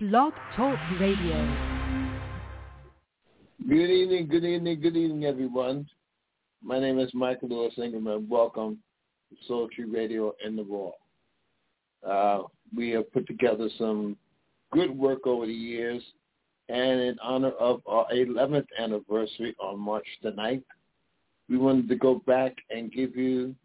Blog Talk Radio. Good evening, everyone. My name is Michael Lewis Ingram, and welcome to Soul Tree Radio in the Raw. We have put together some good work over the years, and in honor of our 11th anniversary on March the 9th, we wanted to go back and give you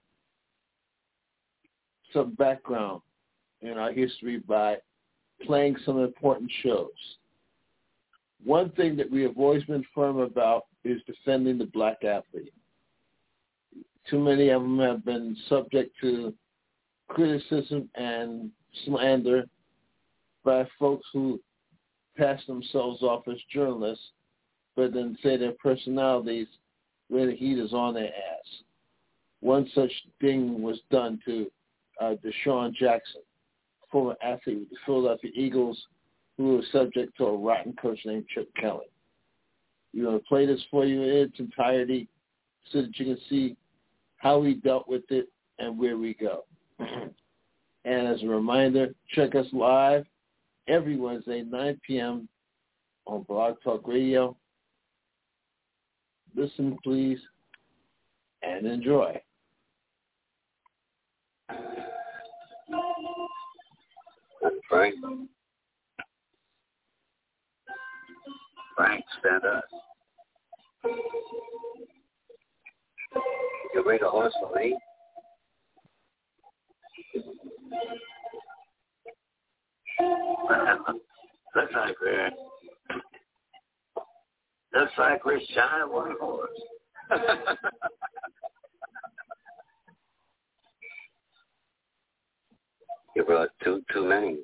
some background in our history by playing some important shows. One thing that we have always been firm about is defending the black athlete. Too many of them have been subject to criticism and slander by folks who pass themselves off as journalists, but then say their personalities where the heat is on their ass. One such thing was done to Deshaun Jackson, former athlete with the Philadelphia Eagles, who was subject to a rotten coach named Chip Kelly. We're going to play this for you in its entirety so that you can see how we dealt with it and where we go. And as a reminder, check us live every Wednesday, 9 p.m. on Blog Talk Radio. Listen, please, and enjoy. Frank. Frank, stand up. You bring a horse for me? Looks like we're shy of one horse. You brought too many.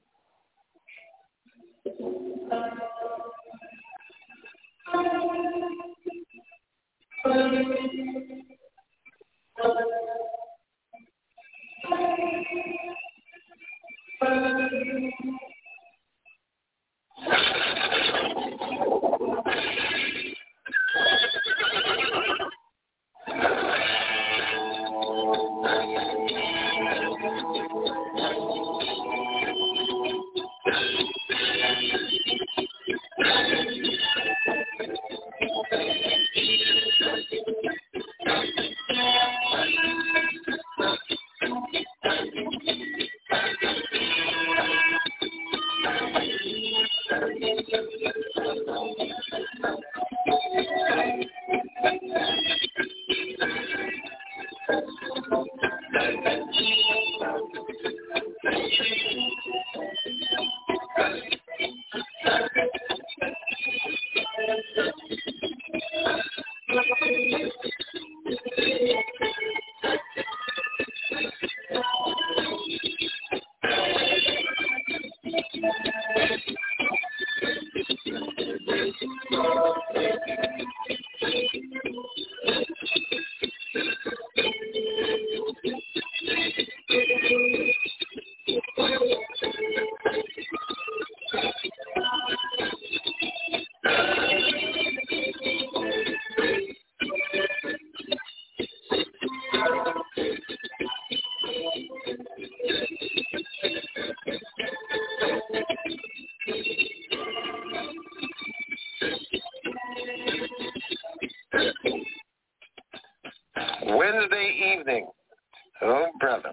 Wednesday evening. Oh, brother.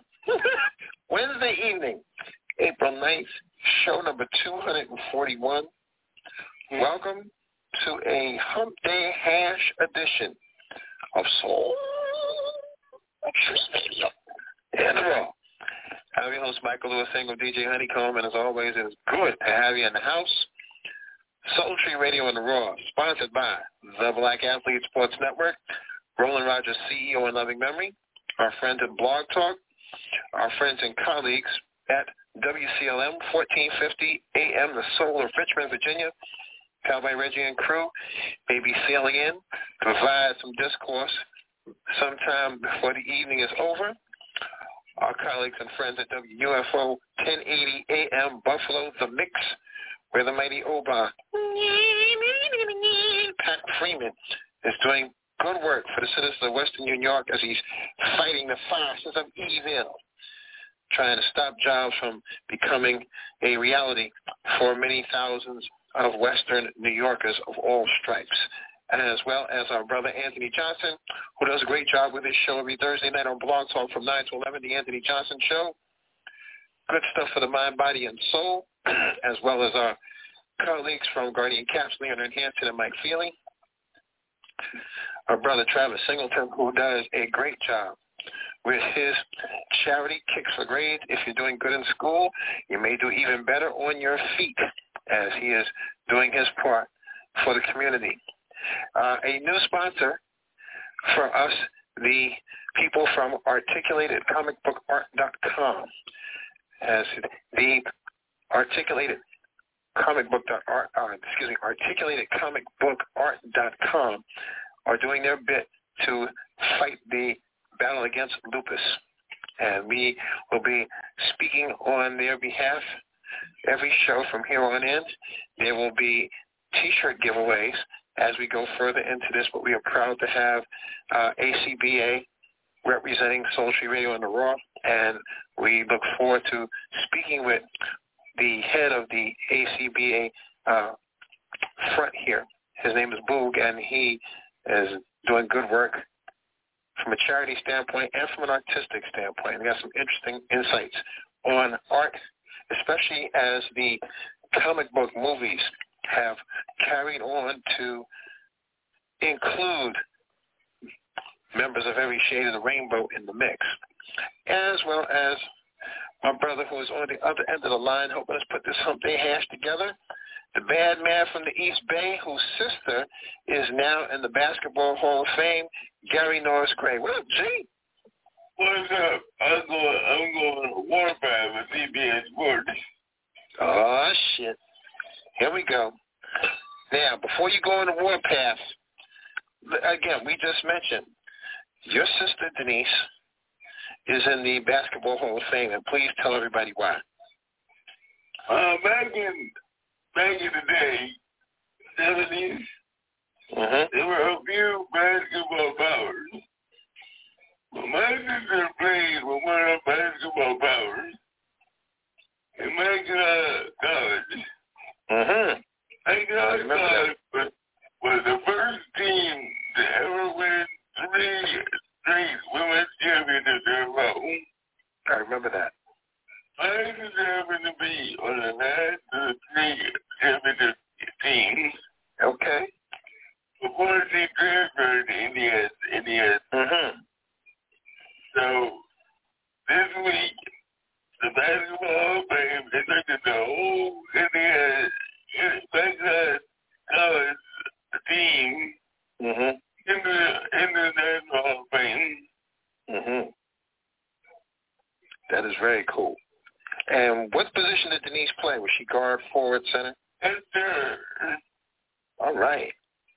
Wednesday evening, April 9th, show number 241. Welcome to a Hump Day Hash edition of Soul Tree Radio in the Raw. I'm your host, Michael Lewis Ingram, DJ Honeycomb, and as always, it is good to have you in the house. Soul Tree Radio in the Raw, sponsored by the Black Athlete Sports Network, Roland Rogers, CEO in loving memory, our friends at Blog Talk, our friends and colleagues at WCLM 1450 AM, the Soul of Richmond, Virginia. Cowboy Reggie and crew may be sailing in to provide some discourse sometime before the evening is over. Our colleagues and friends at WUFO 1080 AM, Buffalo, The Mix, where the mighty Oba, Pat Freeman, is doing good work for the citizens of Western New York as he's fighting the forces of evil. trying to stop jobs from becoming a reality for many thousands of Western New Yorkers of all stripes, as well as our brother Anthony Johnson, who does a great job with his show every Thursday night on Blog Talk from 9 to 11, The Anthony Johnson Show. Good stuff for the mind, body, and soul, as well as our colleagues from Guardian Caps, Leonard Hansen and Mike Feely. Our brother Travis Singleton, who does a great job with his charity, Kicks for Grades. If you're doing good in school, you may do even better on your feet, as he is doing his part for the community. A new sponsor for us, the people from ArticulatedComicBookArt.com. As the ArticulatedComicBookArt.com are doing their bit to fight the battle against lupus. And we will be speaking on their behalf every show from here on in. There will be T-shirt giveaways as we go further into this, but we are proud to have ACBA representing Sultry Radio on the Raw, and we look forward to speaking with the head of the ACBA front here. His name is Boog, and he is doing good work from a charity standpoint and from an artistic standpoint. We got some interesting insights on art, especially as the comic book movies have carried on to include members of every shade of the rainbow in the mix, as well as my brother who is on the other end of the line helping us put this hump day hash together, the bad man from the East Bay, whose sister is now in the Basketball Hall of Fame, Gary Norris Gray. What up, G? What's up? I'm going to Warpath with CBS Sports. Oh, shit. Here we go. Now, before you go on the Warpath, again, we just mentioned your sister, Denise, is in the Basketball Hall of Fame, and please tell everybody why. Back in the day, 70s, there were a few basketball powers. My sister played with one of the basketball powers in Magdalene College. Magdalene College was the first team to ever win three straight women's championships in a row. I remember that. My sister happened to be on the national championship team. Okay. Before she transferred to Indiana. So this week, the Basketball Hall of Fame inducted the whole Indiana College team into the National Hall of Fame. That is very cool. And what position did Denise play? Was she guard, forward, center? Yes, sir. All right.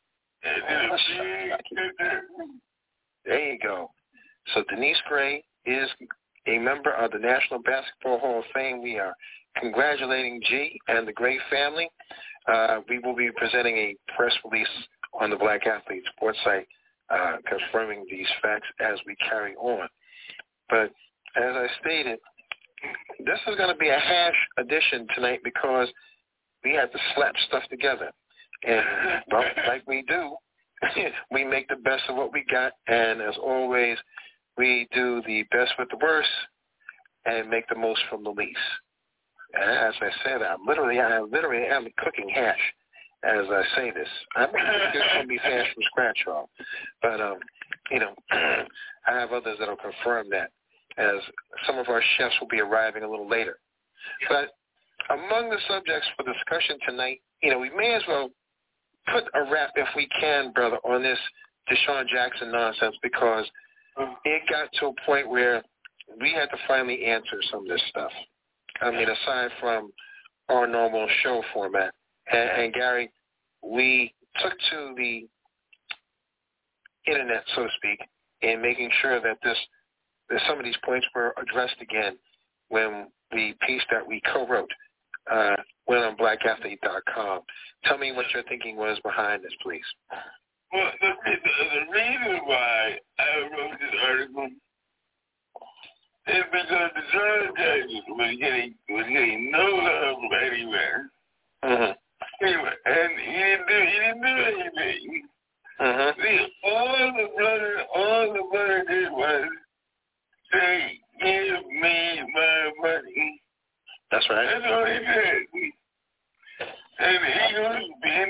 There you go. So Denise Gray is a member of the National Basketball Hall of Fame. We are congratulating G and the Gray family. We will be presenting a press release on the Black Athlete Sports site confirming these facts as we carry on. But as I stated, this is going to be a hash edition tonight because we had to slap stuff together. And well, like we do, we make the best of what we got. And as always, we do the best with the worst and make the most from the least. And as I said, I literally am cooking hash as I say this. I'm going to be hash from scratch, y'all. But, I have others that will confirm that, as some of our chefs will be arriving a little later. But among the subjects for discussion tonight, we may as well put a wrap, if we can, brother, on this Deshaun Jackson nonsense, because it got to a point where we had to finally answer some of this stuff. I mean, aside from our normal show format. And Gary, we took to the internet, so to speak, in making sure that some of these points were addressed again when the piece that we co-wrote went on blackathlete.com. Tell me what your thinking was behind this, please. Well, the reason why I wrote this article It's because the drug judges was getting no love from anywhere. Mm-hmm. Anyway, and he didn't do anything. Mm-hmm. See, all the brother did was say, give me my money. That's right. That's all he did. And he goes,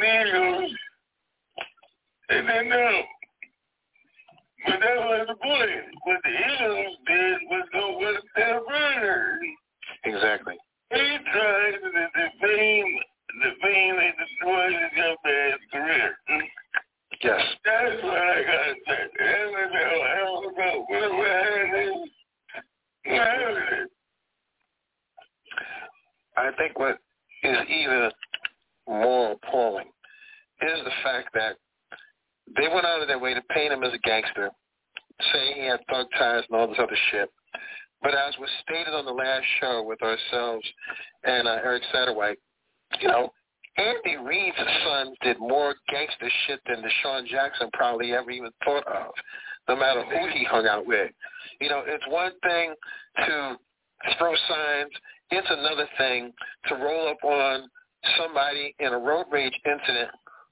and then no. But that was the point. What the Eagles did was go with their brother. Exactly. He tried to defame and destroy the young man's career. Yes. That's what I got said. I think what is even more appalling is the fact that they went out of their way to paint him as a gangster, saying he had thug ties and all this other shit. But as was stated on the last show with ourselves and Eric Satterwhite, you know, Andy Reid's son did more gangster shit than Deshaun Jackson probably ever even thought of, no matter who he hung out with. You know, it's one thing to throw signs. It's another thing to roll up on somebody in a road rage incident,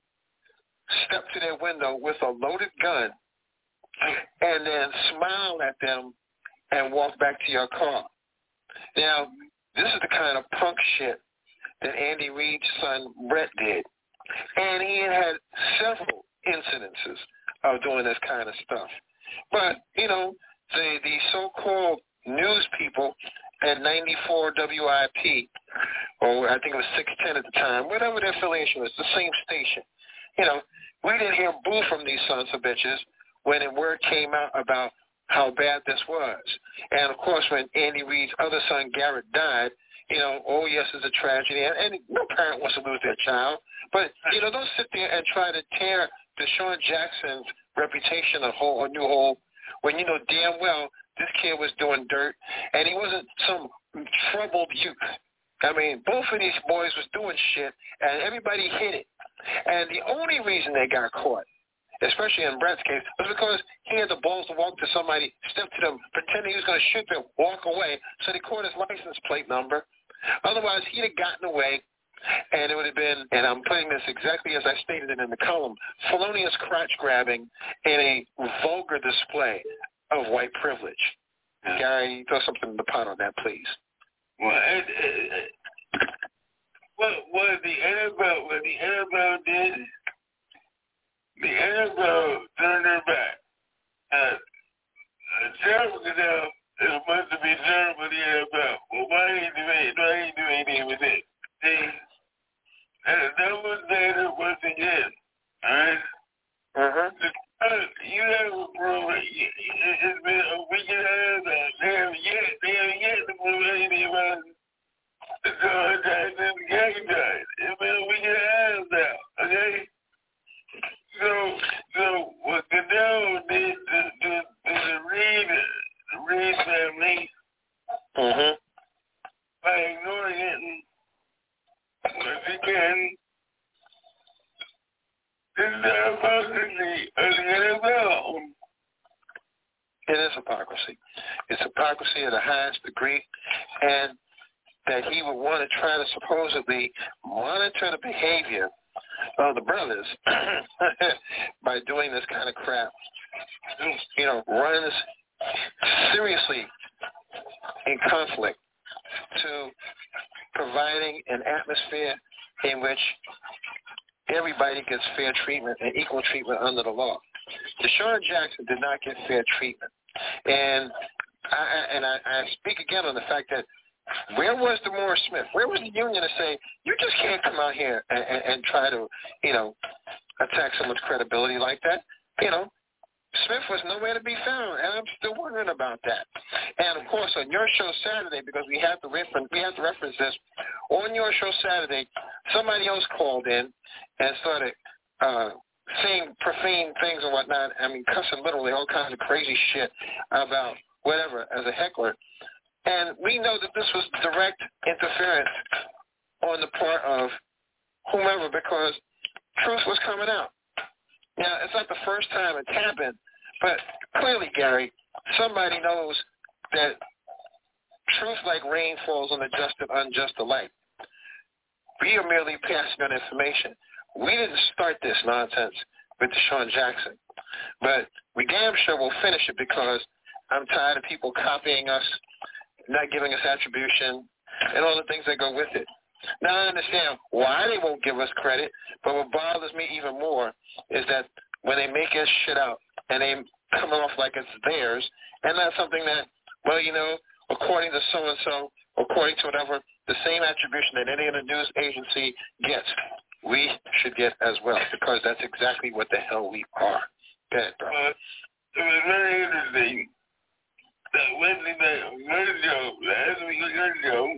step to their window with a loaded gun, and then smile at them and walk back to your car. Now, this is the kind of punk shit that Andy Reid's son Brett did. And he had several incidences of doing this kind of stuff. But, you know, the so-called news people at 94 WIP, or I think it was 610 at the time, whatever their affiliation was, the same station. You know, we didn't hear boo from these sons of bitches when the word came out about how bad this was. And, of course, when Andy Reid's other son, Garrett, died, you know, oh, yes, it's a tragedy. And no parent wants to lose their child. But, you know, don't sit there and try to tear Deshaun Jackson's reputation a new hole when you know damn well this kid was doing dirt and he wasn't some troubled youth. I mean, both of these boys was doing shit and everybody hit it. And the only reason they got caught, especially in Brett's case, was because he had the balls to walk to somebody, step to them, pretend he was going to shoot them, walk away, so they caught his license plate number. Otherwise, he'd have gotten away, and it would have been, and I'm putting this exactly as I stated it in the column, felonious crotch-grabbing in a vulgar display of white privilege. Yeah. Gary, throw something in the pot on that, please. Well, what the NFL did, the NFL turned their back. Terrible enough, it must have been terrible for the NFL. Well, why ain't do anything with it? See, that was there once again, all right? Uh-huh. You never prove it. It's been a week and a half now. They haven't yet to prove anything about the contact and the gang ties. It's been a week and a half now, okay? So what Goodell did to the Reid family, by ignoring it, once again, this is the hypocrisy of the NFL. It is hypocrisy. It's hypocrisy at the highest degree, and that he would want to try to supposedly monitor the behavior of the brothers by doing this kind of crap, you know, runs seriously in conflict to providing an atmosphere in which everybody gets fair treatment and equal treatment under the law. Deshaun Jackson did not get fair treatment. And I speak again on the fact that where was DeMaurice Smith? Where was the union to say, you just can't come out here and try to, you know, attack someone's credibility like that? You know, Smith was nowhere to be found, and I'm still wondering about that. And, of course, on your show Saturday, because we have to reference this, on your show Saturday, somebody else called in and started saying profane things and whatnot. I mean, cussing literally all kinds of crazy shit about whatever as a heckler. And we know that this was direct interference on the part of whomever because truth was coming out. Now, it's not the first time it's happened, but clearly, Gary, somebody knows that Truth like rain falls on the just and unjust alike. We are merely passing on information. We didn't start this nonsense with Deshaun Jackson, but we damn sure will finish it because I'm tired of people copying us, not giving us attribution, and all the things that go with it. Now I understand why they won't give us credit, but what bothers me even more is that when they make us shit out and they come off like it's theirs and not something that, well, you know, according to so-and-so, according to whatever, the same attribution that any other news agency gets, we should get as well, because that's exactly what the hell we are. Go ahead, bro. It was very interesting that Wednesday night on your show, last week on your show,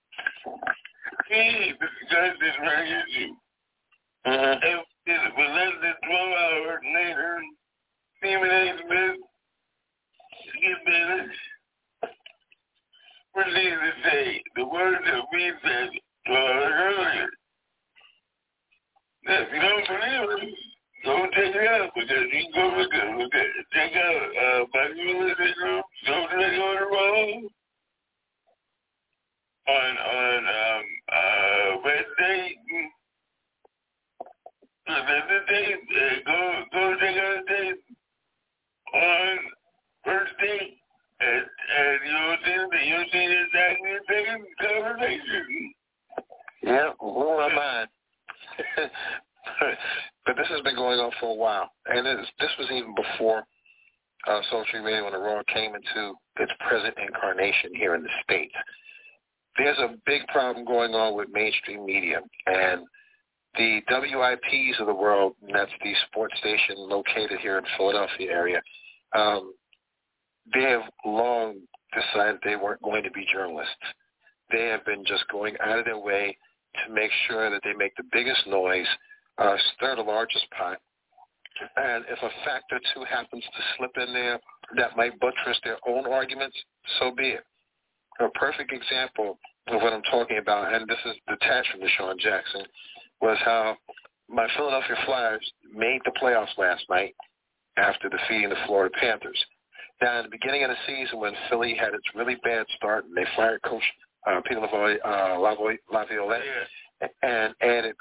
he discussed this very issue. And it was less than 12 hours later, Stephen A. Smith, Skip Bayless, proceeded to say the words that we said 12 hours earlier. Now, if you don't believe it, go check it out, because you can go look at it. Check out my new listening group, Social Radio on the Road, on Wednesday. Go check out the tape on first date, and you'll see exactly the same conversation. Yeah, blew my mind. But this has been going on for a while, and this was even before Sultry Radio on the Raw came into its present incarnation here in the States. There's a big problem going on with mainstream media, and the WIPs of the world, and that's the sports station located here in Philadelphia area, they have long decided they weren't going to be journalists. They have been just going out of their way to make sure that they make the biggest noise, stir the largest pot, and if a fact or two happens to slip in there that might buttress their own arguments, so be it. A perfect example of what I'm talking about, and this is detached from Deshaun Jackson, was how my Philadelphia Flyers made the playoffs last night after defeating the Florida Panthers. Now, in the beginning of the season, when Philly had its really bad start and they fired Coach Peter Laviolette and added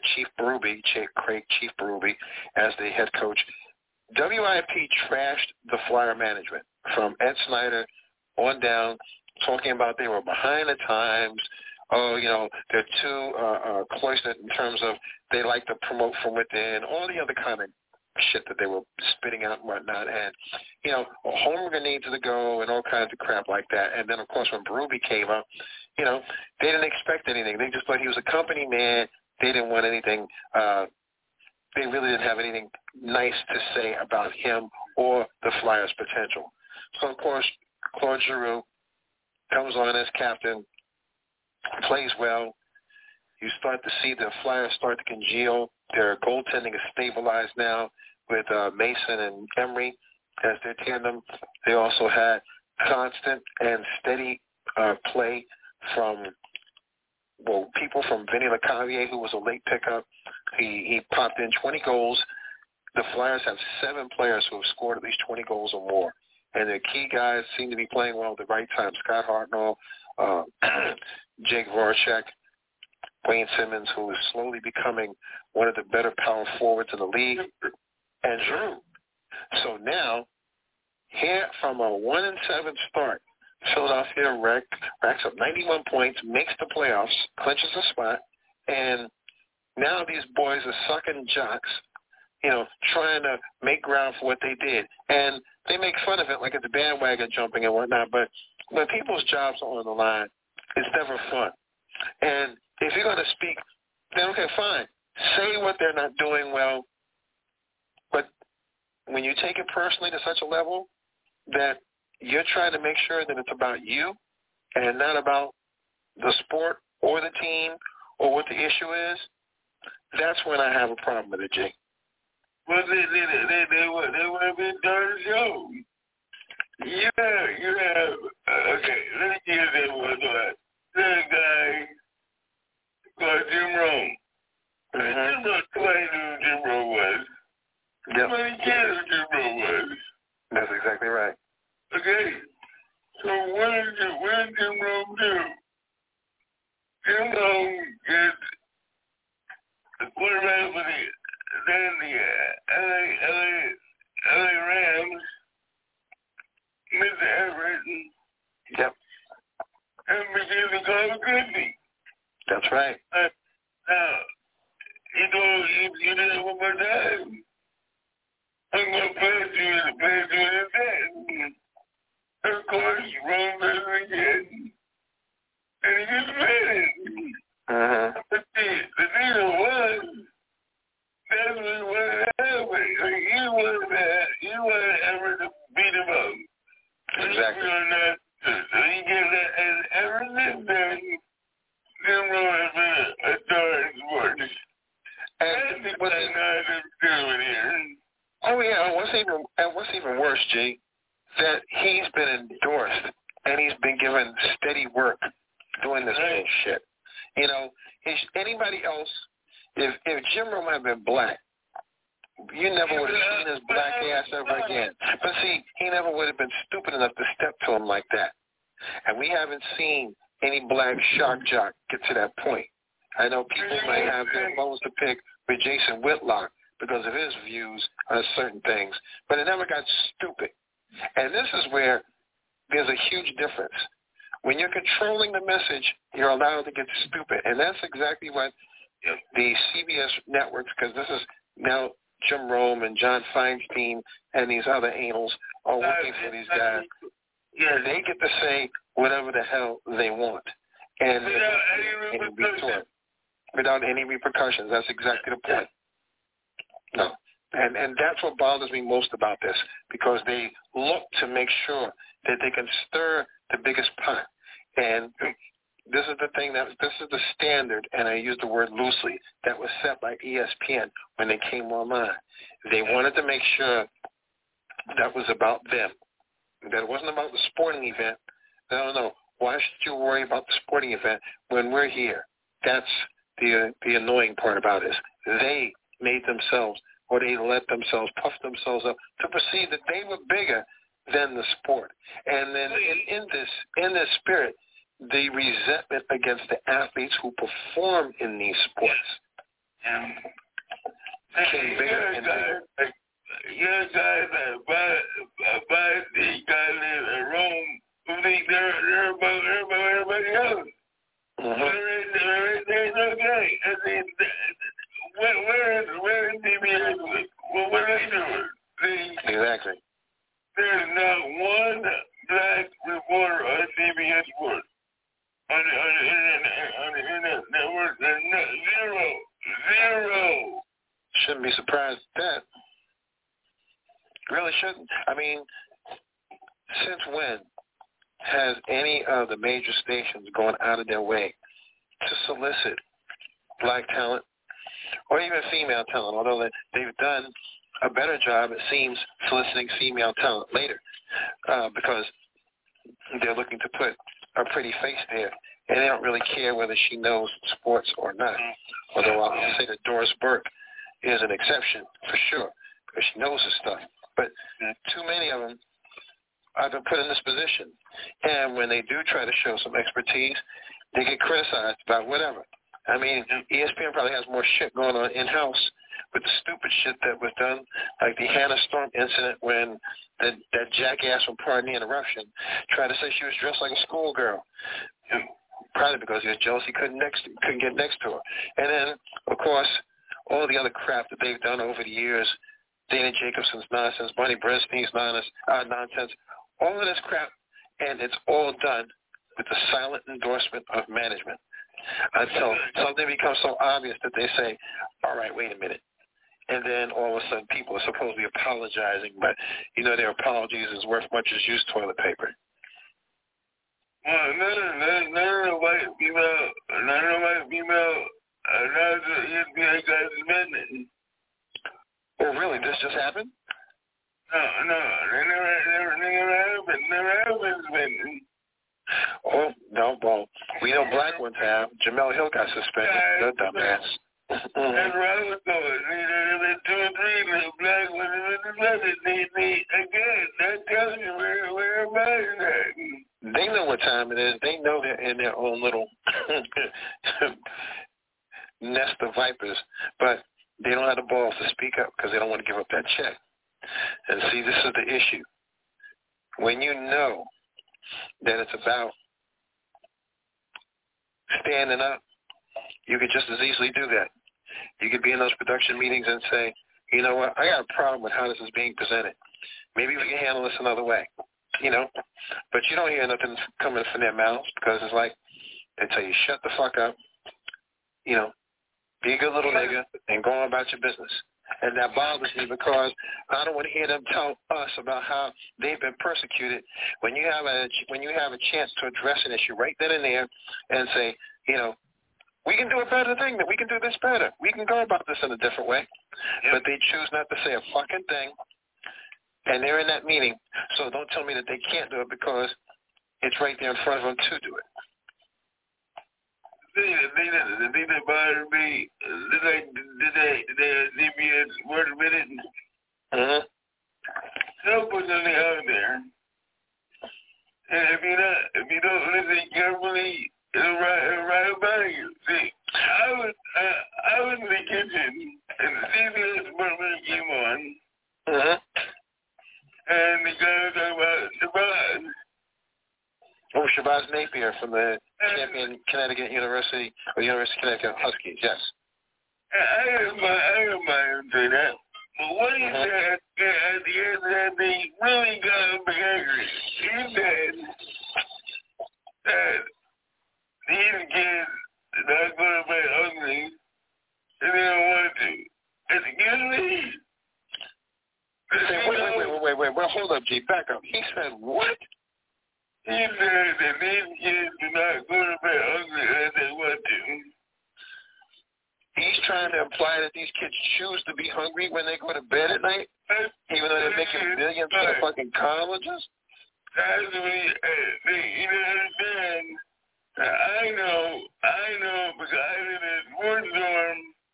Craig Chief Berube as the head coach, WIP trashed the Flyer management from Ed Snyder on down, talking about they were behind the times. Oh, you know, they're too cloistered in terms of they like to promote from within, all the other kind of shit that they were spitting out and whatnot. And, you know, Holmgren needs to go and all kinds of crap like that. And then, of course, when Berube came up, you know, they didn't expect anything. They just thought he was a company man. They didn't want anything. They really didn't have anything nice to say about him or the Flyers' potential. So, of course, Claude Giroux comes on as captain, plays well. You start to see the Flyers start to congeal. Their goaltending is stabilized now with Mason and Emery as their tandem. They also had constant and steady play from, well, people from Vinny LeCavier, who was a late pickup. He popped in 20 goals. The Flyers have 7 players who have scored at least 20 goals or more. And their key guys seem to be playing well at the right time. Scott Hartnell, Jake Voracek, Wayne Simmons, who is slowly becoming one of the better power forwards in the league, and Giroux. So now, here from a 1-7 start, Philadelphia racks up 91 points, makes the playoffs, clinches a spot, and now these boys are sucking jocks, you know, trying to make ground for what they did. And they make fun of it like it's bandwagon jumping and whatnot, but when people's jobs are on the line, it's never fun. And if you're going to speak, then okay, fine. Say what they're not doing well, but when you take it personally to such a level that you're trying to make sure that it's about you and not about the sport or the team or what the issue is, that's when I have a problem with it, Jake. Well, they would have been done the show. You have, okay, let me give you that one thought. There's a guy called Jim Rome. Jim Rome, nobody knew who Jim Rome was. Yep. Nobody cared who Jim Rome was. That's exactly right. Okay? So what did Jim Rome do? Jim Rome gets the quarterback for the LA Rams, Mr. Everett. Yep. And became the Call of Duty. That's right. Now, you did it one more time. I'm going to play to you in that. Of course, Rome does it again. And he gets mad. But the deal was, that's what happened. He wanted Everett to beat him up. Exactly. So he gave that, and Everett did Jim Rome has been a darn sports. And what's even worse, G, that he's been endorsed and he's been given steady work doing this bullshit. You know, anybody else, if Jim Rome had been black, you never would have seen his black ass ever again. But see, he never would have been stupid enough to step to him like that. And we haven't seen any black shock jock get to that point. I know people might have their bones to pick with Jason Whitlock because of his views on certain things, but it never got stupid. And this is where there's a huge difference. When you're controlling the message, you're allowed to get stupid. And that's exactly what the CBS networks, because this is now Jim Rome and John Feinstein and these other anals are working for these guys. Yeah, they get to say whatever the hell they want. And without any repercussions. That's exactly the point. No. And that's what bothers me most about this, because they look to make sure that they can stir the biggest pot. And this is the thing, this is the standard, and I use the word loosely, that was set by ESPN when they came online. They wanted to make sure that was about them, that it wasn't about the sporting event. No. Why should you worry about the sporting event when we're here? That's the annoying part about it. They made themselves, or they let themselves puff themselves up to perceive that they were bigger than the sport. And then in this spirit, the resentment against the athletes who perform in these sports became bigger and bigger. Your guys by the guys in Rome who think they're above everybody else. There ain't no guy. I mean, where is CBS? What are they doing? Exactly. There's not one black reporter on CBS Sports. On the internet network, there's zero. Shouldn't be surprised at that. Really shouldn't. I mean, since when has any of the major stations gone out of their way to solicit black talent or even female talent, although they've done a better job, it seems, soliciting female talent later because they're looking to put a pretty face there, and they don't really care whether she knows sports or not, although I'll say that Doris Burke is an exception for sure because she knows her stuff. But too many of them have been put in this position. And when they do try to show some expertise, they get criticized about whatever. I mean, ESPN probably has more shit going on in-house with the stupid shit that was done, like the Hannah Storm incident when that jackass from Pardon the Interruption tried to say she was dressed like a schoolgirl. Probably because he was jealous he couldn't get next to her. And then, of course, all the other crap that they've done over the years, Dana Jacobson's nonsense, Bonnie Bernstein's nonsense, all of this crap, and it's all done with the silent endorsement of management. Until something becomes so obvious that they say, all right, wait a minute. And then all of a sudden people are supposedly apologizing, but, their apologies is worth much as used toilet paper. Well, none of the white female, ESPN guys admitted. Oh, really? This just happened? No, they never happened admitted. Oh, no, well, we know black ones have. Jamel Hill got suspended. The dumbass. That's where I was going. There been 2 or 3 black women in the Senate. Again, that tells you where everybody's at. know what time it is. They know they're in their own little nest of vipers, but they don't have the balls to speak up because they don't want to give up that check. And see, this is the issue. When you know that it's about standing up, you could just as easily do that. You could be in those production meetings and say, you know what, I got a problem with how this is being presented. Maybe we can handle this another way, you know. But you don't hear nothing coming from their mouths because it's like they tell you, shut the fuck up, you know, be a good little nigga and go on about your business. And that bothers me because I don't want to hear them tell us about how they've been persecuted when you have a chance to address an issue right then and there and say, you know, we can do a better thing, that we can do this better. We can go about this in a different way. Yep. But they choose not to say a fucking thing, and they're in that meeting. So don't tell me that they can't do it because it's right there in front of them to do it. The thing that bothered me, did they CBS word a minute? Mm-hmm. They'll put something out there. And if you don't listen carefully, it'll right about you. See, I was in the kitchen and the CBS word minute came on. Mm-hmm. And the guy was talking about Shabazz. Oh, Shabazz Napier from the champion Connecticut University, or University of Connecticut Huskies, yes. I don't mind saying that. But what he said at the end that they really got him angry. He said that these kids are not going to be ugly and they don't want to. Excuse me? Wait, hold up, G, back up. He said what? He said that these kids are not going to be ugly as they want to. He's trying to imply that these kids choose to be hungry when they go to bed at night, even though they're making millions in fucking colleges? That's what you don't understand. I know, because I did a sports dorm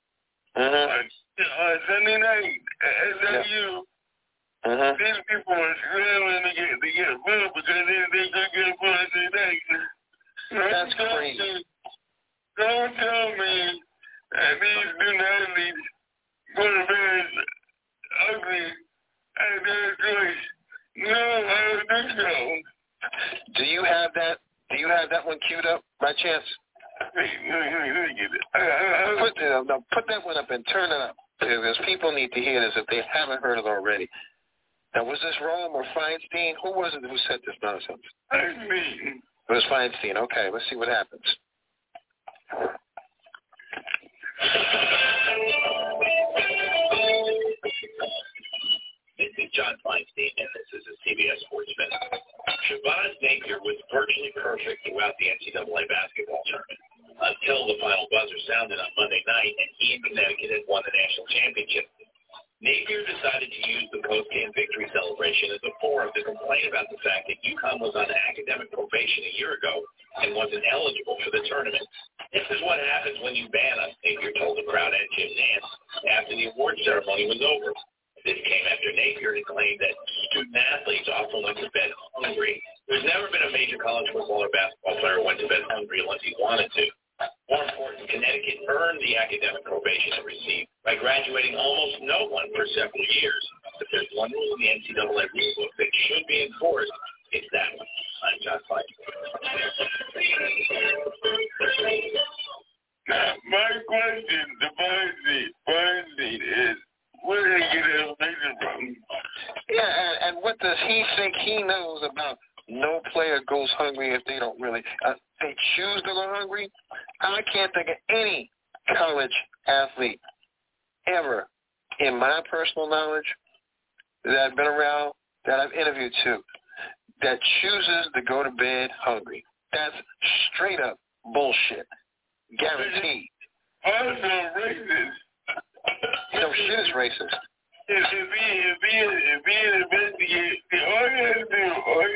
on Sunday night at SIU. These people are scrambling to get food because they could get food Sunday night. That's crazy. Don't tell me that these student athletes go to bed ugly at their choice. No, I don't think so. Do you have that one queued up by chance? Let me get it. Put that one up and turn it up. Because people need to hear this if they haven't heard it already. Now, was this Rome or Feinstein? Who was it who said this nonsense? Feinstein. It was Feinstein. Okay, let's see what happens. This is John Feinstein, and this is a CBS Sports Minute. Shabazz Napier was virtually perfect throughout the NCAA basketball tournament until the final buzzer sounded on Monday night, and he and Connecticut had won the national championship. Napier decided to use the post-game victory celebration as a forum to complain about the fact that UConn was on academic probation a year ago and wasn't eligible for the tournament. This is what happens when you ban us, Napier told the crowd at Jim Nance after the award ceremony was over. This came after Napier had claimed that student-athletes often went to bed hungry. There's never been a major college football or basketball player who went to bed hungry unless he wanted to. More important, Connecticut earned the academic probation it received by graduating almost no one for several years. If there's one rule in the NCAA rulebook that should be enforced, it's that one. I'm John Feinstein. Now, my question to Feinstein is, where did he get his information from? Yeah, and what does he think he knows about no player goes hungry if they don't really they choose to go hungry? I can't think of any college athlete ever, in my personal knowledge, that I've been around, that I've interviewed to, that chooses to go to bed hungry. That's straight up bullshit. Guaranteed. Also racist. No shit is racist. If he investigated, all you have to do,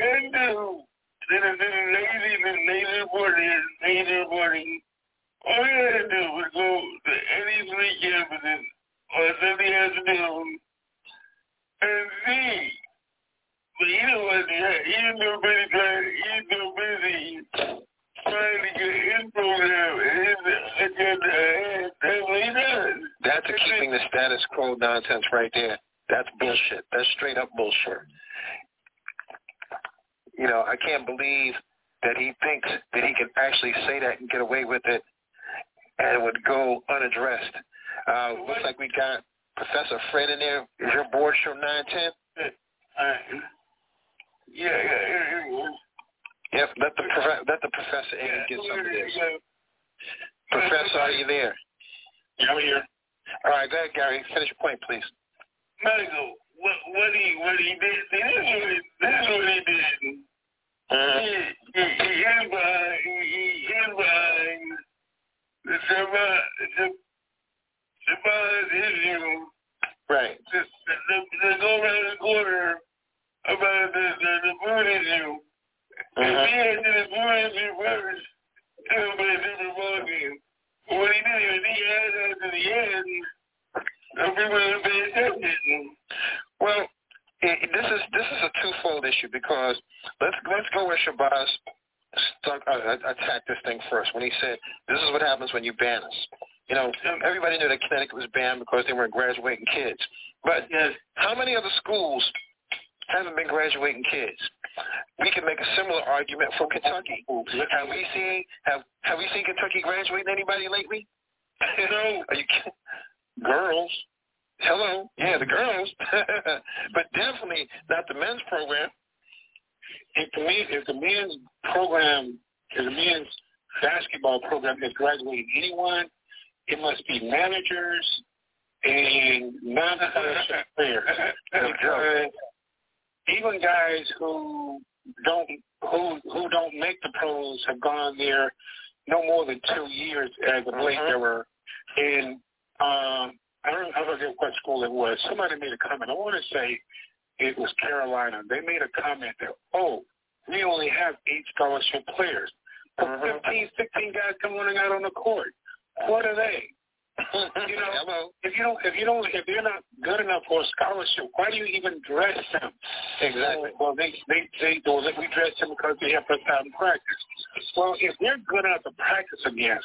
lazy reporting, all you have to do was go to any three campuses on Sunday afternoon and see. But he didn't want to do that. He didn't do busy trying to get his program and his agenda ahead. That's what he does. That's a keeping the status quo nonsense right there. That's bullshit. That's straight up bullshit. You know, I can't believe that he thinks that he can actually say that and get away with it and it would go unaddressed. Looks like we got Professor Fred in there. Is your board show 910? Yeah. Yep, let the professor in and get some of this. Professor, are you there? Yeah, I'm here. All right, go ahead, Gary. Finish your point, please. Michael, what he did, this is what he did. He hid behind the Shabbat issue. Right. To go around the corner about the food issue. If he had to the food issue first, it would be a different ballgame. But what he did is he added to the end, and people would pay attention. Well, this is a twofold issue because let's go where Shabazz attacked this thing first when he said this is what happens when you ban us. You know, everybody knew that Connecticut was banned because they weren't graduating kids. But how many other schools haven't been graduating kids? We can make a similar argument for Kentucky. Have we seen Kentucky graduating anybody lately? No. Are you kidding? Girls. Hello. Yeah, the girls. But definitely not the men's program. If the men's program, if the men's basketball program is graduating anyone, it must be managers and non-scholarship players. Even guys who don't make the pros have gone there no more than 2 years as a Blake River. And I forget what school it was. Somebody made a comment. I want to say it was Carolina. They made a comment that, we only have 8 scholarship players. But 15, 16 guys come running out on the court. What are they? You know, if they're not good enough for a scholarship, why do you even dress them? Exactly. Well, we dress them because they have first time practice. Well, if they're good enough to practice against,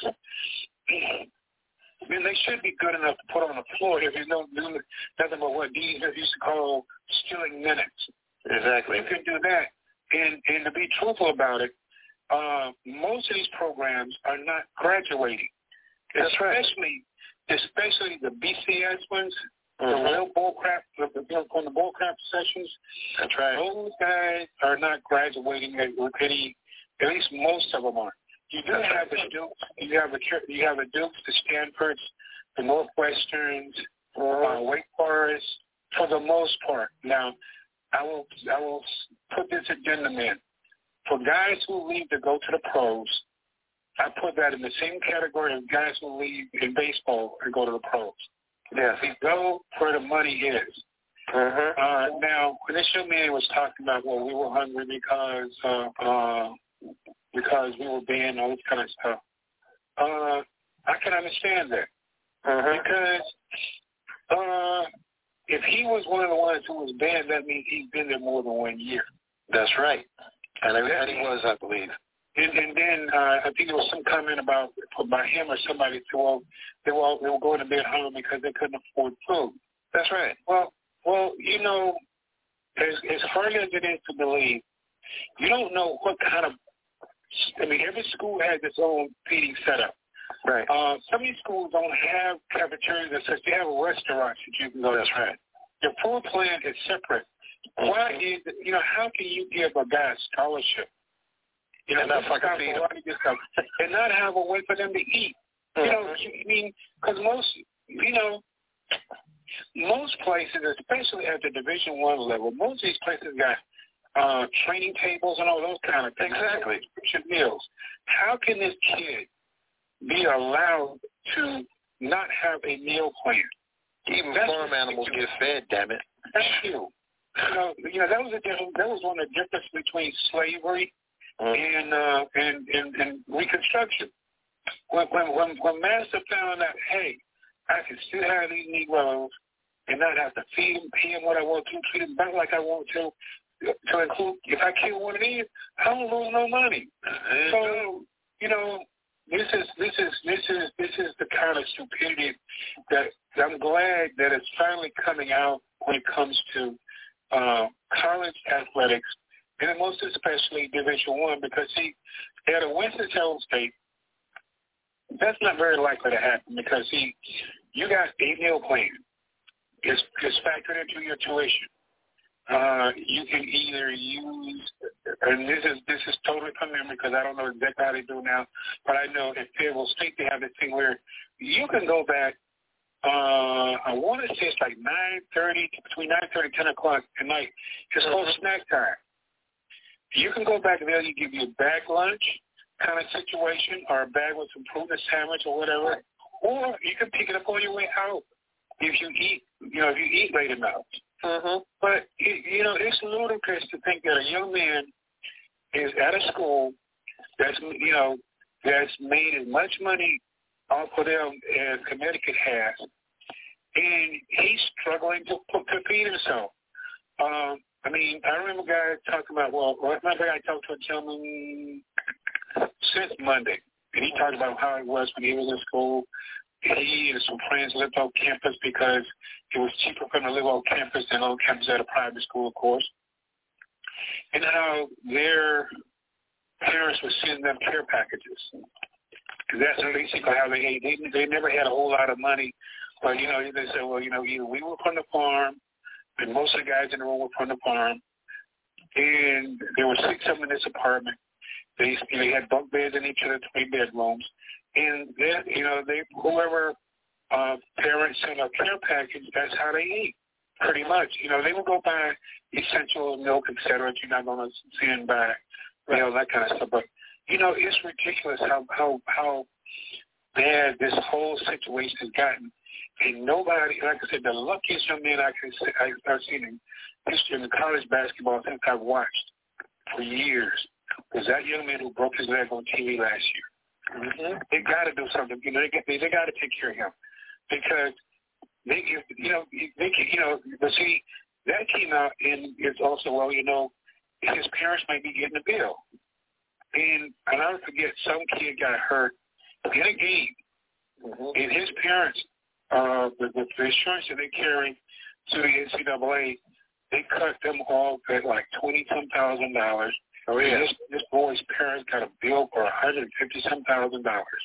then they should be good enough to put on the floor if you don't do nothing but what these used to call stealing minutes. Exactly. You can do that. And to be truthful about it, most of these programs are not graduating. That's Especially the BCS ones, the real bullcrap, on the bullcrap sessions. That's right. Those guys are not graduating with any. At least most of them aren't. You do have the Dukes. You have the Dukes, the Stanfords, the Northwesterns, Wake Forest, for the most part. Now, I will put this addendum in. For guys who leave to go to the pros, I put that in the same category of guys who leave in baseball and go to the pros. Yes. They go where the money is. Now, when this young man was talking about, we were hungry because we were banned, all this kind of stuff, I can understand that. Because if he was one of the ones who was banned, that means he's been there more than 1 year. That's right. And he was, I believe. And then I think there was some comment by him or somebody said, they were going to bed hungry because they couldn't afford food. That's right. Well, you know, as hard as it is to believe, you don't know what kind of. I mean, every school has its own feeding setup. Right. Some of these schools don't have cafeterias as such. They have restaurants that you can go. That's right. Your food plan is separate. Why is how can you give a guy a scholarship? And not fucking feed them. And not have a way for them to eat. Because most places, especially at the Division I level, most of these places got training tables and all those kind of things. Exactly. Meals. How can this kid be allowed to not have a meal plan? Even farm animals get fed, damn it. Thank you. That was one of the differences between slavery and Reconstruction. When Master found out, hey, I can still have these Negroes and not have to feed them, pay them what I want to, treat them back like I want to include, if I kill one of these, I don't lose no money. you know, this is the kind of stupidity that I'm glad that it's finally coming out when it comes to college athletics, and most especially Division I, because see, at a Winston-Salem State, that's not very likely to happen because see, you got a meal plan. It's factored into your tuition. You can either use, and this is totally from memory because I don't know exactly how they do now, but I know at Fayetteville State they have this thing where you can go back. I want to say it's like 9:30, between 9:30 and 10 o'clock at night. It's called snack time. You can go back there. You give you a bag lunch kind of situation, or a bag with some fruit and sandwich or whatever, or you can pick it up on your way out if you eat. You know, if you eat late enough. But, you know, it's ludicrous to think that a young man is at a school that's, you know, that's made as much money off of them as Connecticut has, and he's struggling to feed himself. I mean, I remember a guy talking about, I talked to a gentleman since Monday, and he talked about how it was when he was in school. He and some friends lived on campus because it was cheaper for them to live on campus than on campus at a private school, of course. And how their parents would send them care packages. That's basically how they never had a whole lot of money. But, you know, they said, well, you know, either we were from the farm, and most of the guys in the room were from the farm, and there were 6 of them in this apartment. They had bunk beds in each of the 3 bedrooms. And then, you know, whoever parents send a care package, that's how they eat, pretty much. You know, they will go buy essential milk, et cetera, that you're not going to send by, you know, that kind of stuff. But, you know, it's ridiculous how bad this whole situation has gotten. And nobody, like I said, the luckiest young man I've seen in history in the college basketball since I've watched for years was that young man who broke his leg on TV last year. They got to do something. You know, they got to take care of him because But see, that came out, and it's also, well, you know, his parents might be getting a bill, and I'll never forget, some kid got hurt in a game, and his parents, with the insurance that they carry to the NCAA, they cut them off at like $20,000. Oh, yeah. This boy's parents got a bill for $150,000.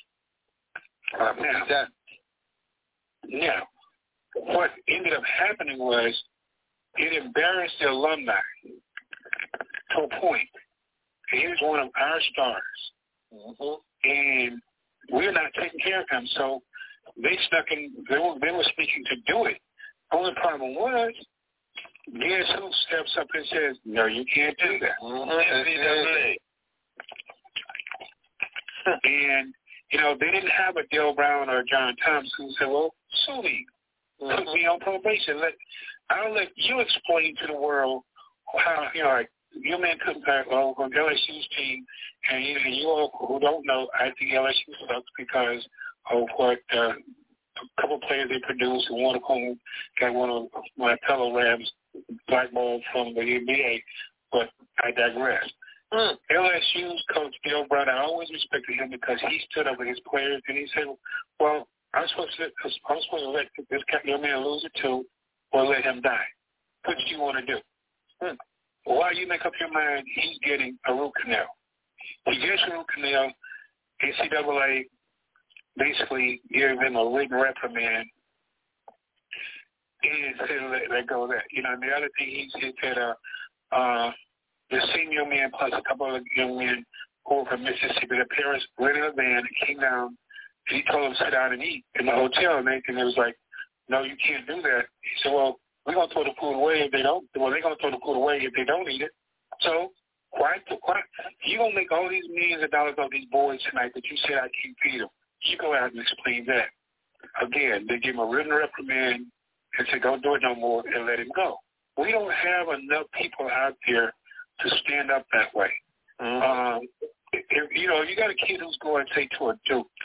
Now, what ended up happening was it embarrassed the alumni to a point. He was one of our stars, and we're not taking care of him. So they snuck in. They were speaking to do it. Only problem was, guess who steps up and says, no, you can't do that. And, you know, they didn't have a Dale Brown or John Thompson who said, well, sue me. Put me on probation. I'll let you explain to the world how, you know, like, your man couldn't back on LSU's team, and you all who don't know, I think LSU sucks because of what a couple of players they produced, and one of whom got one of my fellow Rams blackballed from the NBA, but I digress. LSU's coach, Dale Brown, I always respected him because he stood up with his players, and he said, well, I'm supposed to let this young man lose it too, or let him die. What do you want to do? While you make up your mind, he's getting a root canal. He gets a root canal, NCAA basically gives him a written reprimand and said let go of that. You know, and the other thing he said the senior man plus a couple of young men who were from Mississippi, their parents rented a van and came down, and he told them to sit down and eat in the hotel, and it was like, no, you can't do that. He said, well, we're going to throw the food away if they don't. Well, they're going to throw the food away if they don't eat it. So why you going to make all these millions of dollars off these boys tonight that you said I can't feed them? You go out and explain that. Again, they give him a written reprimand and say, don't do it no more, and let him go. We don't have enough people out there to stand up that way. You know, you got a kid who's going, say, to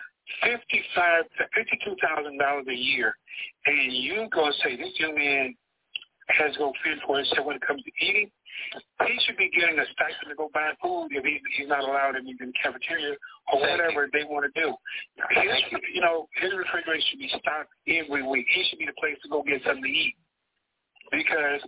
$52,000 a year, and you go and say, this young man has to go fend for himself when it comes to eating. he should be getting a stipend to go buy food if he's not allowed in the cafeteria or whatever they want to do. His refrigerator should be stocked every week. He should be the place to go get something to eat because,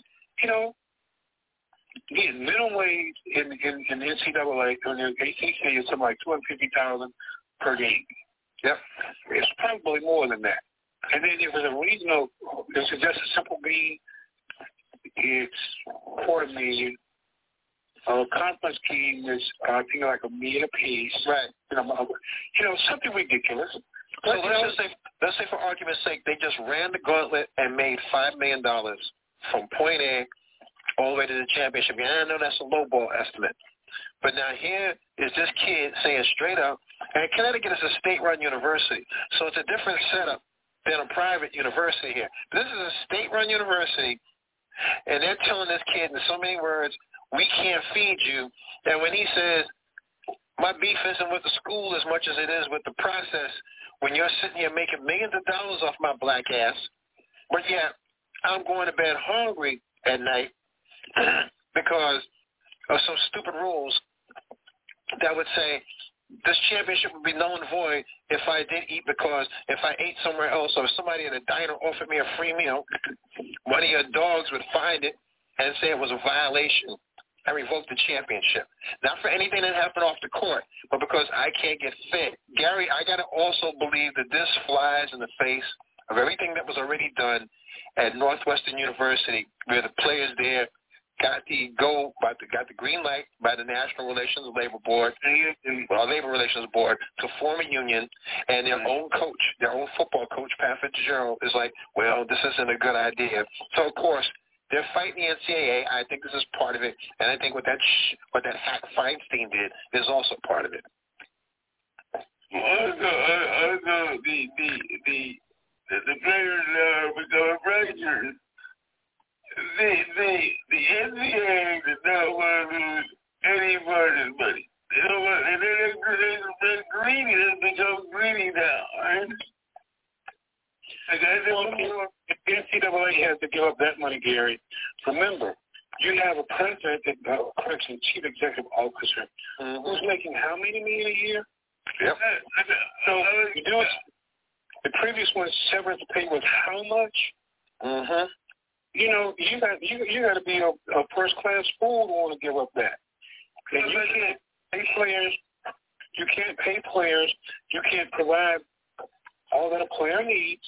again, minimum wage in the NCAA or the ACC is something like $250,000 per game. Yep, it's probably more than that. And then if it's a regional, it's just a simple game. It's $250,000. Conference game is, I think, like $1 million a piece. Right. Something ridiculous. So let's say for argument's sake, they just ran the gauntlet and made $5 million from point A all the way to the championship. And I know that's a lowball estimate. But now here is this kid saying straight up, and Connecticut is a state-run university, so it's a different setup than a private university here. This is a state-run university, and they're telling this kid in so many words, we can't feed you. And when he says, my beef isn't with the school as much as it is with the process, when you're sitting here making millions of dollars off my black ass, but yet I'm going to bed hungry at night because of some stupid rules that would say this championship would be null and void if I did eat, because if I ate somewhere else or if somebody at a diner offered me a free meal, one of your dogs would find it and say it was a violation and revoke the championship. Not for anything that happened off the court, but because I can't get fed. Gary, I got to also believe that this flies in the face of everything that was already done at Northwestern University, where the players there got the green light by the National Relations Labor Board, Labor Relations Board, to form a union, and their own coach, their own football coach, Pat Fitzgerald, is like, well, this isn't a good idea. So, of course, they're fighting the NCAA. I think this is part of it, and I think what that hack Feinstein did is also part of it. Also, the players become fractured. The NCAA does not want to lose any more of this money. They don't want, and they're greedy. They've become greedy now, right? If the NCAA has to give up that money, Gary, remember, you have a president, chief executive officer, who's making how many million a year? Yep. So the previous one's severance pay was how much? Mm-hmm. You got to be a first class fool to want to give up that. And you can't pay players. You can't pay players. You can't provide all that a player needs.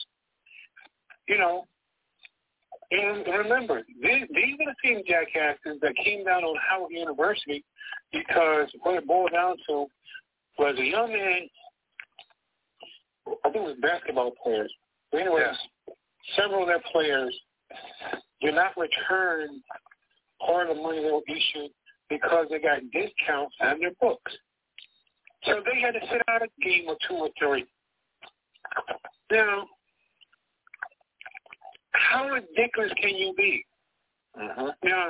And remember, these are the same jackasses that came down on Howard University because what it boiled down to was a young man, I think it was basketball players. But anyways, several of their players did not return part of the money they were issued because they got discounts on their books. So they had to sit out a game or two or three. Now, how ridiculous can you be? Mm-hmm. Now,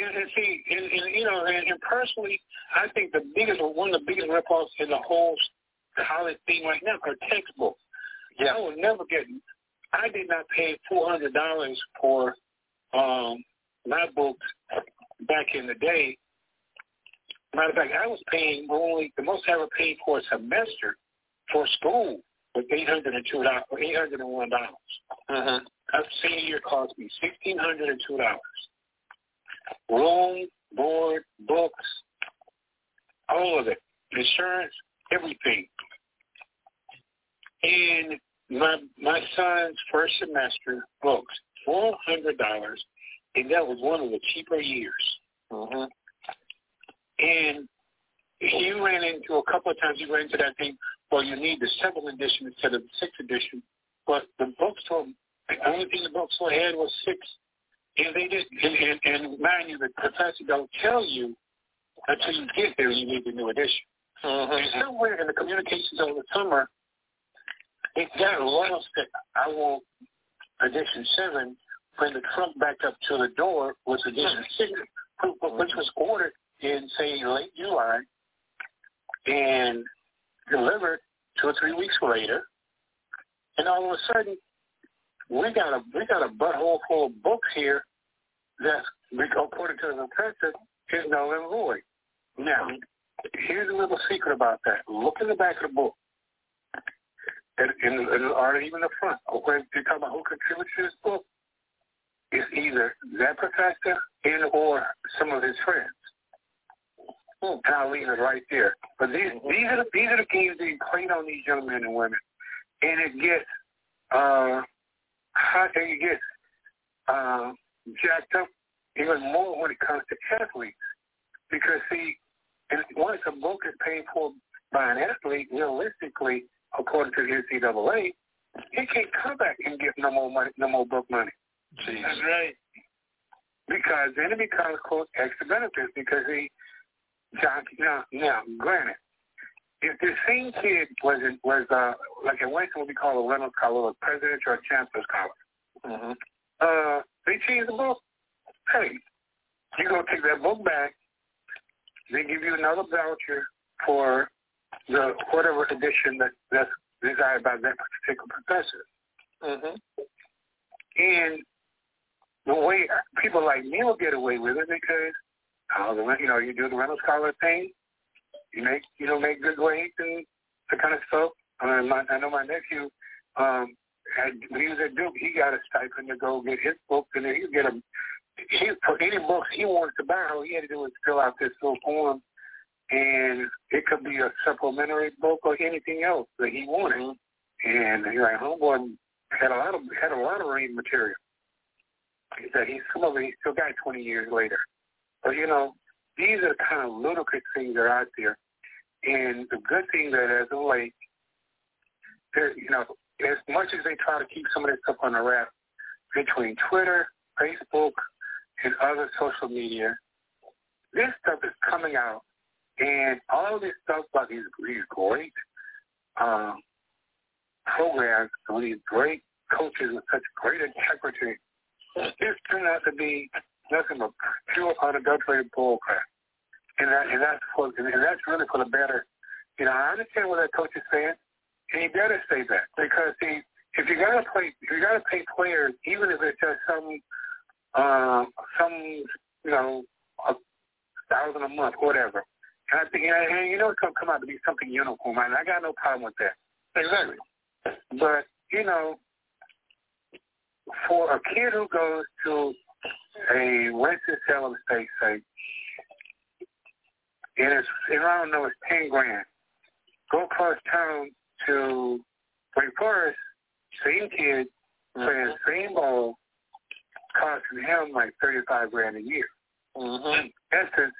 and personally, I think one of the biggest ripoffs in the whole college thing right now are textbooks. Yeah. I did not pay $400 for my books back in the day. Matter of fact, I was paying the most I ever paid for a semester for school was $801. Mm-hmm. That senior year cost me $1,602. Room, board, books, all of it, insurance, everything. And my son's first semester books, $400, and that was one of the cheaper years. Mm-hmm. And he ran into a couple of times. He ran into that thing. Well, you need the 7th edition instead of the 6th edition. But the bookstore, the only thing the bookstore had was 6. And they did. And mind you, the professor don't tell you until you get there you need the new edition. Mm-hmm. And somewhere in the communications over the summer, it got lost that I want edition 7. When the trunk backed up to the door was edition 6, which was ordered in, say, late July and delivered 2 or 3 weeks later. And all of a sudden, we got a butthole full of books here that's according to the professor, is null and void. Now, here's a little secret about that. Look in the back of the book, or even the front, when you talk about who contributes to this book, it's either that professor and or some of his friends. And I'll leave it right there. But these are the games being played on these young men and women, and it gets jacked up even more when it comes to athletes. Because, see, and once a book is paid for by an athlete, realistically, according to the NCAA, he can't come back and get no more money, no more book money. Jeez. That's right. Because then it becomes, quote, extra benefits because now, granted, if the same kid was like at Winston, what we call a Reynolds Scholar, a President's or a Chancellor's Scholar, they change the book. Hey, you go take that book back. They give you another voucher for the whatever edition that's desired by that particular professor. And the way people like me will get away with it because, you do the Reynolds Scholar thing, you make good grades and that kind of stuff. I know my nephew, when he was at Duke, he got a stipend to go get his books, and then he'd get for any books he wanted to buy, all he had to do was fill out this little form, and it could be a supplementary book or anything else that he wanted. And you're like, homeboy had a lot of reading material. He said he still got 20 years later. But these are the kind of ludicrous things that are out there. And the good thing that as of late, as much as they try to keep some of this stuff on the wrap between Twitter, Facebook, and other social media, this stuff is coming out, and all this stuff about these great programs and these great coaches with such great integrity, this turned out to be nothing but pure unadulterated bullcrap. And that's really for the better. I understand what that coach is saying, and he better say that because if you gotta pay players, even if it's just some $1,000 a month, whatever. And I think it's gonna come out to be something uniform, and I got no problem with that. Exactly. But for a kid who goes to a Winston-Salem State, say, and I don't know, it's $10,000. Go across town to Wake Forest, same kid playing same ball, costing him like $35,000 a year. In essence,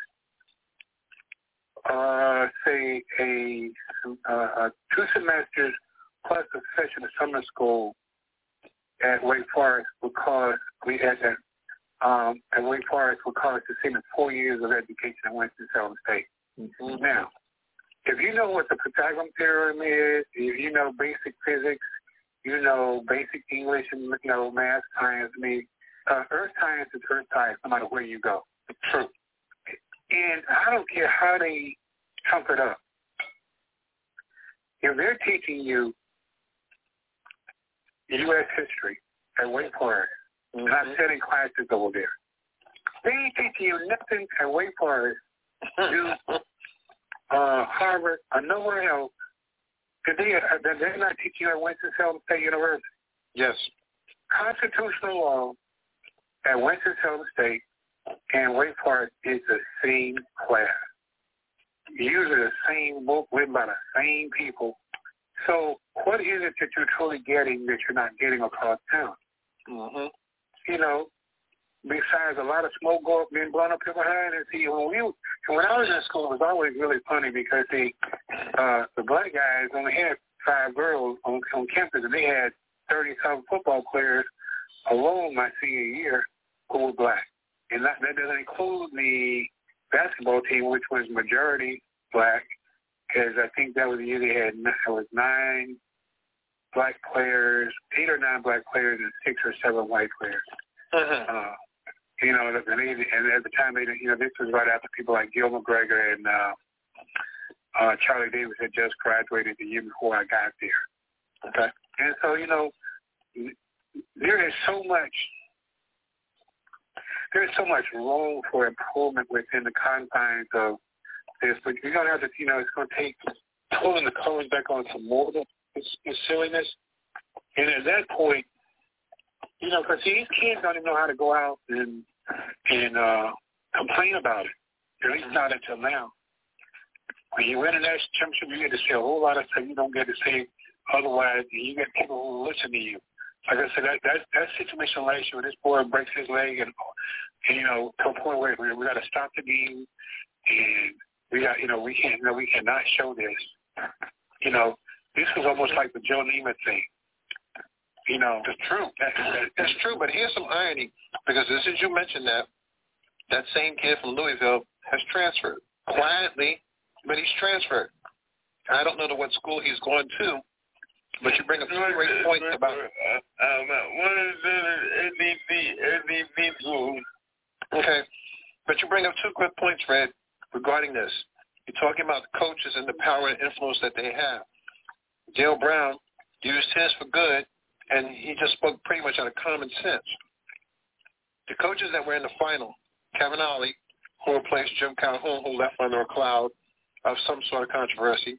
say a 2 semesters plus a session of summer school at Wake Forest would cost at Wake Forest would cost the same as 4 years of education at Winston-Salem State. Now, if you know what the Pythagorean theorem is, if you know basic physics, basic English and math, science, earth science is earth science no matter where you go. True. And I don't care how they chunk it up. If they're teaching you U.S. history at Wake Forest, and I'm setting classes over there, they ain't teaching you nothing at Wake Forest, Duke, Harvard, or nowhere else. They're not teaching you at Winston-Salem State University. Yes. Constitutional law at Winston-Salem State and Wake Forest is the same class. Usually the same book written by the same people. So what is it that you're truly getting that you're not getting across town? Besides a lot of smoke being blown up in behind. And see, when I was in school, it was always really funny because the black guys only had 5 girls on campus, and they had 30-some football players alone my senior year who were black. And that doesn't include the basketball team, which was majority black, because I think that was the year they had 9 black players, 8 or 9 black players, and 6 or 7 white players. And at the time, this was right after people like Gil McGregor and Charlie Davis had just graduated the year before I got there. Okay. And so, there is so much. there's so much room for improvement within the confines of this, but you're going to have to, it's going to take pulling the colors back on some more of the silliness. And at that point, because these kids don't even know how to go out and complain about it, at least not until now. When you win a national championship, you get to say a whole lot of stuff you don't get to say otherwise, and you get people who listen to you. Like I said, that situation last year where this boy breaks his leg and to a point where we got to stop the game, and we cannot show this. This was almost like the Joe Namath thing. It's true. That's true, but here's some irony, because as you mentioned that same kid from Louisville has transferred. Quietly, but he's transferred. I don't know to what school he's going to, but you bring up two great points about one of the NDP school. Okay, but you bring up two good points, Fred, regarding this. You're talking about the coaches and the power and influence that they have. Dale Brown used his for good, and he just spoke pretty much out of common sense. The coaches that were in the final, Kevin Ollie, who replaced Jim Calhoun, who left under a cloud of some sort of controversy,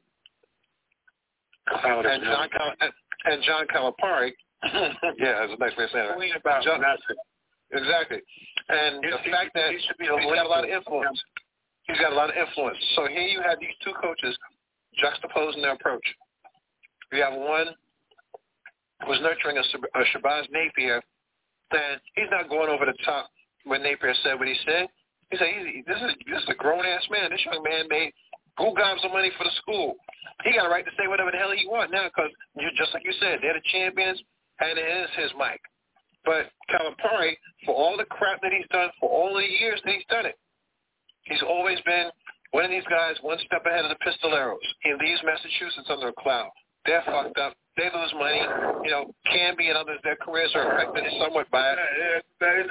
and John Calipari. Yeah, that's a nice way of saying it. John, exactly. And the fact that he's got a lot of influence. He's got a lot of influence. So here you have these two coaches juxtaposing their approach. You have one who was nurturing a Shabazz Napier, and he's not going over the top when Napier said what he said. He said, this is a grown-ass man. This young man made goo gobs of money for the school. He got a right to say whatever the hell he wants now because, just like you said, they're the champions, and it is his mic. But Calipari, for all the crap that he's done, for all the years that he's done it, he's always been one of these guys one step ahead of the Pistoleros. He leaves Massachusetts under a cloud. They're fucked up. They lose money. Canby and others, their careers are affected somewhat by it. That's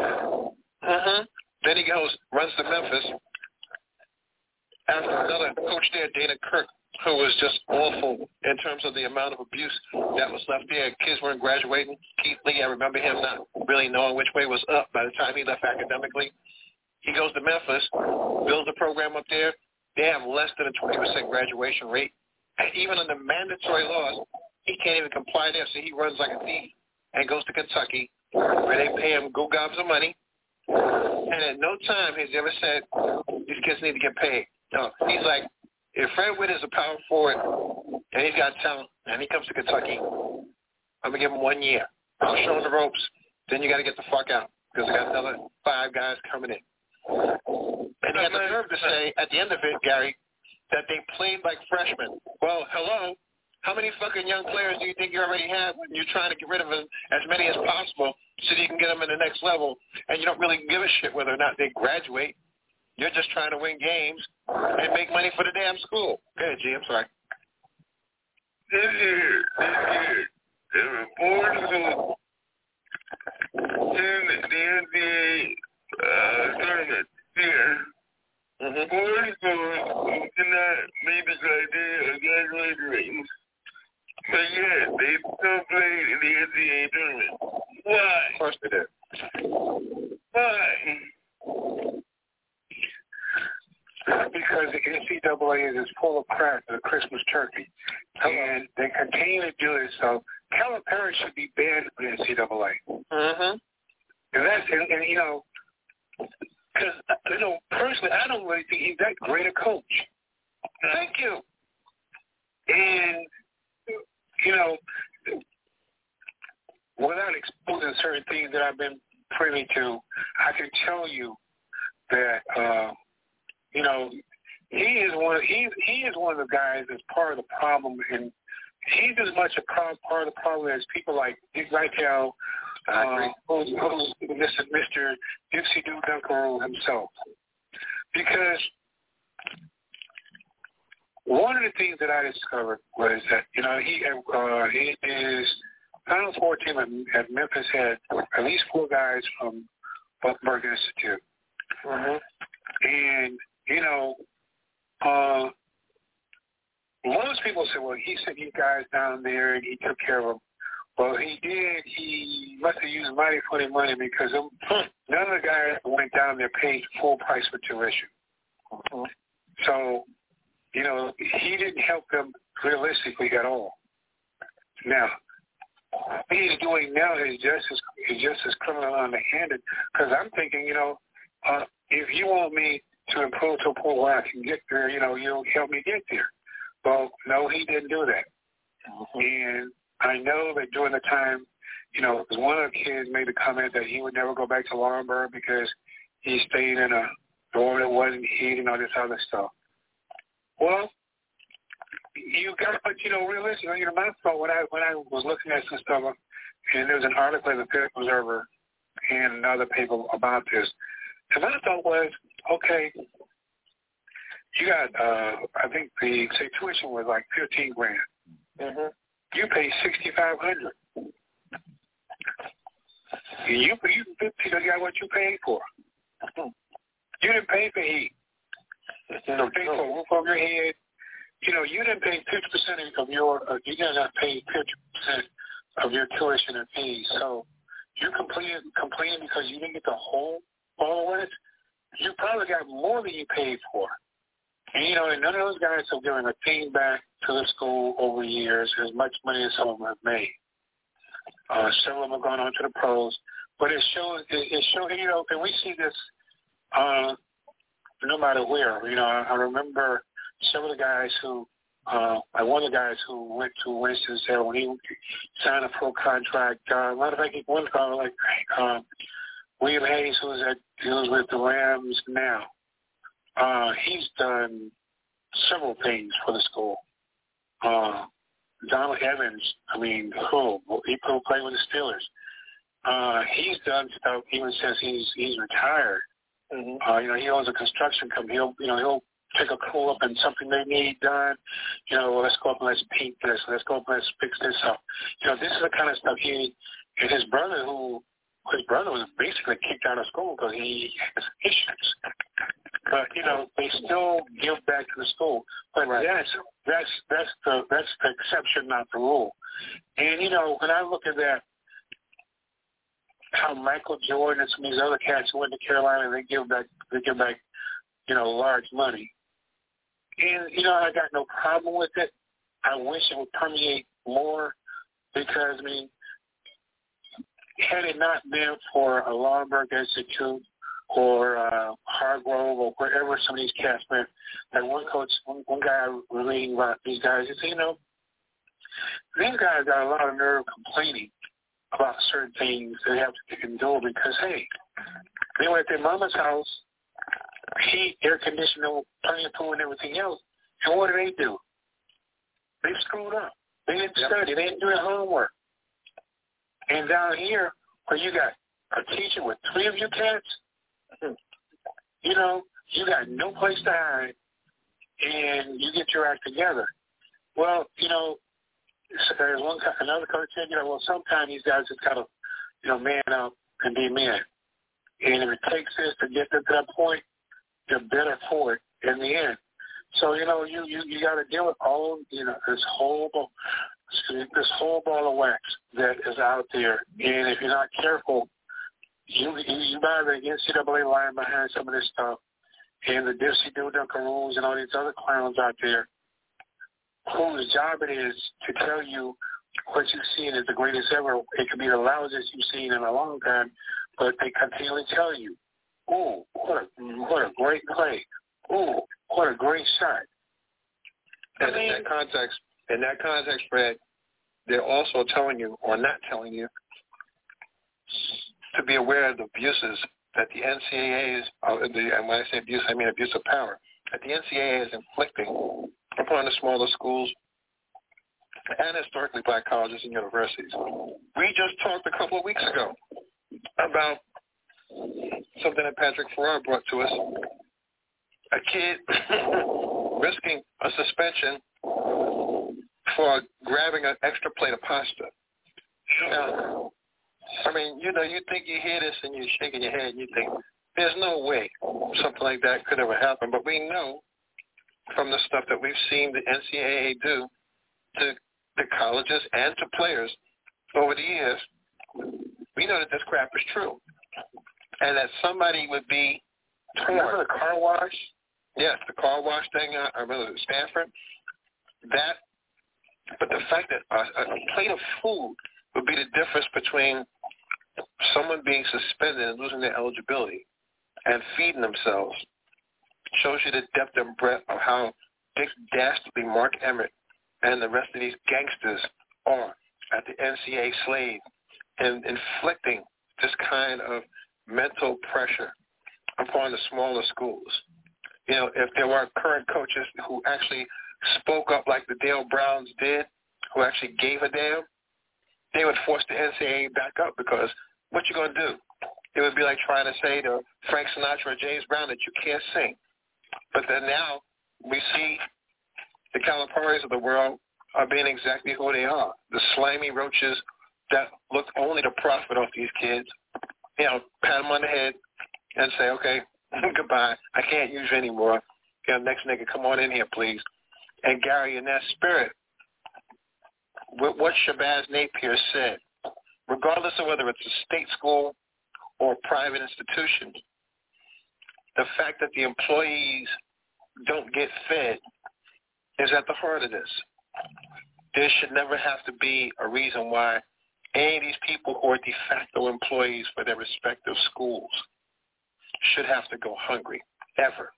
it. Then he runs to Memphis after another coach there, Dana Kirk, who was just awful in terms of the amount of abuse that was left there. Kids weren't graduating. Keith Lee, I remember him not really knowing which way was up by the time he left academically. He goes to Memphis, builds a program up there. They have less than a 20% graduation rate. And even under mandatory laws, he can't even comply there, so he runs like a thief and goes to Kentucky, where they pay him go gobs of money. And at no time has he ever said, these kids need to get paid. No, he's like, if Fred Witt is a power forward and he's got talent and he comes to Kentucky, I'm going to give him 1 year. I'll show him the ropes. Then you got to get the fuck out because I got another 5 guys coming in. And he had the nerve to say at the end of it, Gary, that they played like freshmen. Well, hello. How many fucking young players do you think you already have when you're trying to get rid of them, as many as possible so that you can get them in the next level, and you don't really give a shit whether or not they graduate? You're just trying to win games and make money for the damn school. Go ahead, G. I'm sorry. This year, there were 4 schools in the NCAA tournament here. 4 schools who did not meet the criteria of graduation rates, but yet they still played in the NCAA tournament. Why? Of course they did. Why? Because the NCAA is full of crap, the Christmas turkey, and they continue to do it. So Calipari should be banned from the NCAA. And that's because personally, I don't really think he's that great a coach. Thank you. And without exposing certain things that I've been privy to, I can tell you that he is one of the guys that's part of the problem, and he's as much a part of the problem as people like Dick Vitale, who's Mr. Dixie Duke Dunkaroo himself. Because one of the things that I discovered was that his Final Four team at Memphis had at least 4 guys from Buckberg Institute. And most people say, well, he sent these guys down there and he took care of them. Well, he did. He must have used mighty funny money because none of the guys went down there paid full price for tuition. So, you know, he didn't help them realistically at all. Now, what he's doing now is just as criminal underhanded because I'm thinking, you know, if you want me to improve to a point where I can get there, you know, you'll help me get there. Well, no, he didn't do that. And I know that during the time, you know, one of the kids made the comment that he would never go back to Laurinburg because he stayed in a dorm that wasn't heated and all this other stuff. Well, but you know, realistically, you know, my thought when I was looking at some stuff, and there was an article in the Fifth Observer and another paper about this, and my thought was, okay, you got, I think the tuition was like $15,000. You pay $6,500. You got what you paid for. You didn't pay for heat. You didn't pay for a roof over your head. You know, you didn't pay 50% of your. You did not pay 50% of your tuition and fees. So you complaining because you didn't get the whole all of it. You probably got more than you paid for. And, you know, and none of those guys have given a thing back to the school over years, as much money as some of them have made. Several of them have gone on to the pros. But it shows, you know, and we see this no matter where. You know, I remember some of the guys who, like one of the guys who went to Winston-Salem when he signed a pro contract. Matter of fact, one guy like William Hayes, who was with the Rams now. He's done several things for the school. Donald Evans, I mean, he played with the Steelers. He's done stuff even since he's retired. You know, he owns a construction company. He'll take a crew up and something they need done. You know, let's go up and let's paint this. Let's go up and let's fix this up. You know, this is the kind of stuff and his brother was basically kicked out of school because he has issues. But, you know, they still give back to the school. But that's the exception, not the rule. And, you know, when I look at that, how Michael Jordan and some of these other cats who went to Carolina, they give back, you know, large money. And, you know, I got no problem with it. I wish it would permeate more because, I mean, had it not been for a Laurinburg Institute or Hargrove or wherever some of these cats went, like one guy was reading about these guys, he said, you know, these guys got a lot of nerve complaining about certain things they have to endure because, hey, they were at their mama's house, heat, air conditioning, plenty of food and everything else, and what do? They screwed up. They didn't study. They didn't do their homework. And down here, where you got a teacher with 3 of you cats, you know, you got no place to hide, and you get your act together. Well, you know, there's another coach said, you know, well, sometimes these guys just got to, you know, man up and be men. And if it takes this to get them to that point, they're better for it in the end. So, you know, you got to deal with all, you know, this whole ball of wax that is out there. And if you're not careful, you buy the NCAA line behind some of this stuff, and the Dipsy Dunkaroos and all these other clowns out there whose job it is to tell you what you've seen is the greatest ever. It could be the loudest you've seen in a long time, but they continually tell you, "Ooh, what a great play! Ooh, what a great shot!" And in that context, Fred, they're also telling you, or not telling you, to be aware of the abuses that the NCAA is, and when I say abuse, I mean abuse of power, that the NCAA is inflicting upon the smaller schools and historically black colleges and universities. We just talked a couple of weeks ago about something that Patrick Farrar brought to us, a kid risking a suspension for grabbing an extra plate of pasta. Now, I mean, you know, you think you hear this and you're shaking your head and you think, there's no way something like that could ever happen. But we know from the stuff that we've seen the NCAA do to the colleges and to players over the years, we know that this crap is true, and that somebody would be torn. Remember the car wash? Yes, the car wash thing. I remember at Stanford. But the fact that a plate of food would be the difference between someone being suspended and losing their eligibility and feeding themselves shows you the depth and breadth of how Dick Dastardly, Mark Emmett, and the rest of these gangsters are at the NCAA slave and inflicting this kind of mental pressure upon the smaller schools. You know, if there were current coaches who actually spoke up like the Dale Browns did, who actually gave a damn, they would force the NCAA back up, because what you going to do? It would be like trying to say to Frank Sinatra or James Brown that you can't sing. But then now we see the Calipari's of the world are being exactly who they are, the slimy roaches that look only to profit off these kids. You know, pat them on the head and say, okay, goodbye, I can't use you anymore. You know, next nigga, come on in here, please. And Gary, in that spirit, with what Shabazz Napier said, regardless of whether it's a state school or a private institution, the fact that the employees don't get fed is at the heart of this. There should never have to be a reason why any of these people who are de facto employees for their respective schools should have to go hungry, ever.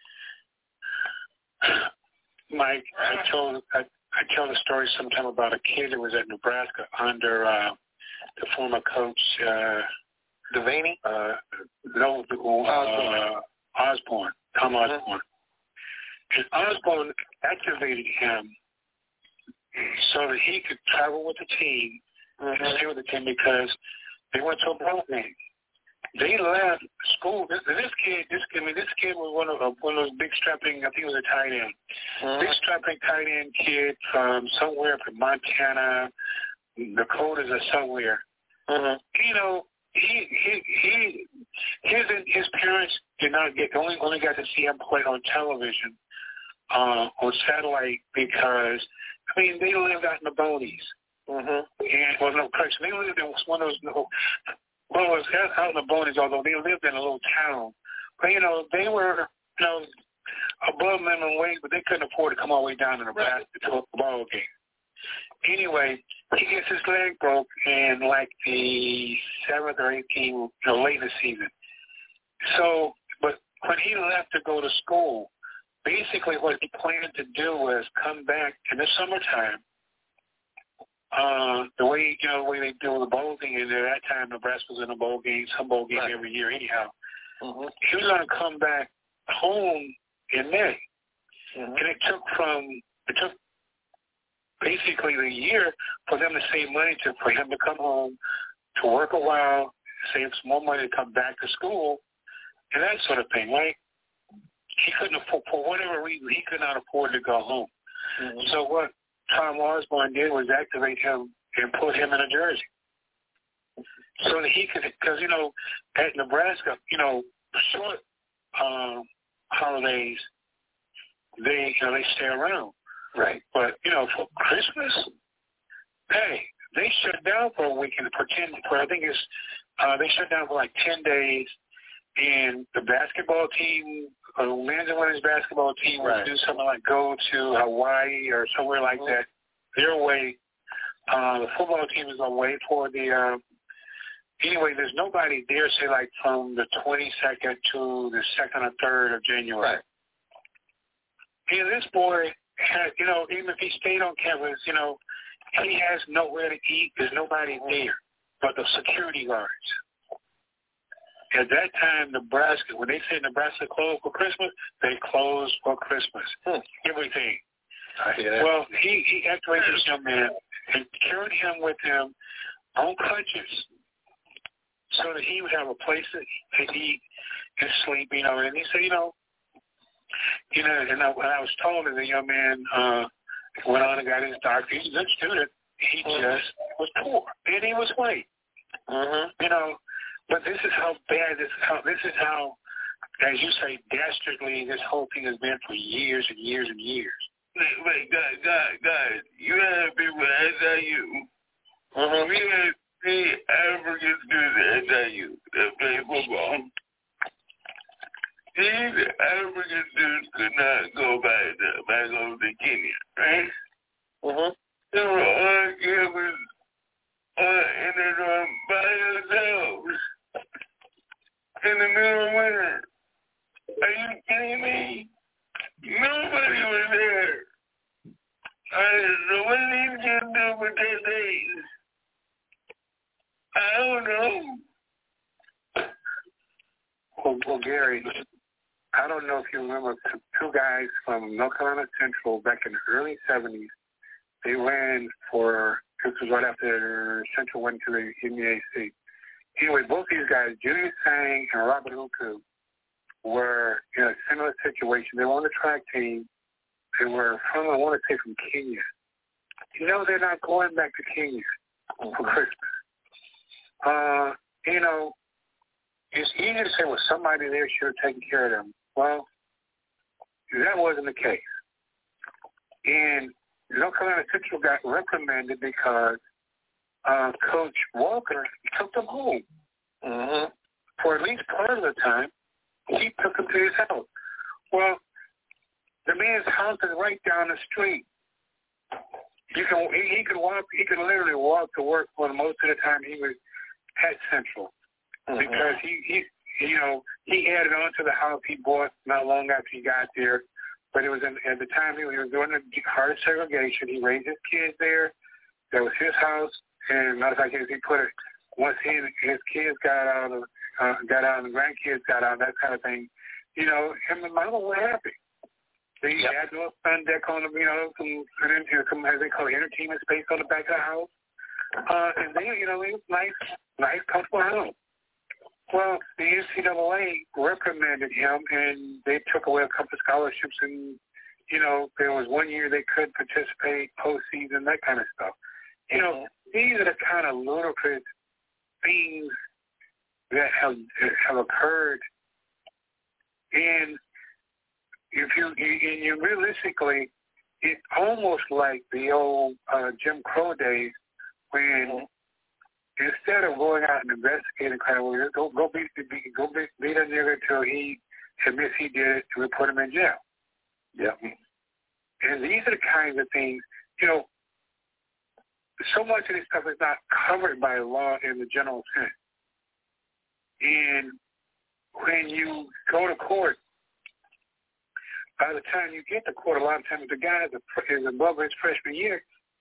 Mike, I told a story sometime about a kid that was at Nebraska under the former coach Devaney? Osborne, Tom Osborne. And Osborne activated him so that he could travel with the team and stay with the team, because they went to a ball game. They left school. This kid was one of those big strapping. I think it was a tight end. Big strapping tight end kid from somewhere from Montana, Dakotas, or somewhere. You know, his parents did not get only got to see him play on television, on satellite, because I mean they lived out in the boonies. And they lived in one of those. Well, it was out in the boonies, although they lived in a little town. But, you know, they were, you know, above minimum wage, but they couldn't afford to come all the way down to Nebraska to a ball game. Anyway, he gets his leg broke in like the 7th or 8th game, late in the season. So, but when he left to go to school, basically what he planned to do was come back in the summertime. The way they do the bowl game, and at that time Nebraska was in a bowl game, some bowl game every year anyhow. He was going to come back home in May. And it took basically a year for them to save money for him to come home, to work a while, save some more money to come back to school, and that sort of thing, right? He couldn't afford, for whatever reason, he could not afford to go home. So what Tom Osborne did was activate him and put him in a jersey, so that he could, because, you know, at Nebraska, you know, short holidays, they stay around. Right. But, you know, for Christmas, hey, they shut down for a weekend they shut down for like 10 days, and the basketball team, men's and women's basketball team would do something like go to Hawaii or somewhere like that. They're away. The football team is away for the anyway, there's nobody there, say, like from the 22nd to the 2nd or 3rd of January. And this boy had, you know, even if he stayed on campus, you know, he has nowhere to eat. There's nobody there but the security guards. At that time, Nebraska, when they said Nebraska closed for Christmas, they closed for Christmas. Everything. Well, he activated this young man and carried him with him on crutches so that he would have a place to eat and sleep, you know. And he said, and I was told that the young man went on and got his doctorate. He's a good student. He just was poor, and he was white. You know, but this is how bad this is how, as you say, dastardly this whole thing has been for years and years and years. Wait, guys, you have people at SIU We had 3 African students at SIU that played football. These African students could not go back over to Kenya, right? They were on campus in the dorm by themselves in the middle of winter. Are you kidding me? Nobody was there. So what did these kids do for 10 days? I don't know. Well, Gary, I don't know if you remember 2 guys from North Carolina Central back in the early 70s. They ran for, this was right after Central went to the NEAC. Anyway, both these guys, Julius Sang and Robert Uku, were in a similar situation. They were on the track team. They were from, I want to say, from Kenya. You know, they're not going back to Kenya for Christmas. You know, it's easy to say, well, somebody there should have taken care of them. Well, that wasn't the case. And North Carolina Central got reprimanded because Coach Walker took them home. For at least part of the time, he took them to his house. Well, the man's house is right down the street. He could literally walk to work for most of the time he was at Central. Because he added on to the house he bought not long after he got there. But it was at the time he was doing the hard segregation. He raised his kids there. That was his house. And matter of fact, he put it, once his kids got out and the grandkids got out, that kind of thing, you know, him and Mama were happy. He had no sun deck on the, you know, some, as they call it, entertainment space on the back of the house. And then, you know, it was nice, comfortable house. Well, the NCAA reprimanded him, and they took away a couple of scholarships, and, you know, there was one year they could participate, postseason, that kind of stuff. You know, these are the kind of ludicrous things that have occurred. And if you realistically, it's almost like the old Jim Crow days when instead of going out and investigating crime, go beat a nigger until he admits he did it, and we put him in jail. And these are the kinds of things, you know, so much of this stuff is not covered by law in the general sense. And when you go to court, by the time you get to court, a lot of times the guy is above his freshman year.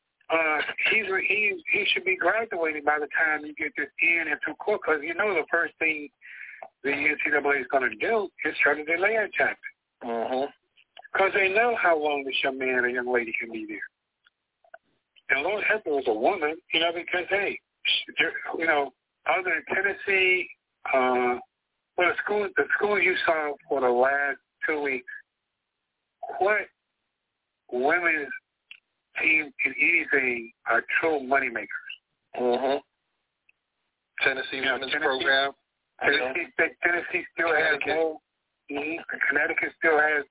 He should be graduating by the time you get this in and through court, because you know the first thing the NCAA is going to do is try to delay a chapter. Because they know how long this young man or young lady can be there. And Lord help it was a woman, you know, because, hey, you know, other than Tennessee, well, the schools you saw for the last 2 weeks, what women's team in anything are true moneymakers. Tennessee women's program. Tennessee still has more. Connecticut still has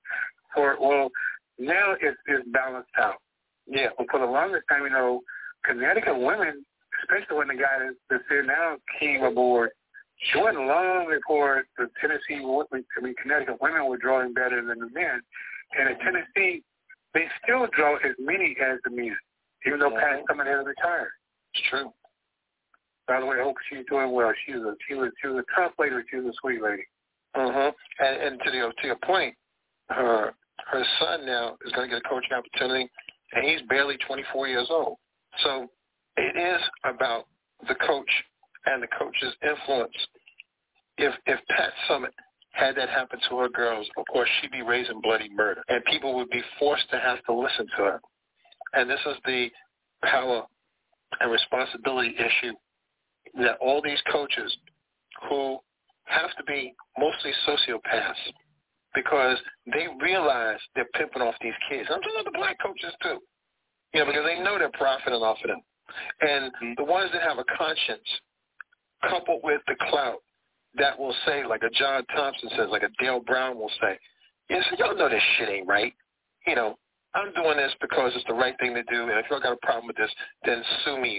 now it's balanced out. Yeah. But for the longest time, you know, Connecticut women, especially when the guy that's there now came aboard, she wasn't long before the Connecticut women were drawing better than the men. And in Tennessee, they still draw as many as the men, even though Pat Summitt has retired. It's true. By the way, I hope she's doing well. She was a tough lady, but she was a sweet lady. And to your point, her son now is going to get a coaching opportunity, and he's barely 24 years old. So it is about the coach and the coach's influence. If Pat Summitt had that happen to her girls, of course, she'd be raising bloody murder, and people would be forced to have to listen to her. And this is the power and responsibility issue that all these coaches who have to be mostly sociopaths, because they realize they're pimping off these kids. I'm talking about the black coaches too, you know, because they know they're profiting off of them. And the ones that have a conscience, coupled with the clout, that will say, like a John Thompson says, like a Dale Brown will say, yes, y'all know this shit ain't right. You know, I'm doing this because it's the right thing to do, and if y'all got a problem with this, then sue me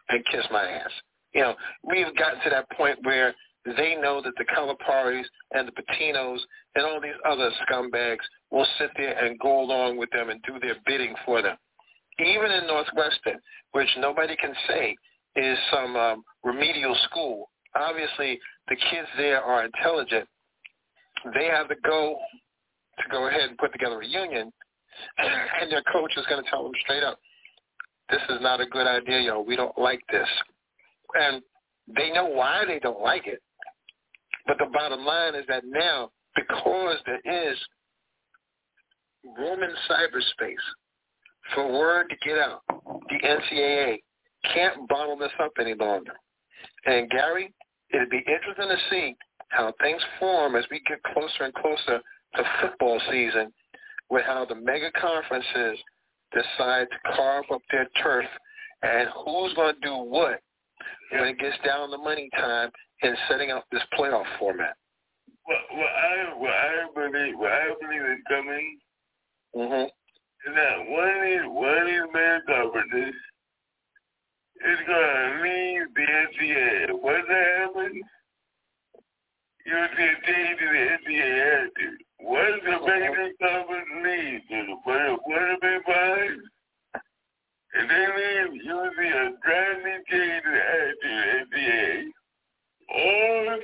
and kiss my ass. You know, we've gotten to that point where they know that the Calipari's and the Patinos and all these other scumbags will sit there and go along with them and do their bidding for them. Even in Northwestern, which nobody can say is some remedial school, obviously the kids there are intelligent. They have the go to go ahead and put together a union, and their coach is going to tell them straight up, this is not a good idea, yo. We don't like this. And they know why they don't like it. But the bottom line is that now, because there is Roman cyberspace for word to get out, the NCAA can't bottle this up any longer. And, Gary, it'd be interesting to see how things form as we get closer and closer to football season, with how the mega conferences decide to carve up their turf and who's going to do what when it gets down to money time in setting up this playoff format. What I believe is coming is that one of these mega conferences is going to leave the NCAA. Once that happens, you'll see a change in the NCAA attitude. Once the mega conference leaves, what are they behind? And they leave, you'll see a drastic change in the attitude of the NCAA. All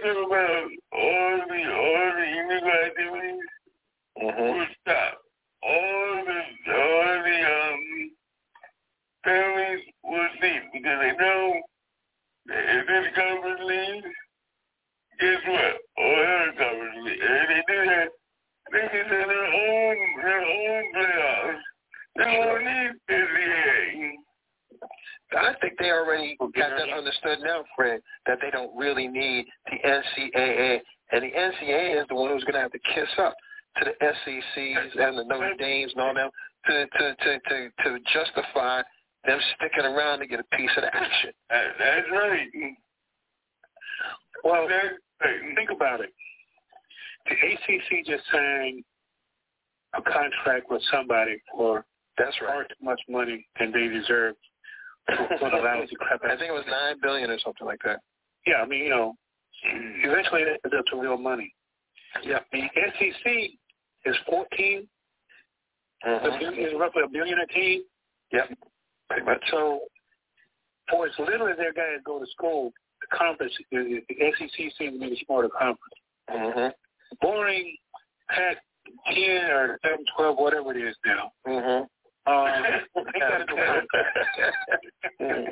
the illegal activities will stop. All the families will sleep because they know that if this conference leaves, guess what? All other conference leaves. And if they do that, they can do their own playoffs. They won't need NCAA. I think they already got that understood now, Fred, that they don't really need the NCAA. And the NCAA is the one who's going to have to kiss up to the SECs and the Notre Dames and all them to justify them sticking around to get a piece of the action. That's right. Well, think about it. The ACC just signed a contract with somebody for far too much money than they deserve for the lousy crap. I think it was $9 billion or something like that. Yeah, I mean, eventually it adds up to real money. Yeah. The SEC is 14. Is roughly $1 billion a team. Yep. Pretty much. So, for as little as their guys go to school, the conference, the SEC seems to be the smarter conference. Boring Pac-10 or 7-12, whatever it is now. They got to go.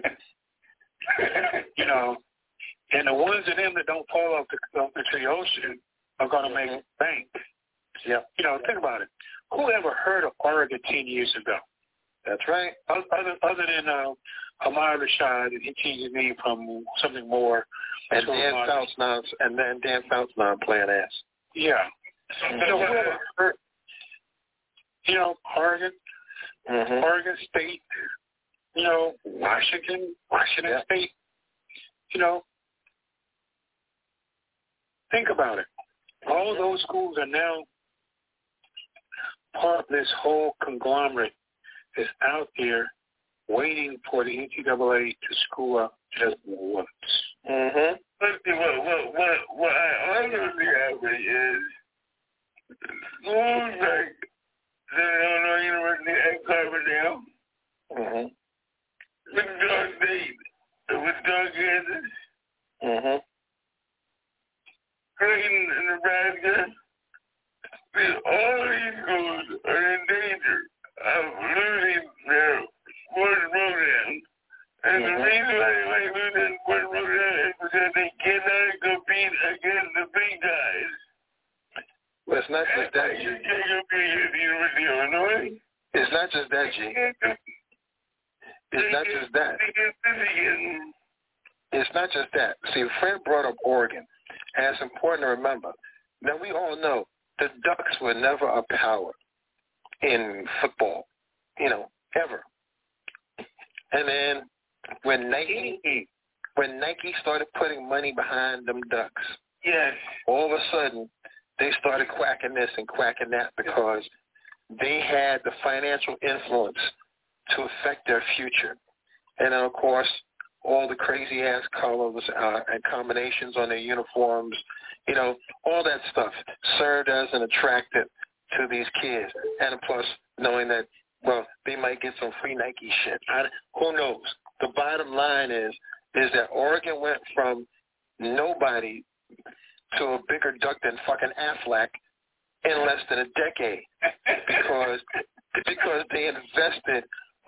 And the ones of them that don't fall off into the ocean are going to make bank. Yeah. Think about it. Who ever heard of Oregon 10 years ago? That's right. Other than Ahmad Rashad, and he changed his name from something more. And Dan Fount's non-playing ass. Yeah. Who ever heard? Oregon, Oregon State, Washington State. Think about it. All those schools are now part of this whole conglomerate that's out there waiting for the NCAA to screw up just once. What I honestly have is schools like the Illinois University at Carbondale, with Georgia State, with Kansas, Creighton, Nebraska, all these schools are in danger of losing their sports program. And the reason why they might lose their sports program is because they cannot compete against the big guys. Well, it's not just that, G. You can't compete at the University of Illinois. It's not just that, G. It's not just that. It's not just that. See, Fred brought up Oregon, and it's important to remember. Now, we all know the Ducks were never a power in football, ever. And then when Nike started putting money behind them Ducks, all of a sudden they started quacking this and quacking that because they had the financial influence to affect their future. And then, of course, all the crazy-ass colors and combinations on their uniforms, all that stuff served as an attractant to these kids. And plus, knowing that, well, they might get some free Nike shit. Who knows? The bottom line is that Oregon went from nobody to a bigger duck than fucking Aflac in less than a decade because they invested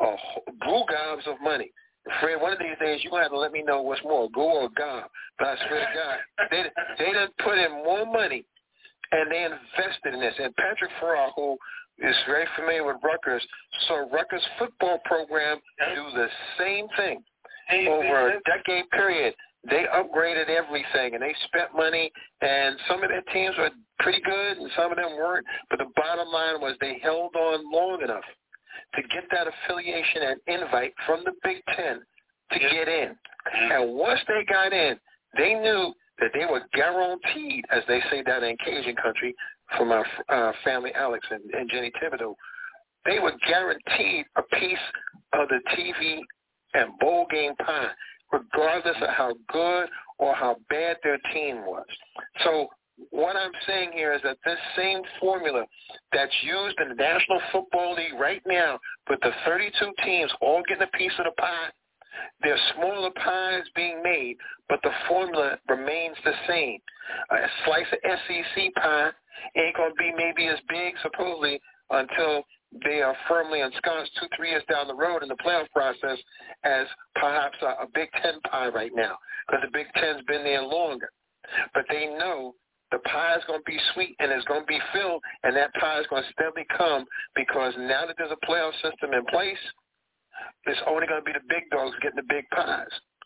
goo gobs of money. Fred, one of these days you're going to have to let me know what's more, goo or gob. But I swear to God, they done put in more money and they invested in this. And Patrick Farrar, who is very familiar with Rutgers, saw Rutgers football program do the same thing over a decade period. They upgraded everything, and they spent money, and some of their teams were pretty good, and some of them weren't. But the bottom line was they held on long enough to get that affiliation and invite from the Big Ten to get in. And once they got in, they knew that they were guaranteed, as they say down in Cajun country, from our family Alex and Jenny Thibodeau, they were guaranteed a piece of the TV and bowl game pie, regardless of how good or how bad their team was. So what I'm saying here is that this same formula that's used in the National Football League right now with the 32 teams all getting a piece of the pie, there's smaller pies being made, but the formula remains the same. A slice of SEC pie ain't going to be maybe as big, supposedly, until they are firmly ensconced 2-3 years down the road in the playoff process as perhaps a Big Ten pie right now, because the Big Ten's been there longer. But they know the pie is going to be sweet and it's going to be filled, and that pie is going to steadily come because now that there's a playoff system in place, it's only going to be the big dogs getting the big pies.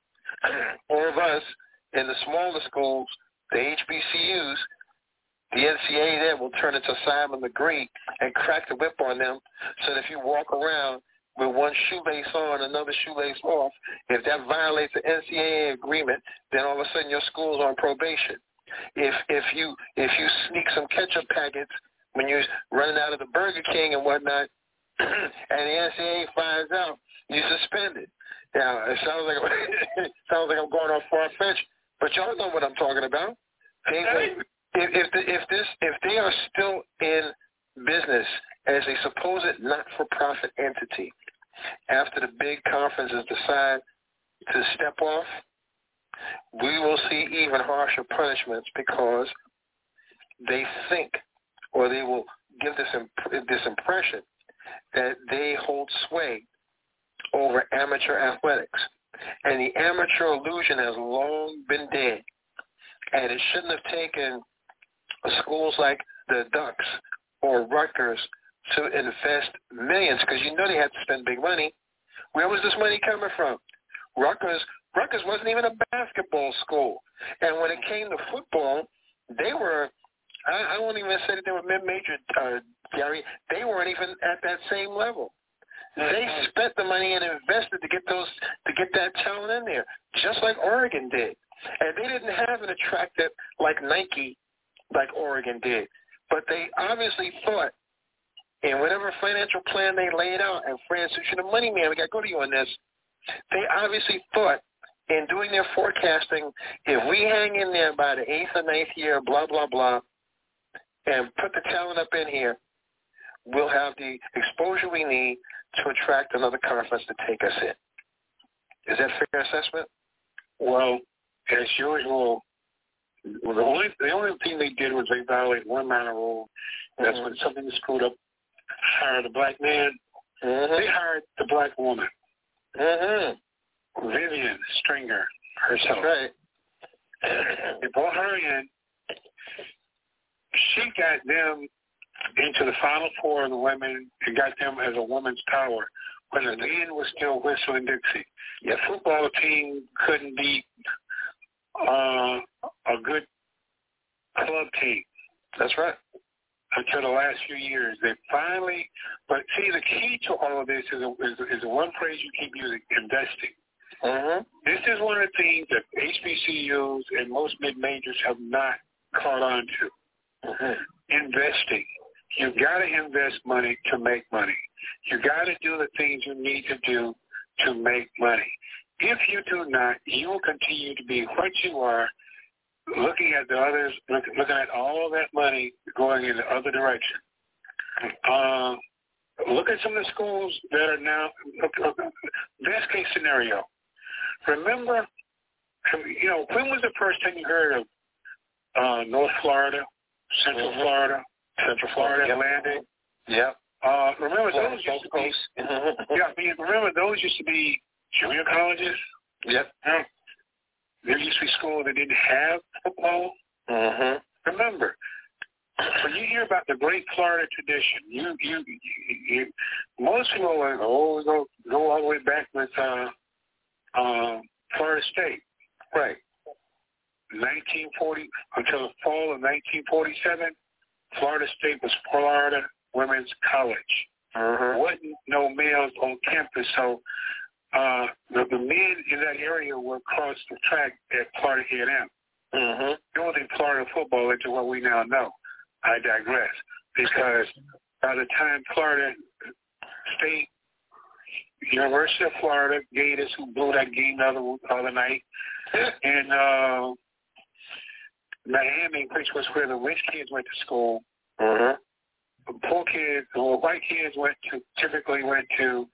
All of us in the smaller schools, the HBCUs, the NCAA there will turn into Simon the Great and crack the whip on them so that if you walk around with one shoelace on, another shoelace off, if that violates the NCAA agreement, then all of a sudden your school's on probation. If you sneak some ketchup packets when you're running out of the Burger King and whatnot, and the NCAA finds out, you're suspended. Now, it sounds like I'm going off far-fetched, but y'all know what I'm talking about. If they are still in business as a supposed not-for-profit entity after the big conferences decide to step off, we will see even harsher punishments because they think, or they will give this impression that they hold sway over amateur athletics. And the amateur illusion has long been dead. And it shouldn't have taken schools like the Ducks or Rutgers to invest millions, because you know they had to spend big money. Where was this money coming from? Rutgers wasn't even a basketball school. And when it came to football, they were, I won't even say that they were mid-major, Gary. They weren't even at that same level. They spent the money and invested to get that talent in there, just like Oregon did. And they didn't have an attractant like Nike, like Oregon did. But they obviously thought, in whatever financial plan they laid out, and Francis, you're the money man, we got to go to you on this. They obviously thought, in doing their forecasting, if we hang in there by the 8th or 9th year, blah, blah, blah, and put the talent up in here, we'll have the exposure we need to attract another conference to take us in. Is that a fair assessment? Well, as usual, the only thing they did was they violated one minor rule. That's when something screwed up. Hired a black man. They hired the black woman. Vivian Stringer herself. That's right. They brought her in. She got them into the Final Four of the women and got them as a woman's power when the men was still whistling Dixie. The football team couldn't beat a good club team. That's right. Until the last few years. They finally, but see, the key to all of this is the one phrase you keep using, investing. This is one of the things that HBCUs and most mid-majors have not caught on to. Investing. You've got to invest money to make money. You got to do the things you need to do to make money. If you do not, you will continue to be what you are, looking at the others, looking at all that money going in the other direction. Look at some of the schools that are now, best case scenario. Remember, when was the first time you heard of North Florida, Central Florida, Atlantic? Yeah. Remember those used to be, remember those used to be junior colleges? Yep. There used to be schools that didn't have football. Mm-hmm. Remember, when you hear about the great Florida tradition, you most people are like, go all the way back with Florida State. Right. 1940 until the fall of 1947, Florida State was Florida Women's College. Wasn't no males on campus, so the men in that area would cross the track at Florida A&M. Building Florida football into what we now know. I digress, because by the time Florida State, University of Florida, Gators, who blew that game the other night, and Miami, which was where the rich kids went to school, poor kids, or white kids typically went to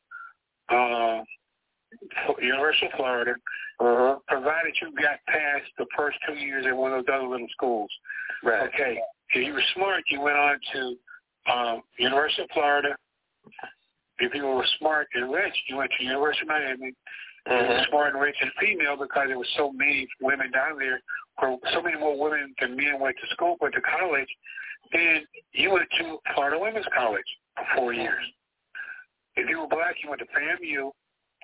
University of Florida, provided you got past the first 2 years in one of those other little schools. Right. Okay. If you were smart, you went on to University of Florida. If you were smart and rich, you went to University of Miami. If you were smart and rich and female, because there were so many women down there, or so many more women than men went to school, went to college, then you went to Florida Women's College for 4 years. If you were black, you went to FAMU,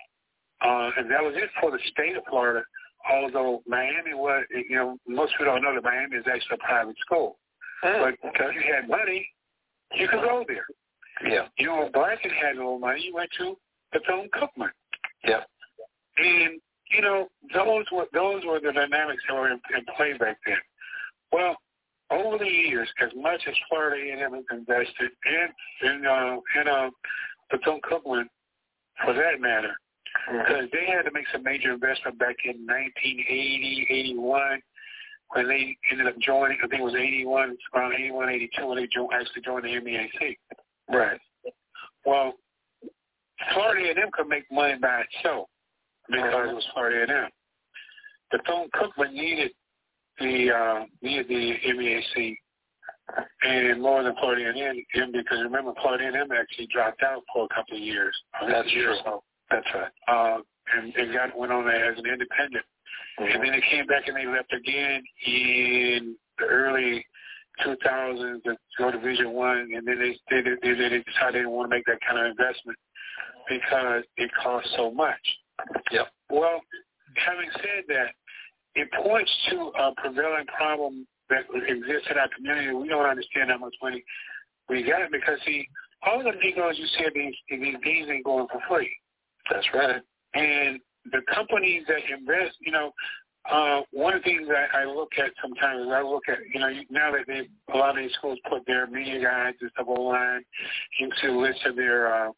and that was it for the state of Florida, although Miami was, most people don't know that Miami is actually a private school. But because you had money, you could go there. Yeah. You were black and had a little money, you went to Bethune-Cookman. Yeah. And, those were the dynamics that were in play back then. Well, over the years, as much as Florida A&M has invested in Bethune-Cookman, for that matter, because they had to make some major investment back in 1980, 81, when they ended up joining, I think it was 81, around 81, 82, when they actually joined the MEAC. Right. Well, Florida A&M could make money by itself because it was Florida A&M. Bethune-Cookman needed the MEAC and more than Florida A&M, because remember, Florida A&M actually dropped out for a couple of years. That's true. So. That's right. And went on as an independent. And then they came back and they left again in the early 2000s to go to Division I, and then they decided they didn't want to make that kind of investment because it cost so much. Yep. Well, having said that, it points to a prevailing problem that exists in our community. We don't understand how much money we got because, see, all the Negroes you see at these games ain't going for free. That's right. And the companies that invest, one of the things I look at sometimes is now that a lot of these schools put their media guides and stuff online, you can see a list of their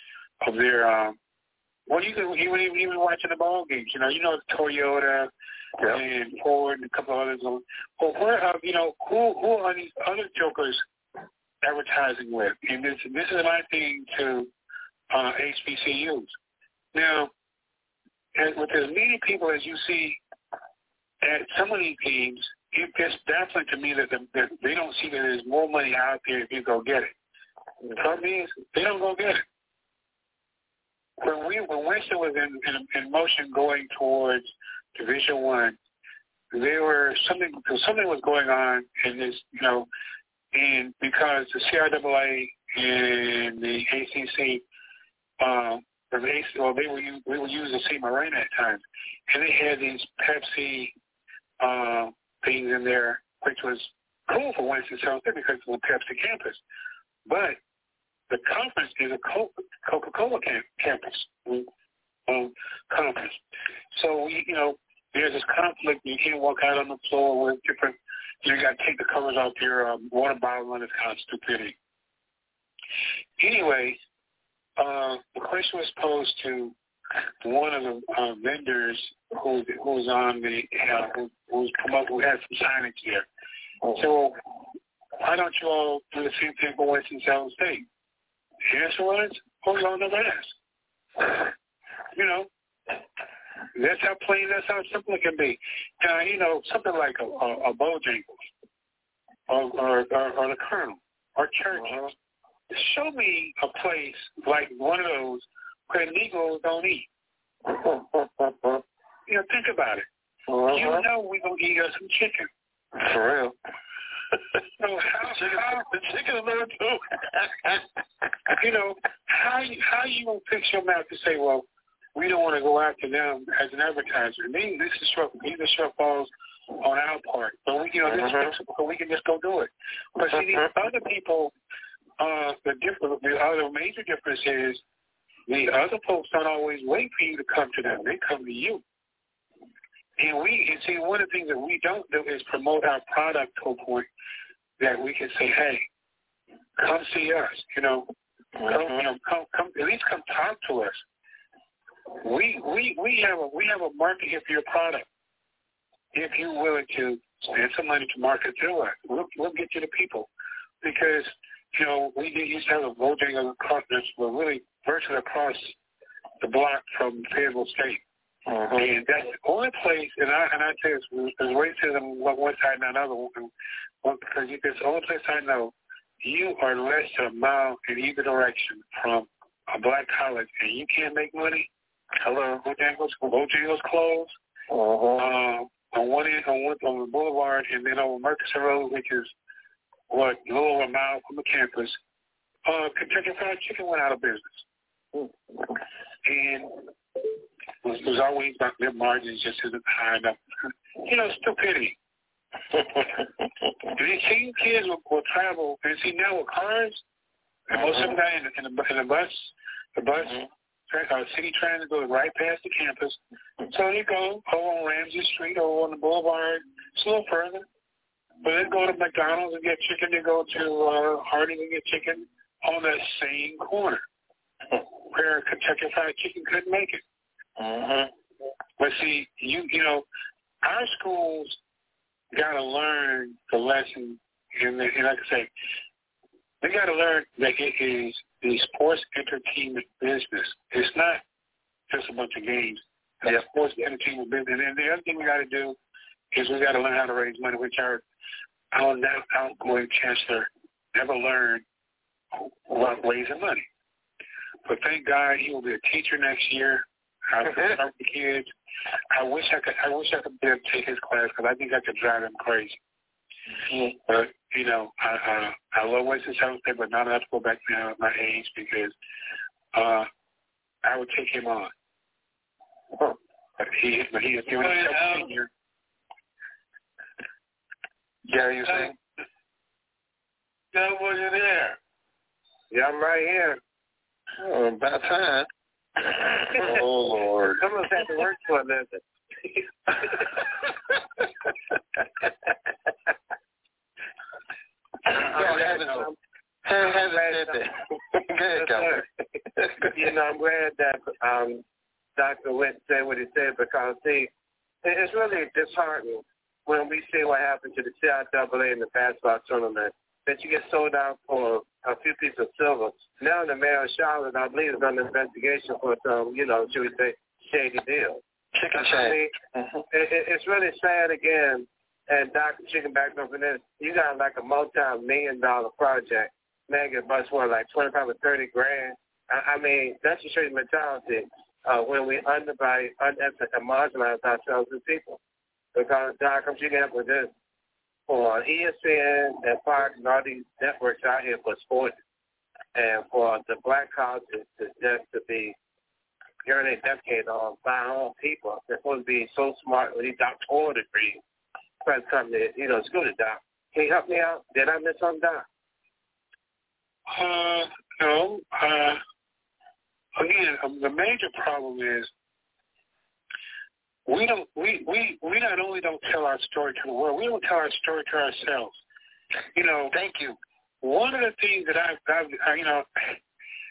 well, you can even watching the ball games. Toyota and Ford and a couple of others. Well, who are these other jokers advertising with? And this is my thing to HBCUs. Now, with as many people as you see at some of these games, it gets baffling to me that they don't see that there's more money out there if you go get it. The problem is, they don't go get it. When Winston was in motion going towards Division I, something was going on in this, and because the CIAA and the ACC, we would use the same arena at times, and they had these Pepsi things in there, which was cool for Winston-Salem because it was a Pepsi campus. But the conference is a Coca-Cola campus conference. So, there's this conflict. You can't walk out on the floor with different, you got to take the covers off your water bottle, and it's kind of stupidity. Anyway, the question was posed to one of the vendors who's on the who's come up, who has some signage there. So why don't you all do the same thing for Winston-Salem State? The answer was, oh, y'all never asked. You know, that's how plain, that's how simple it can be. You know, something like a Bojangles or the Colonel or Churches. Show me a place like one of those where Negroes don't eat. You know, think about it. You know we're going to eat us some chicken. For real. So how the chicken is there too. You know, how you going to fix your mouth to say, well, we don't want to go after them as an advertiser. These are shortfalls on our part. But we, you know, we can just go do it. But see, these other people, the other major difference is the other folks don't always wait for you to come to them. They come to you. And see, one of the things that we don't do is promote our product to a point that we can say, hey, come see us. You know, come, at least come talk to us. We have a market here for your product. If you're willing to spend some money to market through us, we'll get you the people. Because, you know, we used to have a Bojangles across this, well, really virtually across the block from Fayetteville State. And that's the only place, and I say there's racism one side and another one, because it's the only place I know you are less than a mile in either direction from a black college, and you can't make money. Hello, Bojangles closed on the boulevard, and then over Murchison Road, which is a little over a mile from the campus. Kentucky Fried Chicken went out of business, and it was always about their margins just isn't high enough. You know, stupidity. These teen kids will travel, and see now with cars, and most of them got in the bus, city transit goes right past the campus. So they go over on Ramsey Street or on the boulevard, it's a little further. But they go to McDonald's and get chicken. They go to Harding and get chicken on that same corner where Kentucky Fried Chicken couldn't make it. But see, you know, our schools got to learn the lesson, and like I say, they got to learn that it is the sports entertainment business. It's not just a bunch of games. It's sports entertainment business. And the other thing we got to do is we got to learn how to raise money, which our outgoing chancellor never learned about raising money. But thank God he will be a teacher next year. I help the kids. I wish I could be able to take his class because I think I could drive him crazy. But you know, I love Winston-Salem State, but not enough to go back now at my age because I would take him on. But he is doing himself a senior. Yeah, you saying? God, was you there? Yeah, I'm right here. Oh, about time. Oh, Lord. I'm going to have to work for nothing. You know, I'm glad that Dr. Witt said what he said because, see, it's really disheartening when we see what happened to the CIAA in the basketball tournament, that you get sold out for a few pieces of silver. Now the mayor of Charlotte, I believe, is under investigation for some, you know, should we say, shady deal. Chicken shade. It's really sad again, and Dr. Chicken back up in this, you got like a multi-million-dollar project. Man, get bust for like 25 or 30 grand. I mean, that's just straight mentality when we undervalue, and marginalize ourselves as people. Because, Doc, I'm chicken up with this. For ESPN and Fox and all these networks out here for sports, and for the black colleges to be yearning a decade on by our own people. They're supposed to be so smart with these doctoral degrees. Trying to come to, you know, school to Doc. Can you help me out? Did I miss something, Doc? No. Again, the major problem is we not only don't tell our story to the world, we don't tell our story to ourselves. You know. Thank you. One of the things that I've you know,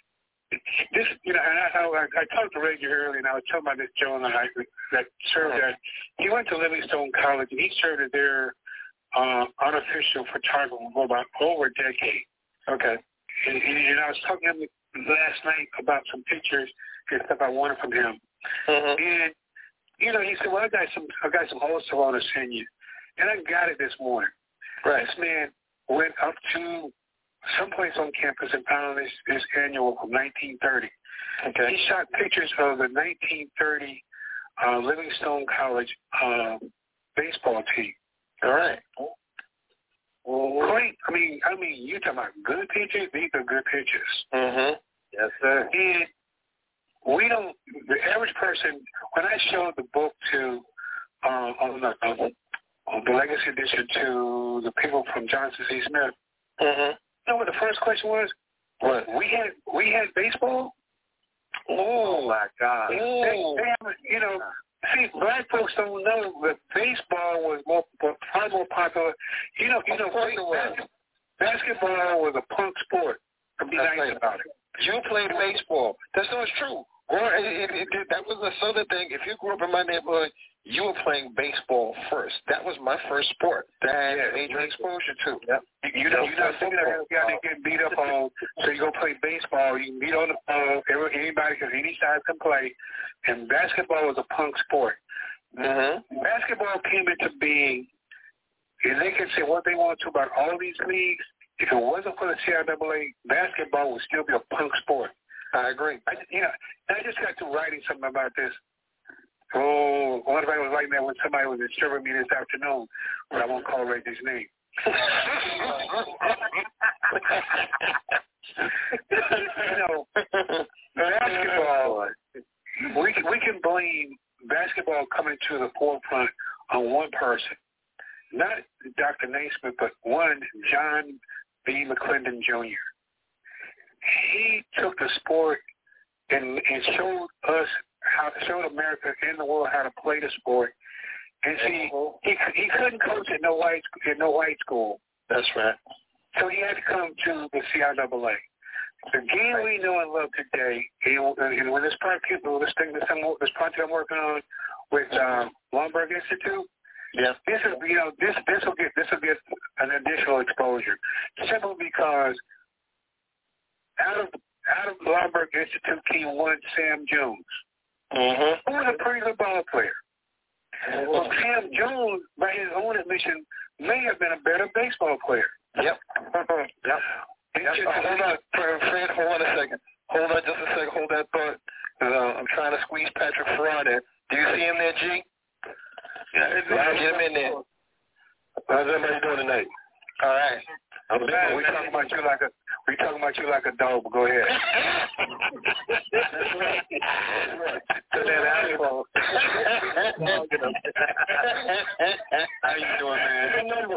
this, you know, and I talked to Reggie earlier, and I was talking about this gentleman that served at. He went to Livingstone College, and he served as their unofficial photographer for about over a decade. Okay. And I was talking to him last night about some pictures and stuff I wanted from him. And you know, he said, "Well, I got some old stuff I want to send you," and I got it this morning. Right. This man went up to someplace on campus and found this annual from 1930. Okay. He shot pictures of the 1930 Livingstone College baseball team. All right. Great. I mean, you talking about good pictures? These are good pictures. Yes, sir. And we don't. The average person. When I showed the book to on the Legacy Edition to the people from Johnson C. Smith, you know what the first question was? What? We had baseball. Oh my God! They haven't, you know. See, black folks don't know that baseball was far more popular. You know, basketball was a punk sport. To be nice about it. You played baseball. That's not true. That was a southern thing. If you grew up in my neighborhood, you were playing baseball first. That was my first sport that I had major exposure to. Yep. You're not thinking of a guy that get beat up on, so you go play baseball. You can beat on the ball. Anybody, any side can play. And basketball was a punk sport. Basketball came into being, and they can say what they want to about all these leagues. If it wasn't for the CIAA, basketball would still be a punk sport. I agree. I just got to writing something about this. Oh, one of I was writing that when somebody was disturbing me this afternoon, but I won't call Reggie's name. You know, basketball, we can blame basketball coming to the forefront on one person. Not Dr. Naismith, but one, John B. McClendon Jr. He took the sport and showed us showed America and the world how to play the sport. And see, he couldn't coach at no white school. That's right. So he had to come to the CIAA. The game we know and love today, and when this project I'm working on with Lomberg Institute, this will get an additional exposure, simply because out of Lomberg Institute came one Sam Jones, who was a pretty good ball player. Well, Sam Jones, by his own admission, may have been a better baseball player. Yep. Hold on, Fred, hold on a second. Hold on just a second. Hold that thought. I'm trying to squeeze Patrick Ferron there. Do you see him there, G? Yeah, get him in there. How's everybody doing tonight? All right. We talking about you like a dog, but go ahead. How you doing, man?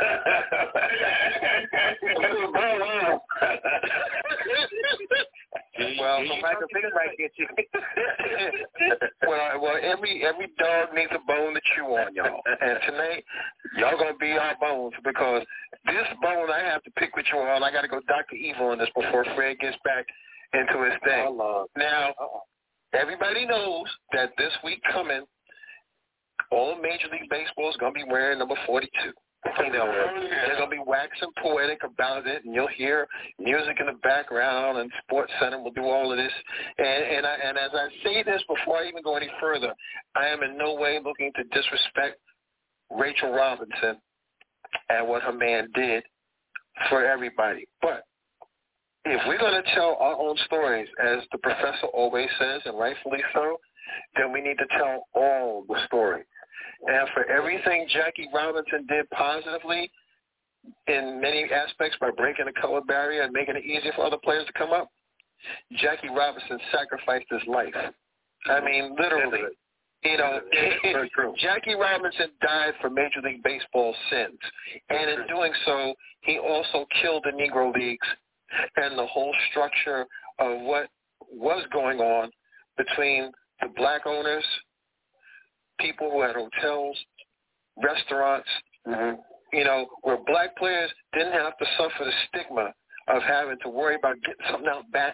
Well, Michael, might get you. well, every dog needs a bone to chew on, y'all. And tonight, y'all gonna be our bones, because this bone I have to pick with you on. I got to go Dr. Evil on this before Fred gets back into his thing. Now, everybody knows that this week coming, all Major League Baseball is going to be wearing number 42. You know, they're going to be waxing poetic about it, and you'll hear music in the background, and Sports Center will do all of this. And as I say this, before I even go any further, I am in no way looking to disrespect Rachel Robinson and what her man did for everybody. But if we're going to tell our own stories, as the professor always says, and rightfully so, then we need to tell all the story. And for everything Jackie Robinson did positively in many aspects by breaking the color barrier and making it easier for other players to come up, Jackie Robinson sacrificed his life. I mean, literally. You know, Jackie Robinson died for Major League Baseball's sins. And in doing so, he also killed the Negro Leagues and the whole structure of what was going on between the black owners, people who had hotels, restaurants, you know, where black players didn't have to suffer the stigma of having to worry about getting something out back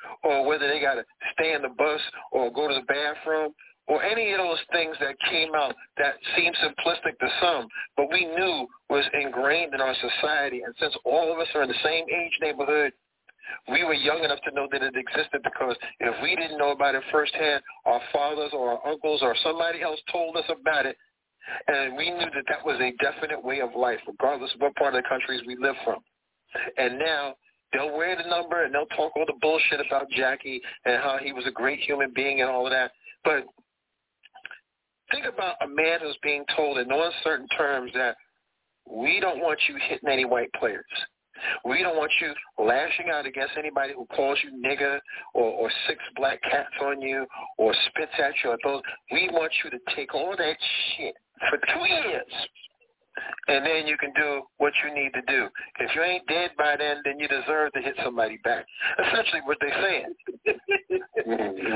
or whether they got to stay in the bus or go to the bathroom, or any of those things that came out that seemed simplistic to some, but we knew was ingrained in our society. And since all of us are in the same age neighborhood, we were young enough to know that it existed, because if we didn't know about it firsthand, our fathers or our uncles or somebody else told us about it, and we knew that that was a definite way of life, regardless of what part of the countries we live from. And now they'll wear the number and they'll talk all the bullshit about Jackie and how he was a great human being and all of that. But think about a man who's being told in no uncertain terms that we don't want you hitting any white players. We don't want you lashing out against anybody who calls you nigger or six black cats on you or spits at you. We want you to take all that shit for 2 years, and then you can do what you need to do. If you ain't dead by then you deserve to hit somebody back. Essentially what they're saying. So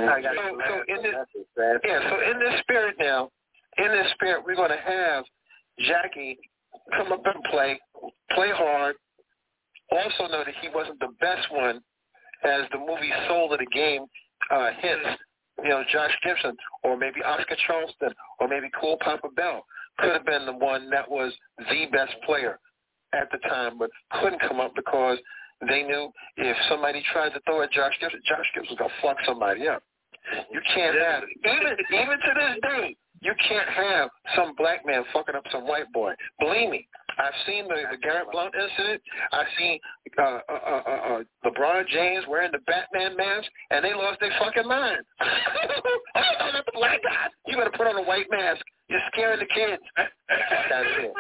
in this spirit now, we're going to have Jackie come up and play hard. Also know that he wasn't the best one, as the movie Soul of the Game hints. Josh Gibson or maybe Oscar Charleston or maybe Cool Papa Bell could have been the one that was the best player at the time, but couldn't come up because they knew if somebody tried to throw at Josh Gibson was going to fuck somebody up. You can't have, even to this day, you can't have some black man fucking up some white boy. Believe me, I've seen the Garrett Blount incident. I've seen LeBron James wearing the Batman mask, and they lost their fucking mind. Oh, not the black guy. You better put on a white mask. You're scaring the kids. That's it.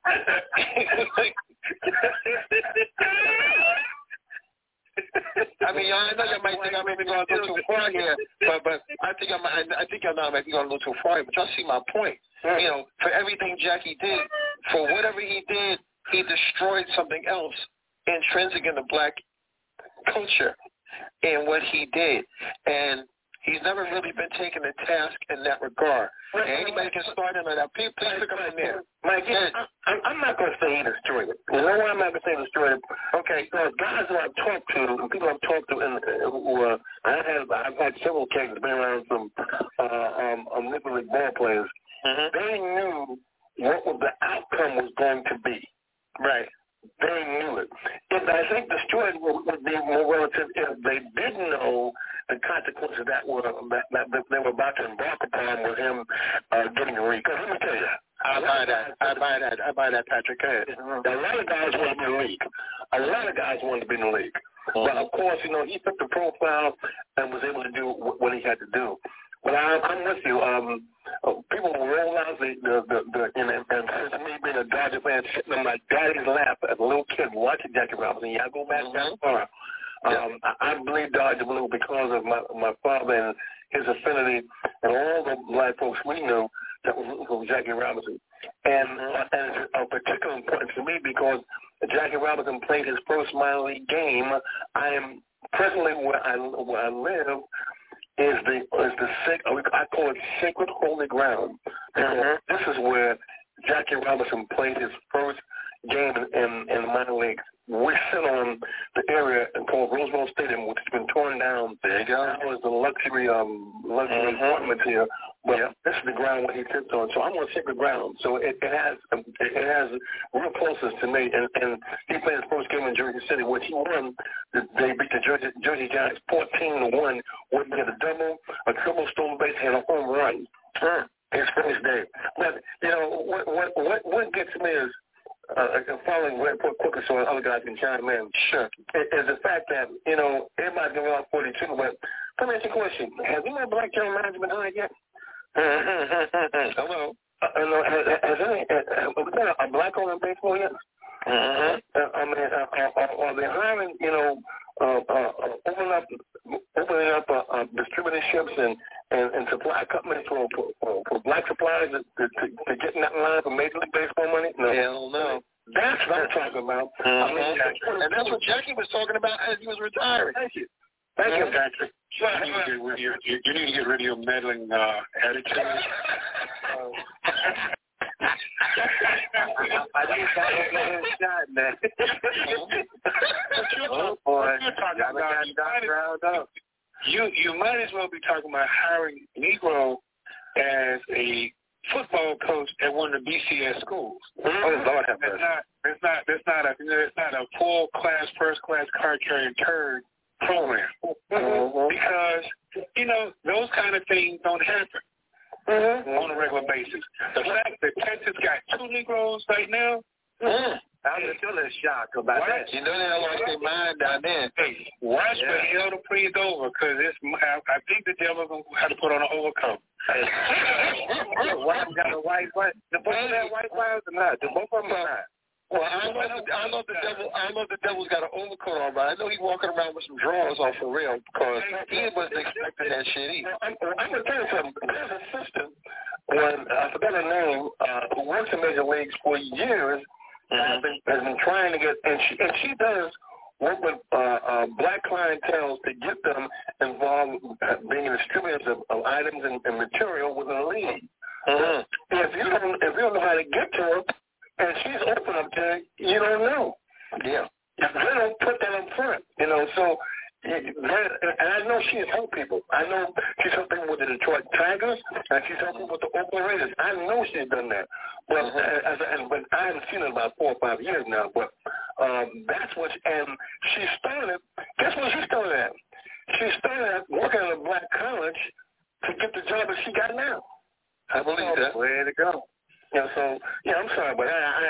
I mean, I know you might think I may be going a little too far here, but I think y'all might be going a little too far. But y'all see my point. For everything Jackie did, for whatever he did, he destroyed something else intrinsic in the black culture in what he did, and he's never really been taken to task in that regard. And anybody can start in on that. Please pick up from there. Mike, I'm not going to say he destroyed it. You know why I'm not going to say he destroyed it? Okay, guys who I've talked to, people I've talked to, I've had several cases, been around some Little League ball players. Mm-hmm. They knew what the outcome was going to be. Right. They knew it. And I think destroyed would be more relative if they didn't know the consequences that they were about to embark upon with him getting a league. Because let me tell you, I buy that, Patrick. Go ahead. A lot of guys want to be in the league. Mm-hmm. But of course, he took the profile and was able to do what he had to do. But I'm with you. People will roll out and since me being a Dodger fan, sitting on my daddy's lap as a little kid watching Jackie Robinson. Y'all go back that far. I believe Dodger blue because of my father and his affinity and all the black folks we knew that was rooting for Jackie Robinson. And it's of particular importance to me because Jackie Robinson played his first minor league game. I am presently where I live. Is the I call it sacred holy ground. This is where Jackie Robinson played his first game in the minor leagues. We sit on the area called Roosevelt Stadium, which has been torn down. There you go. That was the luxury apartments here. But this is the ground where he sits on. So I'm on sacred ground. So it has real closeness to me. And he played his first game in Jersey City, which he won. They beat the Jersey Giants 14-1. Wouldn't get a double, a triple, stolen base, and a home run. His first day. But what gets me is. Following real quickly so other guys can chime in. Sure. Is the fact that, everybody's going on 42, but let me ask you a question. Has any black general manager been hired yet? Hello. Has there a black owner in baseball yet? Are they hiring, opening up distributorships and supply companies for black suppliers to get in that line for Major League Baseball money? No. Hell no. That's what I'm talking about. And that's what Jackie was talking about as he was retiring. Thank you, Patrick. You need to get rid of your meddling attitude. I think I got his shot, man. Oh, boy. boy. You're talking about, you might as well be talking about hiring Negro as a football coach at one of the BCS schools. Oh, Lord have mercy. That's not a full class, first class card carrying turd program. Because, those kind of things don't happen on a regular basis. The fact that Texas got 2 Negroes right now, I'm still in shock about that. They lost their mind down there. Hey, watch for hell to freeze over, because I think the devil's going to have to put on an overcoat. Wife got a white wife. The both of them white wives or not? The both of them are not. Well, I know the devil's got an overcoat on, but I know he's walking around with some drawers on for real, because he wasn't expecting that shit either. I'm going to tell you something. There's an assistant, I forgot her name, who works in Major Leagues for years, has been trying to get, and she does work with black clientele to get them involved being distributors of items and material within the league. If you don't know how to get to her, and she's open up to it, you don't know. Yeah. They don't put that up front, so. And I know she's helped people. I know she's helped people with the Detroit Tigers, and she's helped people with the Oakland Raiders. I know she's done that. But but I haven't seen her in about 4 or 5 years now. But that's what. And she started. Guess what she started at? She started at working at a black college to get the job that she got now. I believe that. Way to go. So I'm sorry, but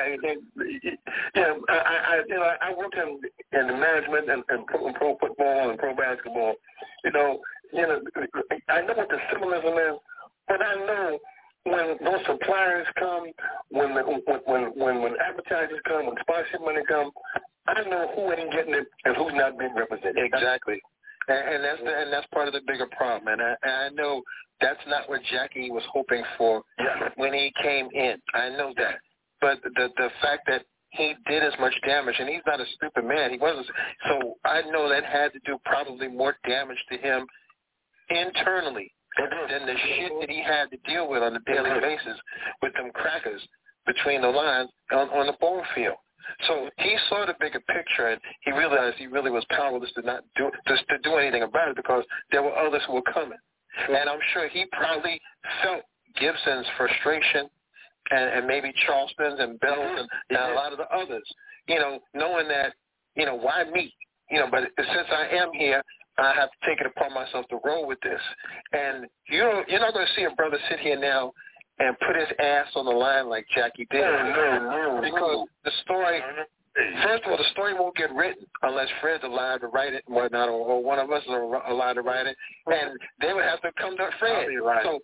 I worked in the management and pro football and pro basketball. I know what the symbolism is, but I know when those suppliers come, when advertisers come, when sponsorship money comes, I know who ain't getting it and who's not being represented. Exactly. And that's part of the bigger problem. And I know that's not what Jackie was hoping for when he came in. I know that. But the fact that he did as much damage, and he's not a stupid man. He wasn't. So I know that had to do probably more damage to him internally than the shit that he had to deal with on a daily basis with them crackers between the lines on the ball field. So he saw the bigger picture, and he realized he really was powerless to do anything about it, because there were others who were coming. And I'm sure he probably felt Gibson's frustration and maybe Charleston's and Bell's and a lot of the others, knowing that, why me? But since I am here, I have to take it upon myself to roll with this. And you're not going to see a brother sit here now and put his ass on the line like Jackie did. Because the story, first of all, the story won't get written unless Fred's alive to write it and whatnot, or one of us is alive to write it. And they would have to come to Fred. So,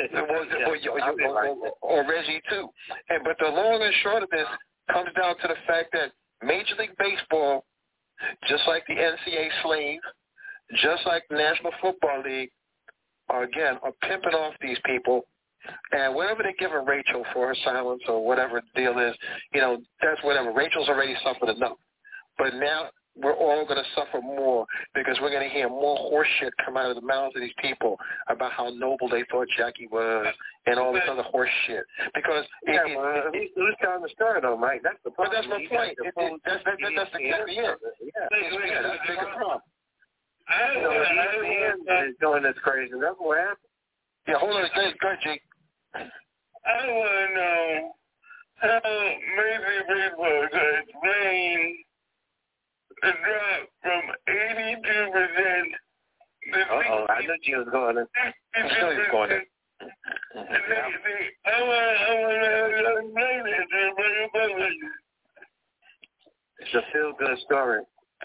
or Reggie too. But the long and short of this comes down to the fact that Major League Baseball, just like the NCAA slave, just like the National Football League, are pimping off these people. And whatever they give Rachel for her silence or whatever the deal is, that's whatever. Rachel's already suffered enough. But now we're all going to suffer more, because we're going to hear more horse shit come out of the mouths of these people about how noble they thought Jackie was and all this other horse shit. Because who's telling the story, though, Mike? That's the problem. But that's my point. That's exactly it. That's a bigger problem. Is doing this crazy. That's what happened. Yeah, hold on. Go ahead, Jake. I want to know how Major Baseball got rain to drop from 82%. I knew you was going in. I knew he was going in. I want to explain it to everybody. It's a feel-good story.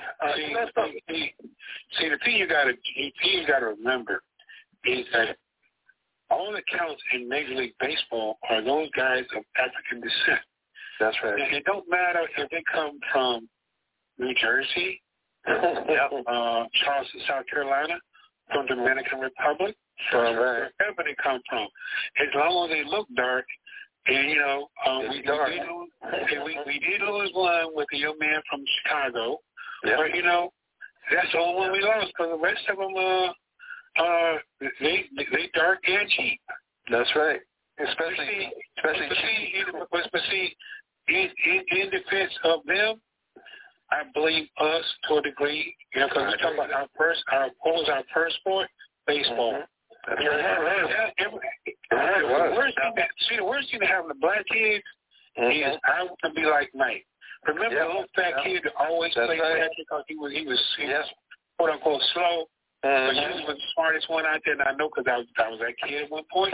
See, the thing you got to remember is that all that counts in Major League Baseball are those guys of African descent. That's right. And it don't matter if they come from New Jersey, Charleston, South Carolina, from Dominican Republic, wherever they come from. As long as they look dark, and we did lose one with the young man from Chicago, but that's the only one we lost, because the rest of them they dark and cheap. That's right. Especially cheap. But see, in defense of them, I believe us to a degree, because we're talking about what was our first sport? Baseball. Mm-hmm. The worst thing to have the black kids is I want to be like Mike. Remember the little fat kid that always played catcher because he was quote unquote slow. But you was the smartest one out there, and I know because I was that kid at one point.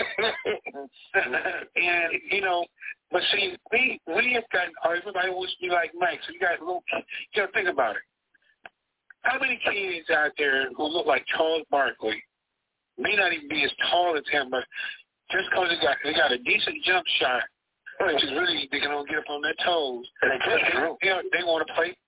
And but see, we have gotten everybody wants to be like Mike. So you got think about it. How many kids out there who look like Charles Barkley may not even be as tall as him, but just because they got a decent jump shot, which is really they can only get up on their toes. They want to play.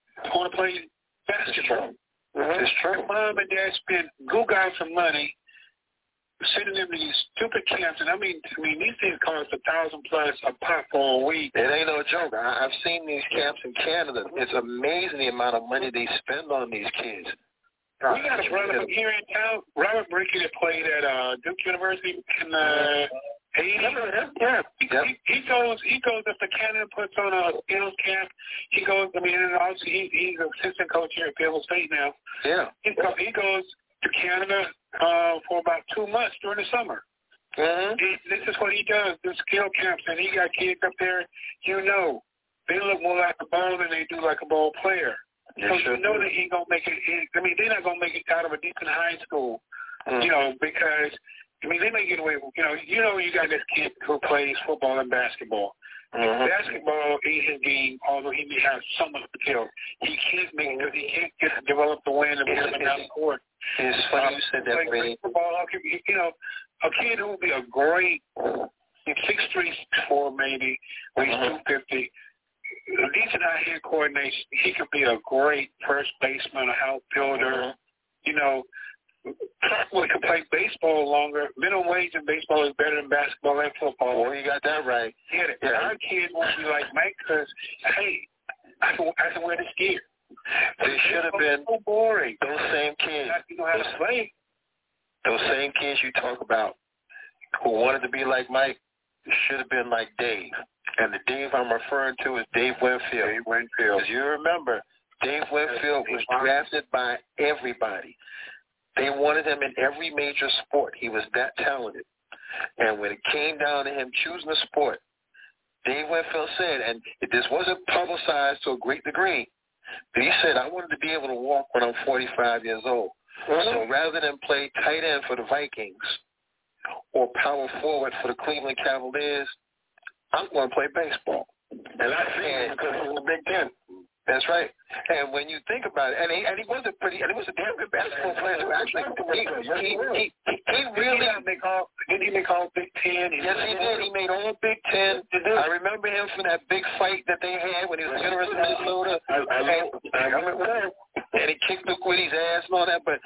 Basketball. It's true. Mom and dad spend out some money sending them to these stupid camps, and I mean these things cost $1,000+ a pop for a week. It ain't no joke. I've seen these camps in Canada. It's amazing the amount of money they spend on these kids. We got a brother here in town, Robert Bricky, that played at Duke University in the 80s. He goes up to Canada, puts on a skills camp. He goes. And also he's an assistant coach here at Fayetteville State now. Yeah. He goes to Canada for about 2 months during the summer. Mm-hmm. This is what he does, do skill camps, and he got kids up there, they look more like a ball than they do like a ball player. So you know that he going to make it, they're not going to make it out of a decent high school, because, they may get away with, you got this kid who plays football and basketball. Basketball ain't his game, although he may have some of the skill. He can't get to develop the wind and put him down the court. It's funny you said that, Brady. Football, a kid who would be a great 6'3", 6'4", maybe, weighs 250. A decent eye-hand coordination. He could be a great first baseman, an outfielder. Probably could play baseball longer. Minimum wage in baseball is better than basketball and football. Well, you got that right. Yeah. Our kids won't be like Mike because, hey, I can wear this gear. They should have been so boring. Those same kids. You know how to play. Those same kids you talk about who wanted to be like Mike should have been like Dave. And the Dave I'm referring to is Dave Winfield. Because you remember, Dave Winfield was drafted by everybody. They wanted him in every major sport. He was that talented. And when it came down to him choosing a sport, Dave Winfield said, and this wasn't publicized to a great degree, but he said, I wanted to be able to walk when I'm 45 years old. So rather than play tight end for the Vikings or power forward for the Cleveland Cavaliers, I'm going to play baseball. And I see it because he was in the Big Ten. That's right. And when you think about it, and he was a damn good basketball player. Actually, he really didn't he make all Big Ten? Yes, he did. He made all Big Ten. I remember him from that big fight that they had when he was at the University of Minnesota. I remember that. And he kicked the Quiddy's ass and all that. But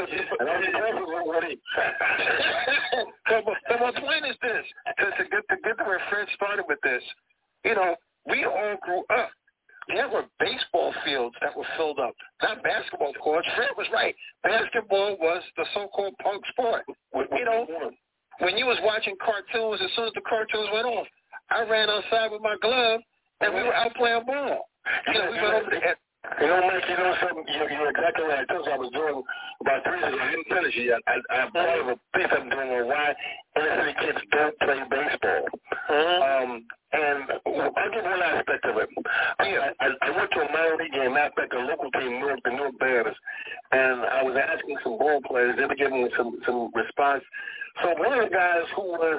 my point is this: to get to where Fred started with this, we all grew up. There were baseball fields that were filled up, not basketball courts. Fred was right. Basketball was the so-called punk sport. When you was watching cartoons, as soon as the cartoons went off, I ran outside with my glove, and we were out playing ball. We went over there. Mike, something, you're exactly right. That's what I was doing about 3 years ago. I didn't finish it yet. I brought up a piece I'm doing on why inner city kids don't play baseball. And I'll give one aspect of it. I went to a minor league game, matter of fact, a local team, the Newark Bears, and I was asking some ball players. They were giving me some response. So one of the guys who was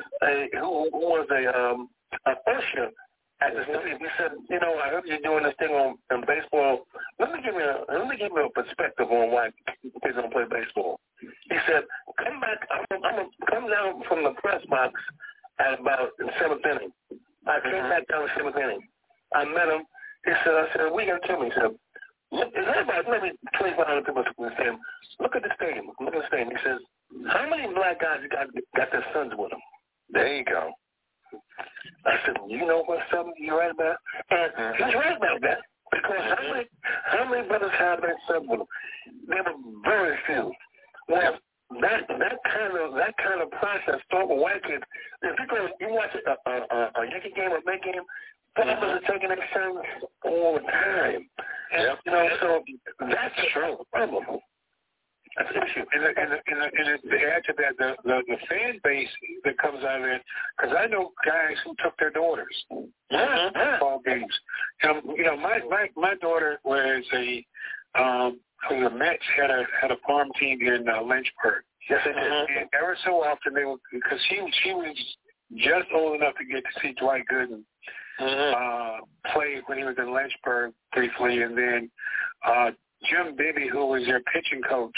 a usher at the stadium, he said, I heard you doing this thing on baseball. Let me give you a perspective on why kids don't play baseball. He said, come back. I'm gonna come down from the press box at about the 7th inning. I came back down the 7th inning. I met him. I said, what are you gonna tell me? He said, look, there's about maybe 2,500 people in the stadium. Look at the stadium. Look at the stadium. He says, how many black guys got their sons with them? There you go. I said, you know what, something you're right about? And he's right about that. Because how many brothers have their sons with them? There were very few. Well, that kind of process, start with white kids. If you watch a Yankee game or Met game, brothers are taking their sons all the time. know, so that's true. Problem. That's an issue. And to add to that, the fan base that comes out of it, because I know guys who took their daughters to ball games. You know, my daughter was a Mets had a farm team in Lynchburg. Yes, it did. And ever so often they would, because she was just old enough to get to see Dwight Gooden play when he was in Lynchburg briefly, and then Jim Bibby, who was their pitching coach,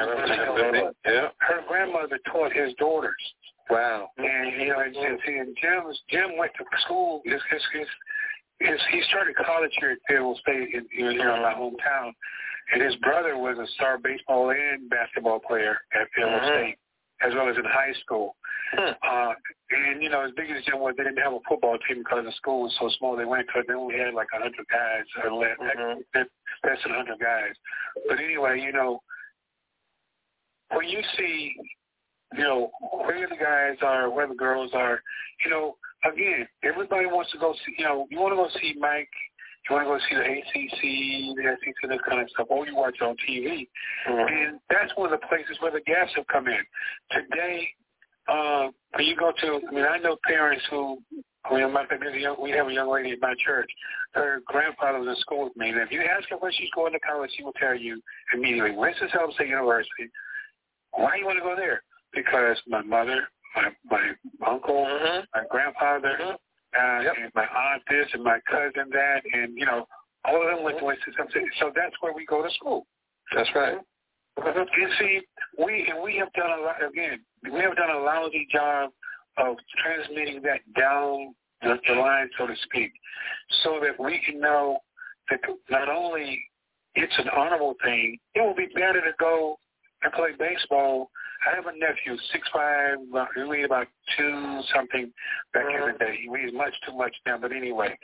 her grandmother taught his daughters. Wow. And you know, and Jim went to school. He started college here at Fayetteville State, here in my hometown. And his brother was a star baseball and basketball player at Fayetteville State, as well as in high school. And, you know, as big as Jim was, they didn't have a football team because the school was so small. They only had like 100 guys, or less than 100 guys. But anyway, you know, when you see, you know, where the guys are, where the girls are, you know, again, everybody wants to go see, you know, you want to go see Mike. You want to go see the ACC, the SEC, this kind of stuff, or you watch it on TV. And that's one of the places where the gaps have come in. Today, when you go to, I mean, I know parents who, we have a young lady at my church. Her grandfather was in school with me, and if you ask her where she's going to college, she will tell you immediately, Winston-Salem State University. Why do you want to go there? Because my mother, my uncle, my grandfather, and my aunt this and my cousin that, and, you know, all of them went to Winston-Salem State. So that's where we go to school. That's right. You see, we have done a lot, again, we have done a lousy job of transmitting that down the line, so to speak, so that we can know that not only it's an honorable thing, it will be better to go and play baseball. I have a nephew, 6'5", he weighed about 2-something back in the day. He weighs much too much now, but anyway.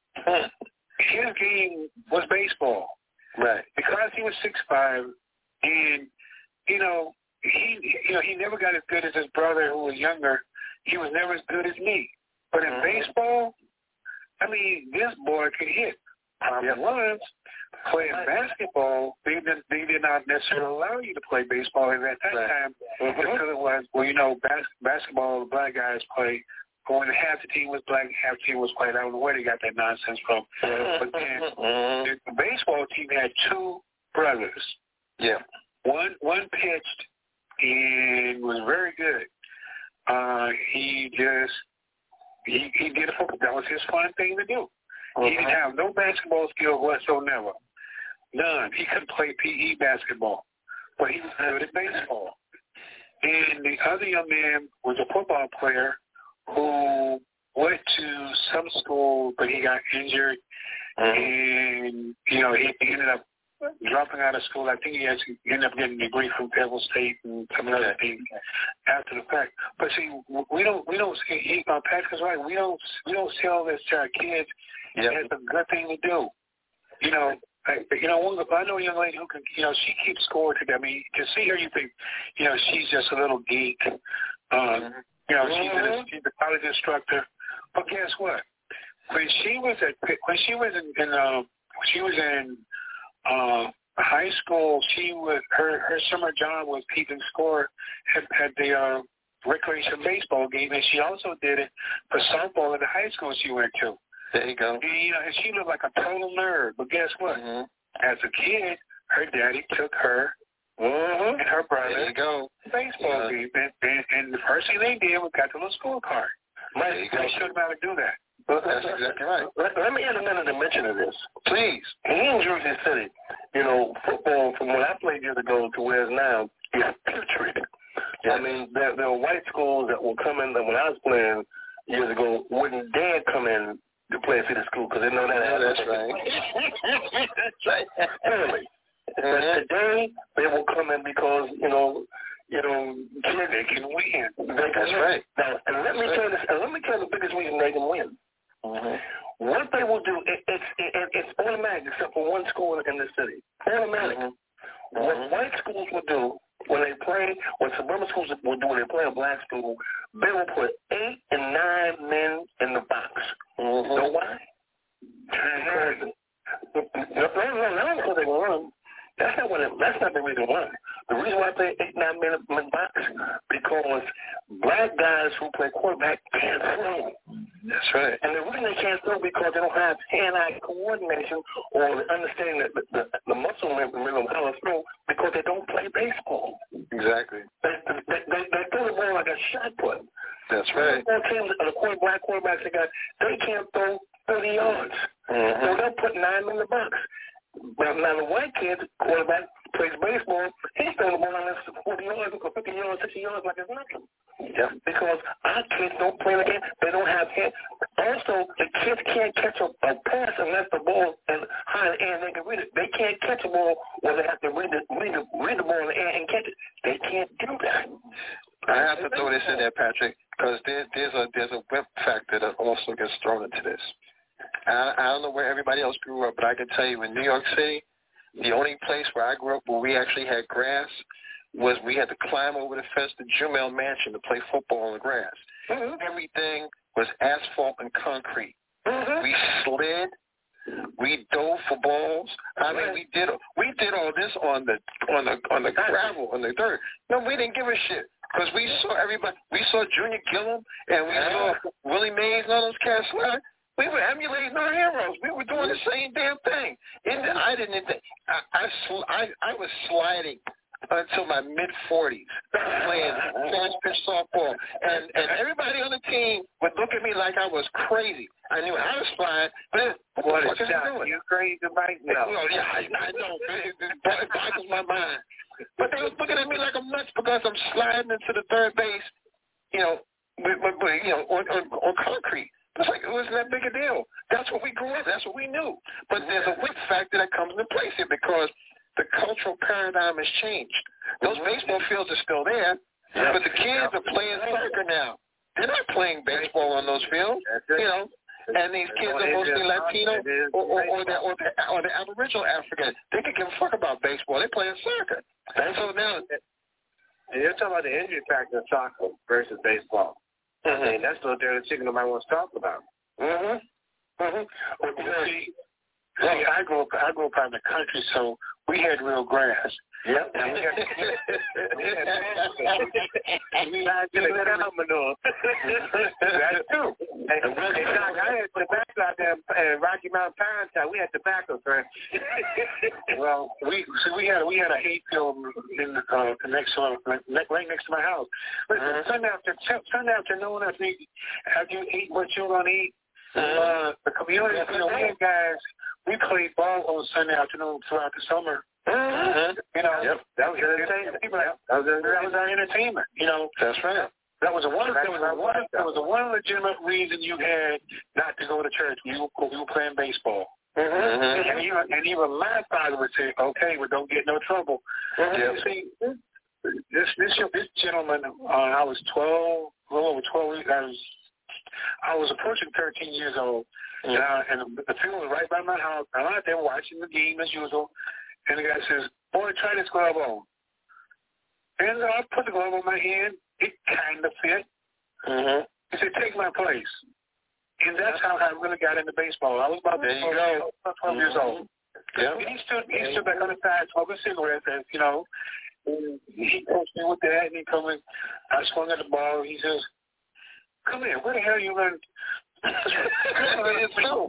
His game was baseball. Right. Because he was 6'5", and, you know, he never got as good as his brother who was younger. He was never as good as me. But in baseball, I mean, this boy could hit. Problem was, playing basketball, they did not necessarily allow you to play baseball at that time because it was, well, you know, basketball, the black guys play. But when half the team was black, half the team was white. I don't know where they got that nonsense from. But then the baseball team had two brothers. Yeah. One pitched and was very good. He did a football. That was his fun thing to do. He didn't have no basketball skill whatsoever. None. He couldn't play PE basketball, but he was good at baseball. And the other young man was a football player who went to some school, but he got injured, and, you know, he ended up dropping out of school. I think he ended up getting a degree from Fayetteville State and some other things after the fact. But see, we don't see, Patrick's right, we don't sell this to our kids as a good thing to do. You know, I know a young lady who can, you know, she keeps score today. I mean, to see her, you think, you know, she's just a little geek. You know, she's a college instructor. But guess what? When she was in high school, her summer job was keeping score at the recreation baseball game, and she also did it for softball at the high school she went to. There you go. And, you know, and she looked like a total nerd. But guess what? As a kid, her daddy took her and her brother baseball game, and the first thing they did was got the little scorecard. They shouldn't have to do that. That's exactly right. Let me add another dimension of this. Please. Here in Jersey City, you know, football from when I played years ago to where it's now is putrid. I mean, there were white schools that will come in that when I was playing years ago wouldn't dare come in to play at the school because they know that. That's right. That's right. Really. But today they will come in because you know they can win. That's right. Now, and let me tell you the biggest reason they can win. What they will do, it's automatic except for one school in the city. Automatic. What white schools will do when they play, what suburban schools will do when they play a black school, they will put 8 and 9 men in the box. You know why? not because they will run. That's not the reason why. The reason why I play 8-9 minute box because black guys who play quarterback can't throw. That's right. And the reason they can't throw because they don't have hand-eye coordination or the understanding that the muscle memory of how to throw because they don't play baseball. Exactly. They throw the ball like a shot put. That's right. The black quarterbacks they can't throw 30 yards. Mm-hmm. So they'll put 9 in the box. Now the white kid quarterback plays baseball. He's throwing the ball on 40 yards or 50 yards, 60 yards like it's nothing. Yeah. Because our kids don't play the game. They don't have hands. Also, the kids can't catch a pass unless the ball is high in the air and they can read it. They can't catch a ball where they have to read the ball in the air and catch it. They can't do that. I have to throw this in there, Patrick, because there's a whip factor that also gets thrown into this. I don't know where everybody else grew up, but I can tell you in New York City, the only place where I grew up where we actually had grass was we had to climb over the fence to Jumel Mansion to play football on the grass. Mm-hmm. Everything was asphalt and concrete. Mm-hmm. We slid. We dove for balls. I mean, we did all this on the gravel, on the dirt. No, we didn't give a shit because we saw everybody. We saw Junior Gillum and we saw Willie Mays and all those cats slide. We were emulating our heroes. We were doing the same damn thing. I was sliding until my mid-40s, playing fast pitch softball, and everybody on the team would look at me like I was crazy. I knew how to slide, but what the fuck is he doing? You crazy right now? Well, yeah, I know. It boggles my mind. But they was looking at me like I'm nuts because I'm sliding into the third base, on concrete. It's like it wasn't that big a deal. That's what we grew up. That's what we knew. But there's a whip factor that comes into place here because the cultural paradigm has changed. Those baseball fields are still there, but the kids are playing soccer now. They're not playing baseball on those fields, And these kids are mostly Latino or the Aboriginal African. They could give a fuck about baseball. They're playing soccer. And so now, and you're talking about the injury factor of soccer versus baseball. Mm-hmm. I mean, that's the dirty chicken nobody wants to talk about. Mm-hmm. Mm-hmm. See, I grew up out in the country, so we had real grass. Yep. And we had manure. That's true. And Doc, I had tobacco out there in Rocky Mountain Pine Town. We had tobacco, sir. Well, we had a hay field in right next to my house. Listen, Sunday afternoon, after you eat what you're gonna eat, the community, we had guys. We played ball on Sunday afternoon throughout the summer. Mm-hmm. That was entertainment. That was our entertainment. That's right. That was a one legitimate reason you had not to go to church. You were playing baseball. Mm-hmm. And even my father would say, "Okay, well, don't get no trouble." Mm-hmm. See, this gentleman, I was 12, a little over 12 weeks. I was approaching 13 years old, and the field was right by my house. I'm out there watching the game as usual, and the guy says, "Boy, try this glove on." And I put the glove on my hand. It kind of fit. Mm-hmm. He said, "Take my place." And that's how I really got into baseball. I was about 12 years old. Yeah. And he stood back on the side smoking cigarettes, and, he coached me with that, and he come in. I swung at the ball. He says, "Come here. Where the hell you learn?" It's true.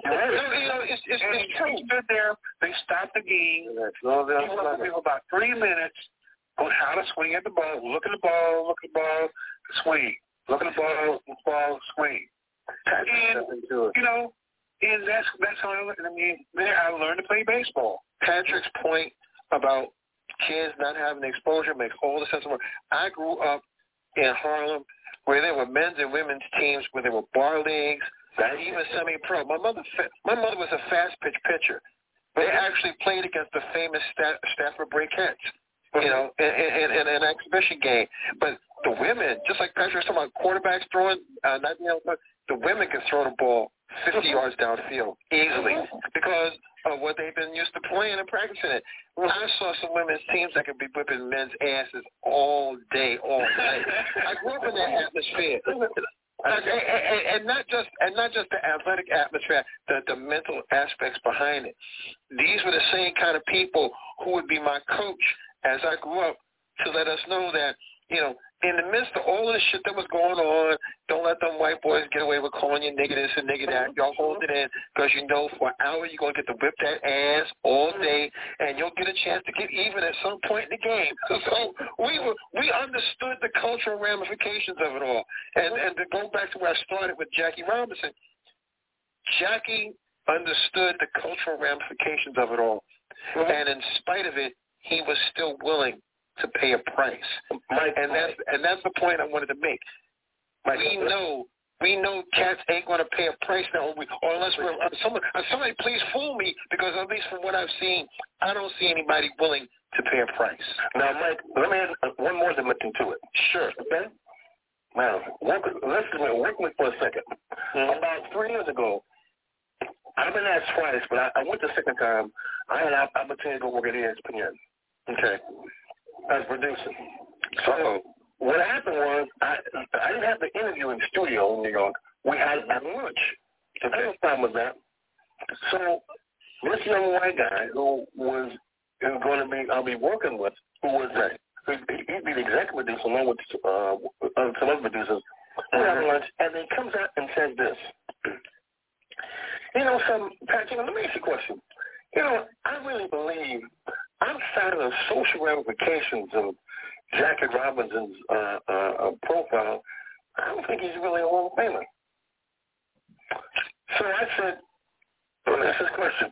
It's true. He stood there. They stopped the game. He was for about 3 minutes on how to swing at the ball. Look at the ball, swing. Look at the ball, swing. And, and that's how I learned to play baseball. Patrick's point about kids not having exposure makes all the sense in the world. I grew up in Harlem where there were men's and women's teams, where there were bar leagues, and even semi-pro. My mother was a fast pitch pitcher. They actually played against the famous Stafford Breakettes, in an exhibition game. But the women, just like Patrick was talking about quarterbacks throwing, the women can throw the ball 50 yards downfield easily because of what they've been used to playing and practicing it. I saw some women's teams that could be whipping men's asses all day. I grew up in that atmosphere. and not just the athletic atmosphere, the mental aspects behind it. These were the same kind of people who would be my coach as I grew up to let us know that, you know, in the midst of all of the shit that was going on, don't let them white boys get away with calling you nigga this and nigga that. Y'all hold it in because you know for an hour you're going to get to whip that ass all day and you'll get a chance to get even at some point in the game. So we understood the cultural ramifications of it all. And to go back to where I started with Jackie Robinson, Jackie understood the cultural ramifications of it all. And in spite of it, he was still willing to pay a price, and that's the point I wanted to make. We know cats ain't going to pay a price now, or unless somebody please fool me, because at least from what I've seen, I don't see anybody willing to pay a price. Now, Mike, let me add one more dimension to it. Sure. Okay. Now, work with me for a second. About 3 years ago, I've been asked twice, but I went the second time. I had an opportunity to go work at ESPN. Okay. As producer. So what happened was I didn't have the interview in the studio in New York. We had it at lunch. The first time was that. So this young white guy who I'll be working with, he'd be the executive producer along with some other producers. We have lunch, and then he comes out and says this. You know, Patrick, let me ask you a question. You know, I really believe outside of the social ramifications of Jackie Robinson's profile, I don't think he's really a Hall of Famer. So I said, let me ask this question.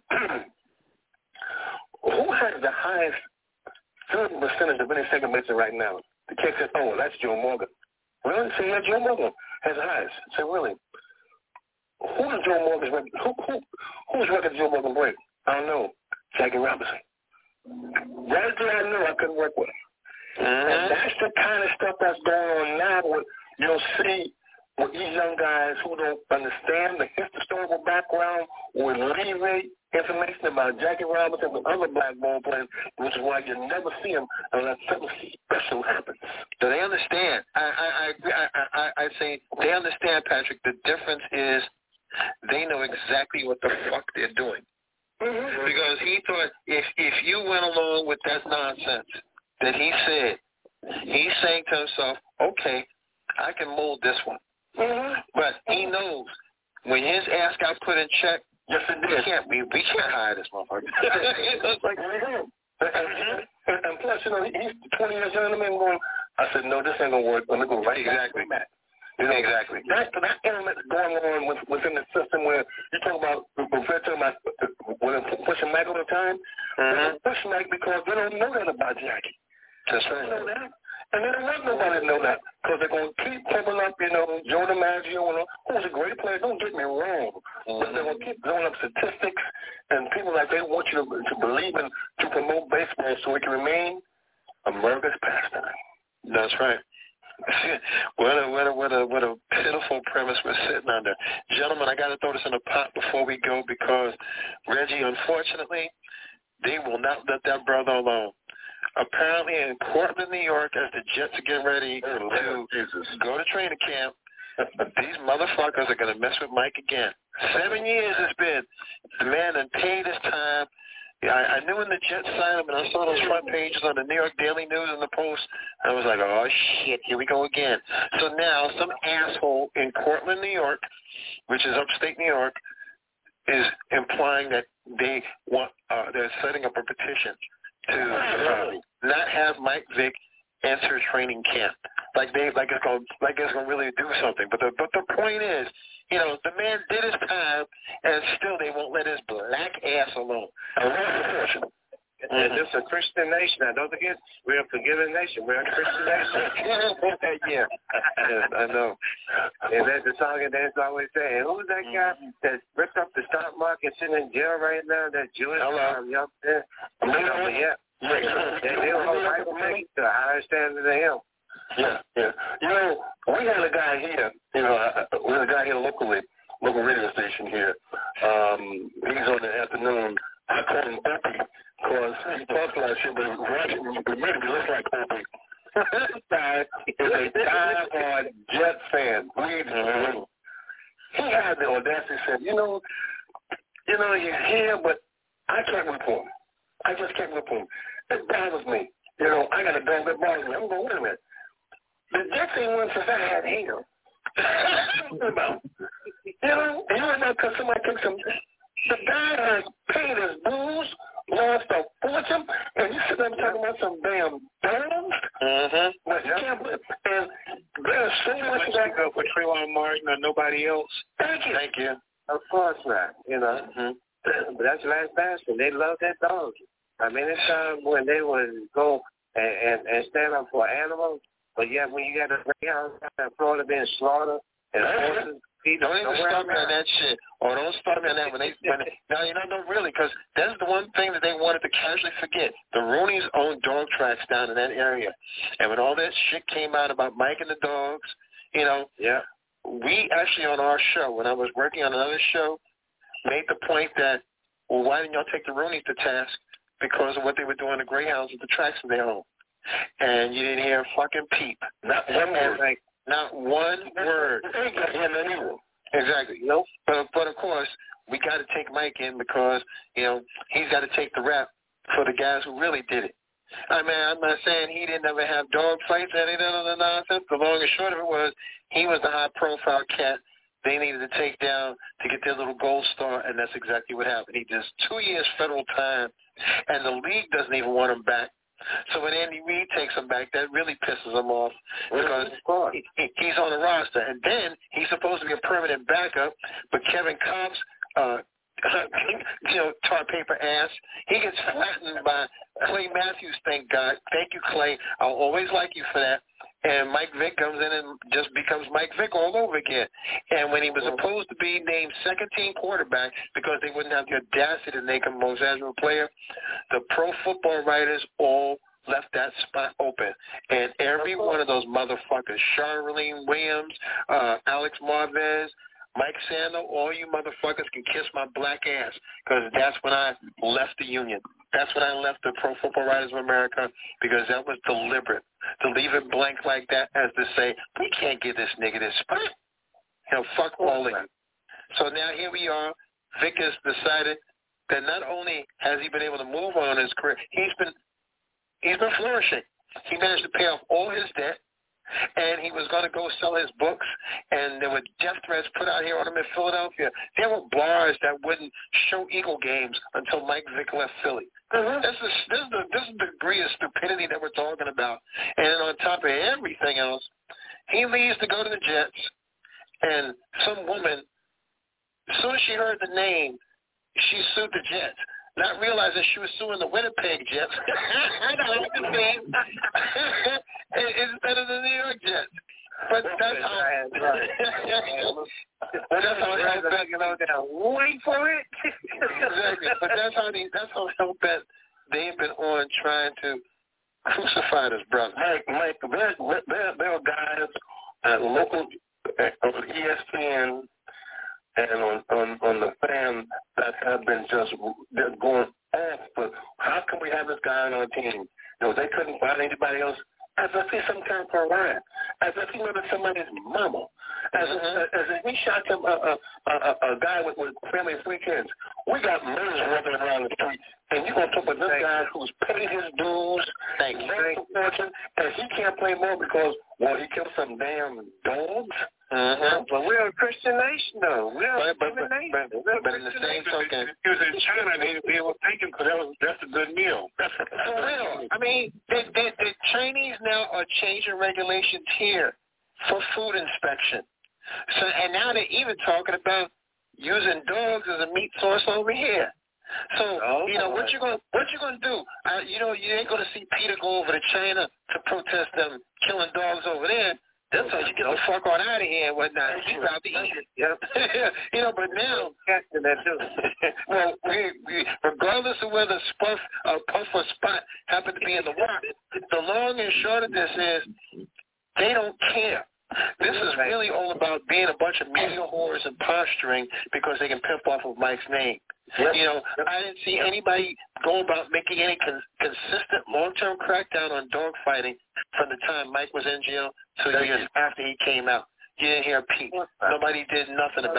Who has the highest field percentage of any second baseman right now? The kid said, oh, that's Joe Morgan. Really? So yeah, Joe Morgan has the highest. I said, really? Whose record did Joe Morgan break? I don't know. Jackie Robinson. That's what I knew I couldn't work with him. And that's the kind of stuff that's going on now. You'll see with these young guys who don't understand the historical background or alleviate information about Jackie Robinson and other black ball players, which is why you never see them unless something special happens. So they understand. I say they understand, Patrick. The difference is they know exactly what the fuck they're doing. Because he thought if you went along with that nonsense that he said, he's saying to himself, okay, I can mold this one. But he knows when his ass got put in check, we can't hire this motherfucker. It's like, and plus, you know, he's 20 years younger than me. I said, no, this ain't going to work. Let me go right back. You know, exactly. That element going on within the system where you talk about when pushing Mike all the time. They push Mike because they don't know that about Jackie. That's right. They don't know that. And they don't want nobody to know that because they're going to keep pumping up, you know, Joe DiMaggio, who's a great player. Don't get me wrong. But they're going to keep throwing up statistics and people like they want you to believe in to promote baseball so it can remain America's pastime. That's right. What a pitiful premise we're sitting under. Gentlemen, I got to throw this in the pot before we go because, Reggie, unfortunately, they will not let that brother alone. Apparently in Cortland, New York, as the Jets are getting ready to go to training camp, these motherfuckers are going to mess with Mike again. 7 years it's been. The man done paid his time. I knew when the Jets signed him, and I saw those front pages on the New York Daily News and the Post. I was like, oh, shit, here we go again. So now some asshole in Cortland, New York, which is upstate New York, is implying that they want they're setting up a petition to not have Mike Vick enter training camp. Like it's gonna really do something. But the point is, you know, the man did his time, and still they won't let his black ass alone. And this is a Christian nation. Now, don't forget, we're a forgiving nation. We're a Christian nation. Yeah, I know. And that's the song and dance always say. And who's that guy that ripped up the stock market sitting in jail right now? That Jewish young man? Yeah. They don't hold Michael Vick to a higher standard than him. Yeah. You know, we had a guy here, locally, local radio station here. He's on the afternoon. I call him Opie because he talks a lot of shit, but he made me look like Opie. This guy is a die-hard Jet fan. Bleeds man. You know, you're here, but I can't whip him. I just can't whip him. It bothers me. You know, I got a dog that bothers me. I'm going, wait a minute. The Jets ain't won since I had him. What about? You know, because somebody took some. The guy has paid his dues, lost a fortune, and you sit there talking about some damn dogs. But you can't. And there's so much that go for Trayvon Martin or nobody else. Thank you. Of course not. You know, but that's last bastion. They love their dogs. I mean, it's time when they would go and stand up for animals. But yet, when you got the greyhounds in Florida being slaughtered and horses, don't even start me on that shit. Or don't start me on that when they now, no, really, because that's the one thing that they wanted to casually forget. The Rooneys own dog tracks down in that area. And when all that shit came out about Mike and the dogs, we actually on our show, when I was working on another show, made the point that, well, why didn't y'all take the Rooneys to task? Because of what they were doing to greyhounds at the tracks of their own. And you didn't hear a fucking peep. Not one word. Not one word. Exactly. Nope. But of course, we got to take Mike in because, he's got to take the rap for the guys who really did it. I mean, I'm not saying he didn't ever have dog fights or any other nonsense. The long and short of it was he was the high-profile cat they needed to take down to get their little gold star, and that's exactly what happened. He does 2 years federal time, and the league doesn't even want him back. So when Andy Reid takes him back, that really pisses him off because he's on the roster. And then he's supposed to be a permanent backup, but Kevin Cobb's, tar paper ass, he gets flattened by Clay Matthews, thank God. Thank you, Clay. I'll always like you for that. And Mike Vick comes in and just becomes Mike Vick all over again. And when he was supposed to be named second-team quarterback because they wouldn't have the audacity to make him most valuable player, the pro football writers all left that spot open. And every one of those motherfuckers, Charlene Williams, Alex Marvez, Mike Sando, all you motherfuckers can kiss my black ass because that's when I left the union. That's when I left the Pro Football Writers of America because that was deliberate. To leave it blank like that as to say, we can't give this nigga this spot. Fuck all of you. So now here we are. Vic has decided that not only has he been able to move on in his career, he's been flourishing. He managed to pay off all his debt. And he was going to go sell his books, and there were death threats put out here on him in Philadelphia. There were bars that wouldn't show Eagle games until Mike Vick left Philly. This is the degree of stupidity that we're talking about. And on top of everything else, he leaves to go to the Jets, and some woman, as soon as she heard the name, she sued the Jets. Not realizing she was suing the Winnipeg Jets. I know what you mean. Instead of the New York Jets. But that's how. That's how hell-bent. Wait for it. Exactly. But that's how hell-bent they've been on trying to crucify this brother. Mike, there are guys at local on ESPN. And on the fan that have been just going off, but how can we have this guy on our team? They couldn't find anybody else. As if he's some kind of pariah. As if he murdered somebody's mama. As if we shot a guy with family of 3 kids. We got murders running around the street, and you're going to talk about this guy who's paid his dues, made a fortune, and he can't play more because, he killed some damn dogs? But we're a Christian nation, though. We're a Christian nation. But in the same token, he was in China and they were thinking because that's a good meal. For real. I mean, the Chinese now are changing regulations here for food inspection. So, and now they're even talking about using dogs as a meat source over here. So, what you gonna do? You ain't gonna see Peter go over to China to protest them killing dogs over there. That's how you get the fuck on out of here and whatnot. He's out to eat it. Yep. But now, well, we regardless of whether Puff or Spot happen to be in the walk, the long and short of this is they don't care. This is really all about being a bunch of media whores and posturing because they can pimp off of Mike's name. I didn't see anybody go about making any consistent long-term crackdown on dogfighting from the time Mike was in jail to years after he came out. You didn't hear a peep. Nobody did nothing about it.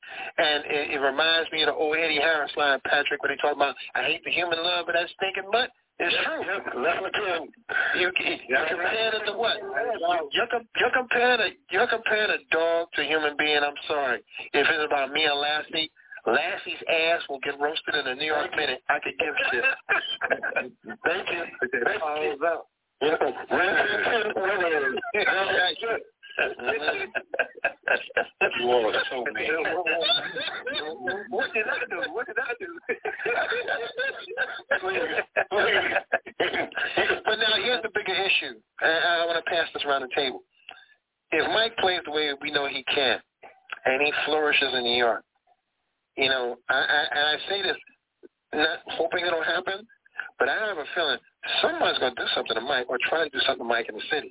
And it reminds me of the old Eddie Harris line, Patrick, when they talk about, I hate the human love of that stinking butt. It's true. You compare it to what? You're comparing a dog to a human being. I'm sorry. If it's about me and Lassie, Lassie's ass will get roasted in a New York minute. I could give a shit. Thank you. You all are so mean. What did I do? But now here's the bigger issue. I want to pass this around the table. If Mike plays the way we know he can, and he flourishes in New York, you know, I say this not hoping it'll happen, but I have a feeling someone's going to do something to Mike or try to do something to Mike in the city.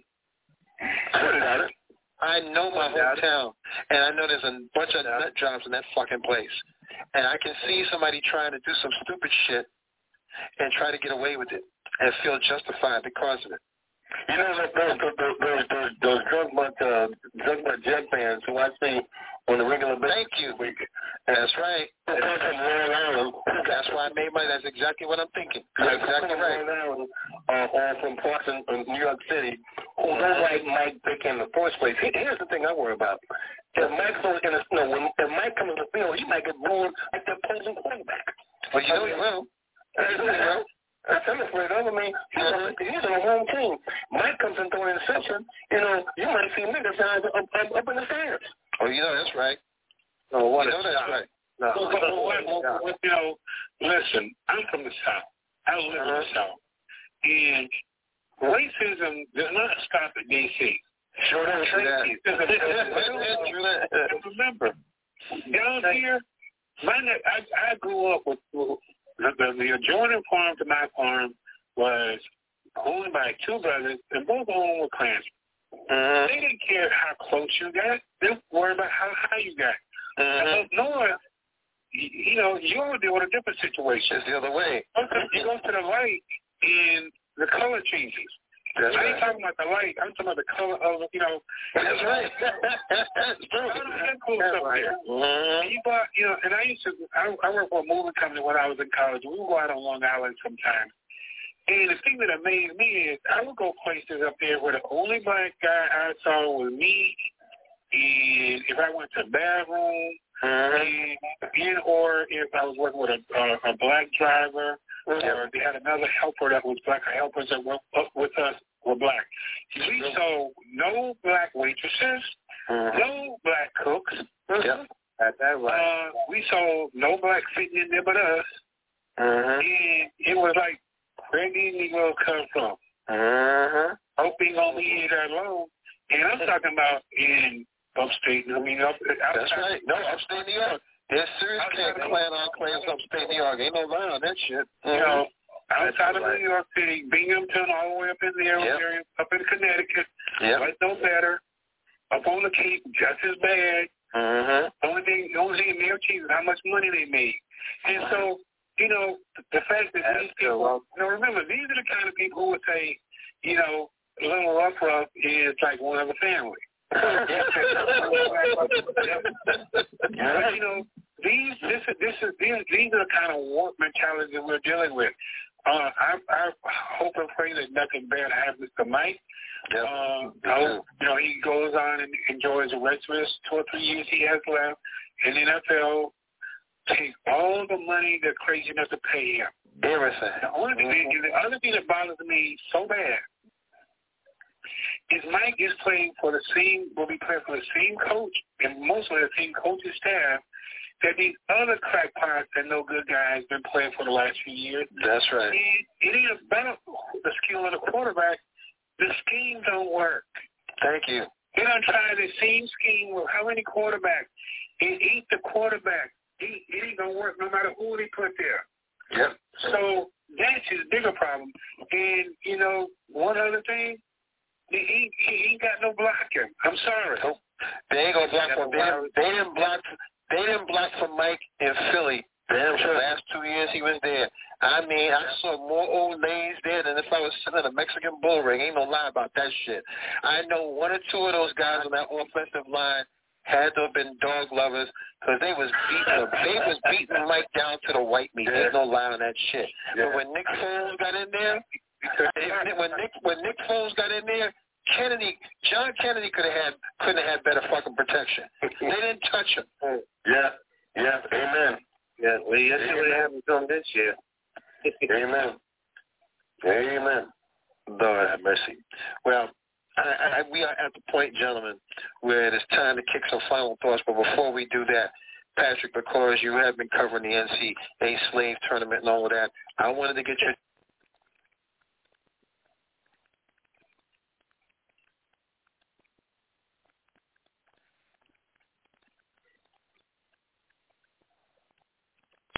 I know my hometown, and I know there's a bunch of nut jobs in that fucking place. And I can see somebody trying to do some stupid shit and try to get away with it and feel justified because of it. You know, those drug butt Jet fans who I see on a regular basis. Thank you. That's right. That's why I made money. That's exactly what I'm thinking. That's exactly right. From Parks in New York City, who don't like Mike Vick in the first place. Here's the thing I worry about. If Mike's in the snow, if Mike comes in the field, he might get ruined like the opposing quarterback. Well, you know he will. That's what I'm afraid of. I mean, he's on a home team. Mike comes and throwing an interception. You know, you might see niggas up in the stands. Oh, you know that's right. Oh, what you know that's right. No. You know, listen, I'm from the South. I live in the South. And racism does not stop at D.C. Sure does. Remember, down here, I grew up with the adjoining farm to my farm was owned by two brothers, and both of them were Klansmen. They didn't care how close you got. They worried about how high you got. Up north, you know, you're dealing with a different situation. It's the other way. You go to the light, and the color changes. I ain't talking about the light. I'm talking about the color of, you know. That's right. That's true. That's cool stuff there. And you bought, you know, and I worked for a movie company when I was in college. We would go out on Long Island sometimes. And the thing that amazed me is I would go places up there where the only black guy I saw was me. And if I went to the bathroom, or if I was working with a black driver, or they had another helper that was black, or helpers that worked up with us were black. We saw no black waitresses, no black cooks. That's right. We saw no black sitting in there but us. And it was like, where these Negroes come from? Hoping on me that alone. And I'm talking about in upstate, I mean, that's right. No, upstate New York. There's serious Klan enclaves upstate New York. Ain't no lie on that shit. You know, outside of New York City, Binghamton, all the way up in the area, up in Connecticut, but no better. Up on the Cape, just as bad. Only thing they're cheap is how much money they made. And so, you know, the fact that these people, you know, remember, these are the kind of people who would say, you know, a little rough is like one of a family. But, you know, these are the kind of work mentalities that we're dealing with. I hope and pray that nothing bad happens to Mike. You know, he goes on and enjoys the rest of his 2 or 3 years he has left, and the NFL take all the money they're crazy enough to pay him. Everything. The other thing that bothers me so bad is Mike is playing for the same, will be playing for the same coach and mostly the same coaching staff that these other crackpots and no good guys been playing for the last few years. That's right. And it ain't about the skill of the quarterback. The scheme don't work. Thank you. They done try the same scheme with how many quarterbacks? It ain't the quarterback. It ain't going to work no matter who they put there. Yep. So that's his bigger problem. And, you know, one other thing, he ain't got no blocking. I'm sorry. Nope. They ain't gonna block for They didn't block for Mike in Philly. Damn sure. The last 2 years he was there. I mean, I saw more old ladies there than if I was sitting in a Mexican bull ring. Ain't no lie about that shit. I know 1 or 2 of those guys on that offensive line had to have been dog lovers because they was beating Mike down to the white meat. There's no lie on that shit. But when Nick Foles got in there, when Nick Foles got in there, John Kennedy couldn't have had better fucking protection. They didn't touch him. Yeah. Amen. Yeah. Well, you see what happened to him this year. Amen. Lord have mercy. Well, we are at the point, gentlemen, where it is time to kick some final thoughts. But before we do that, Patrick, because you have been covering the NCAA slave tournament and all of that, I wanted to get your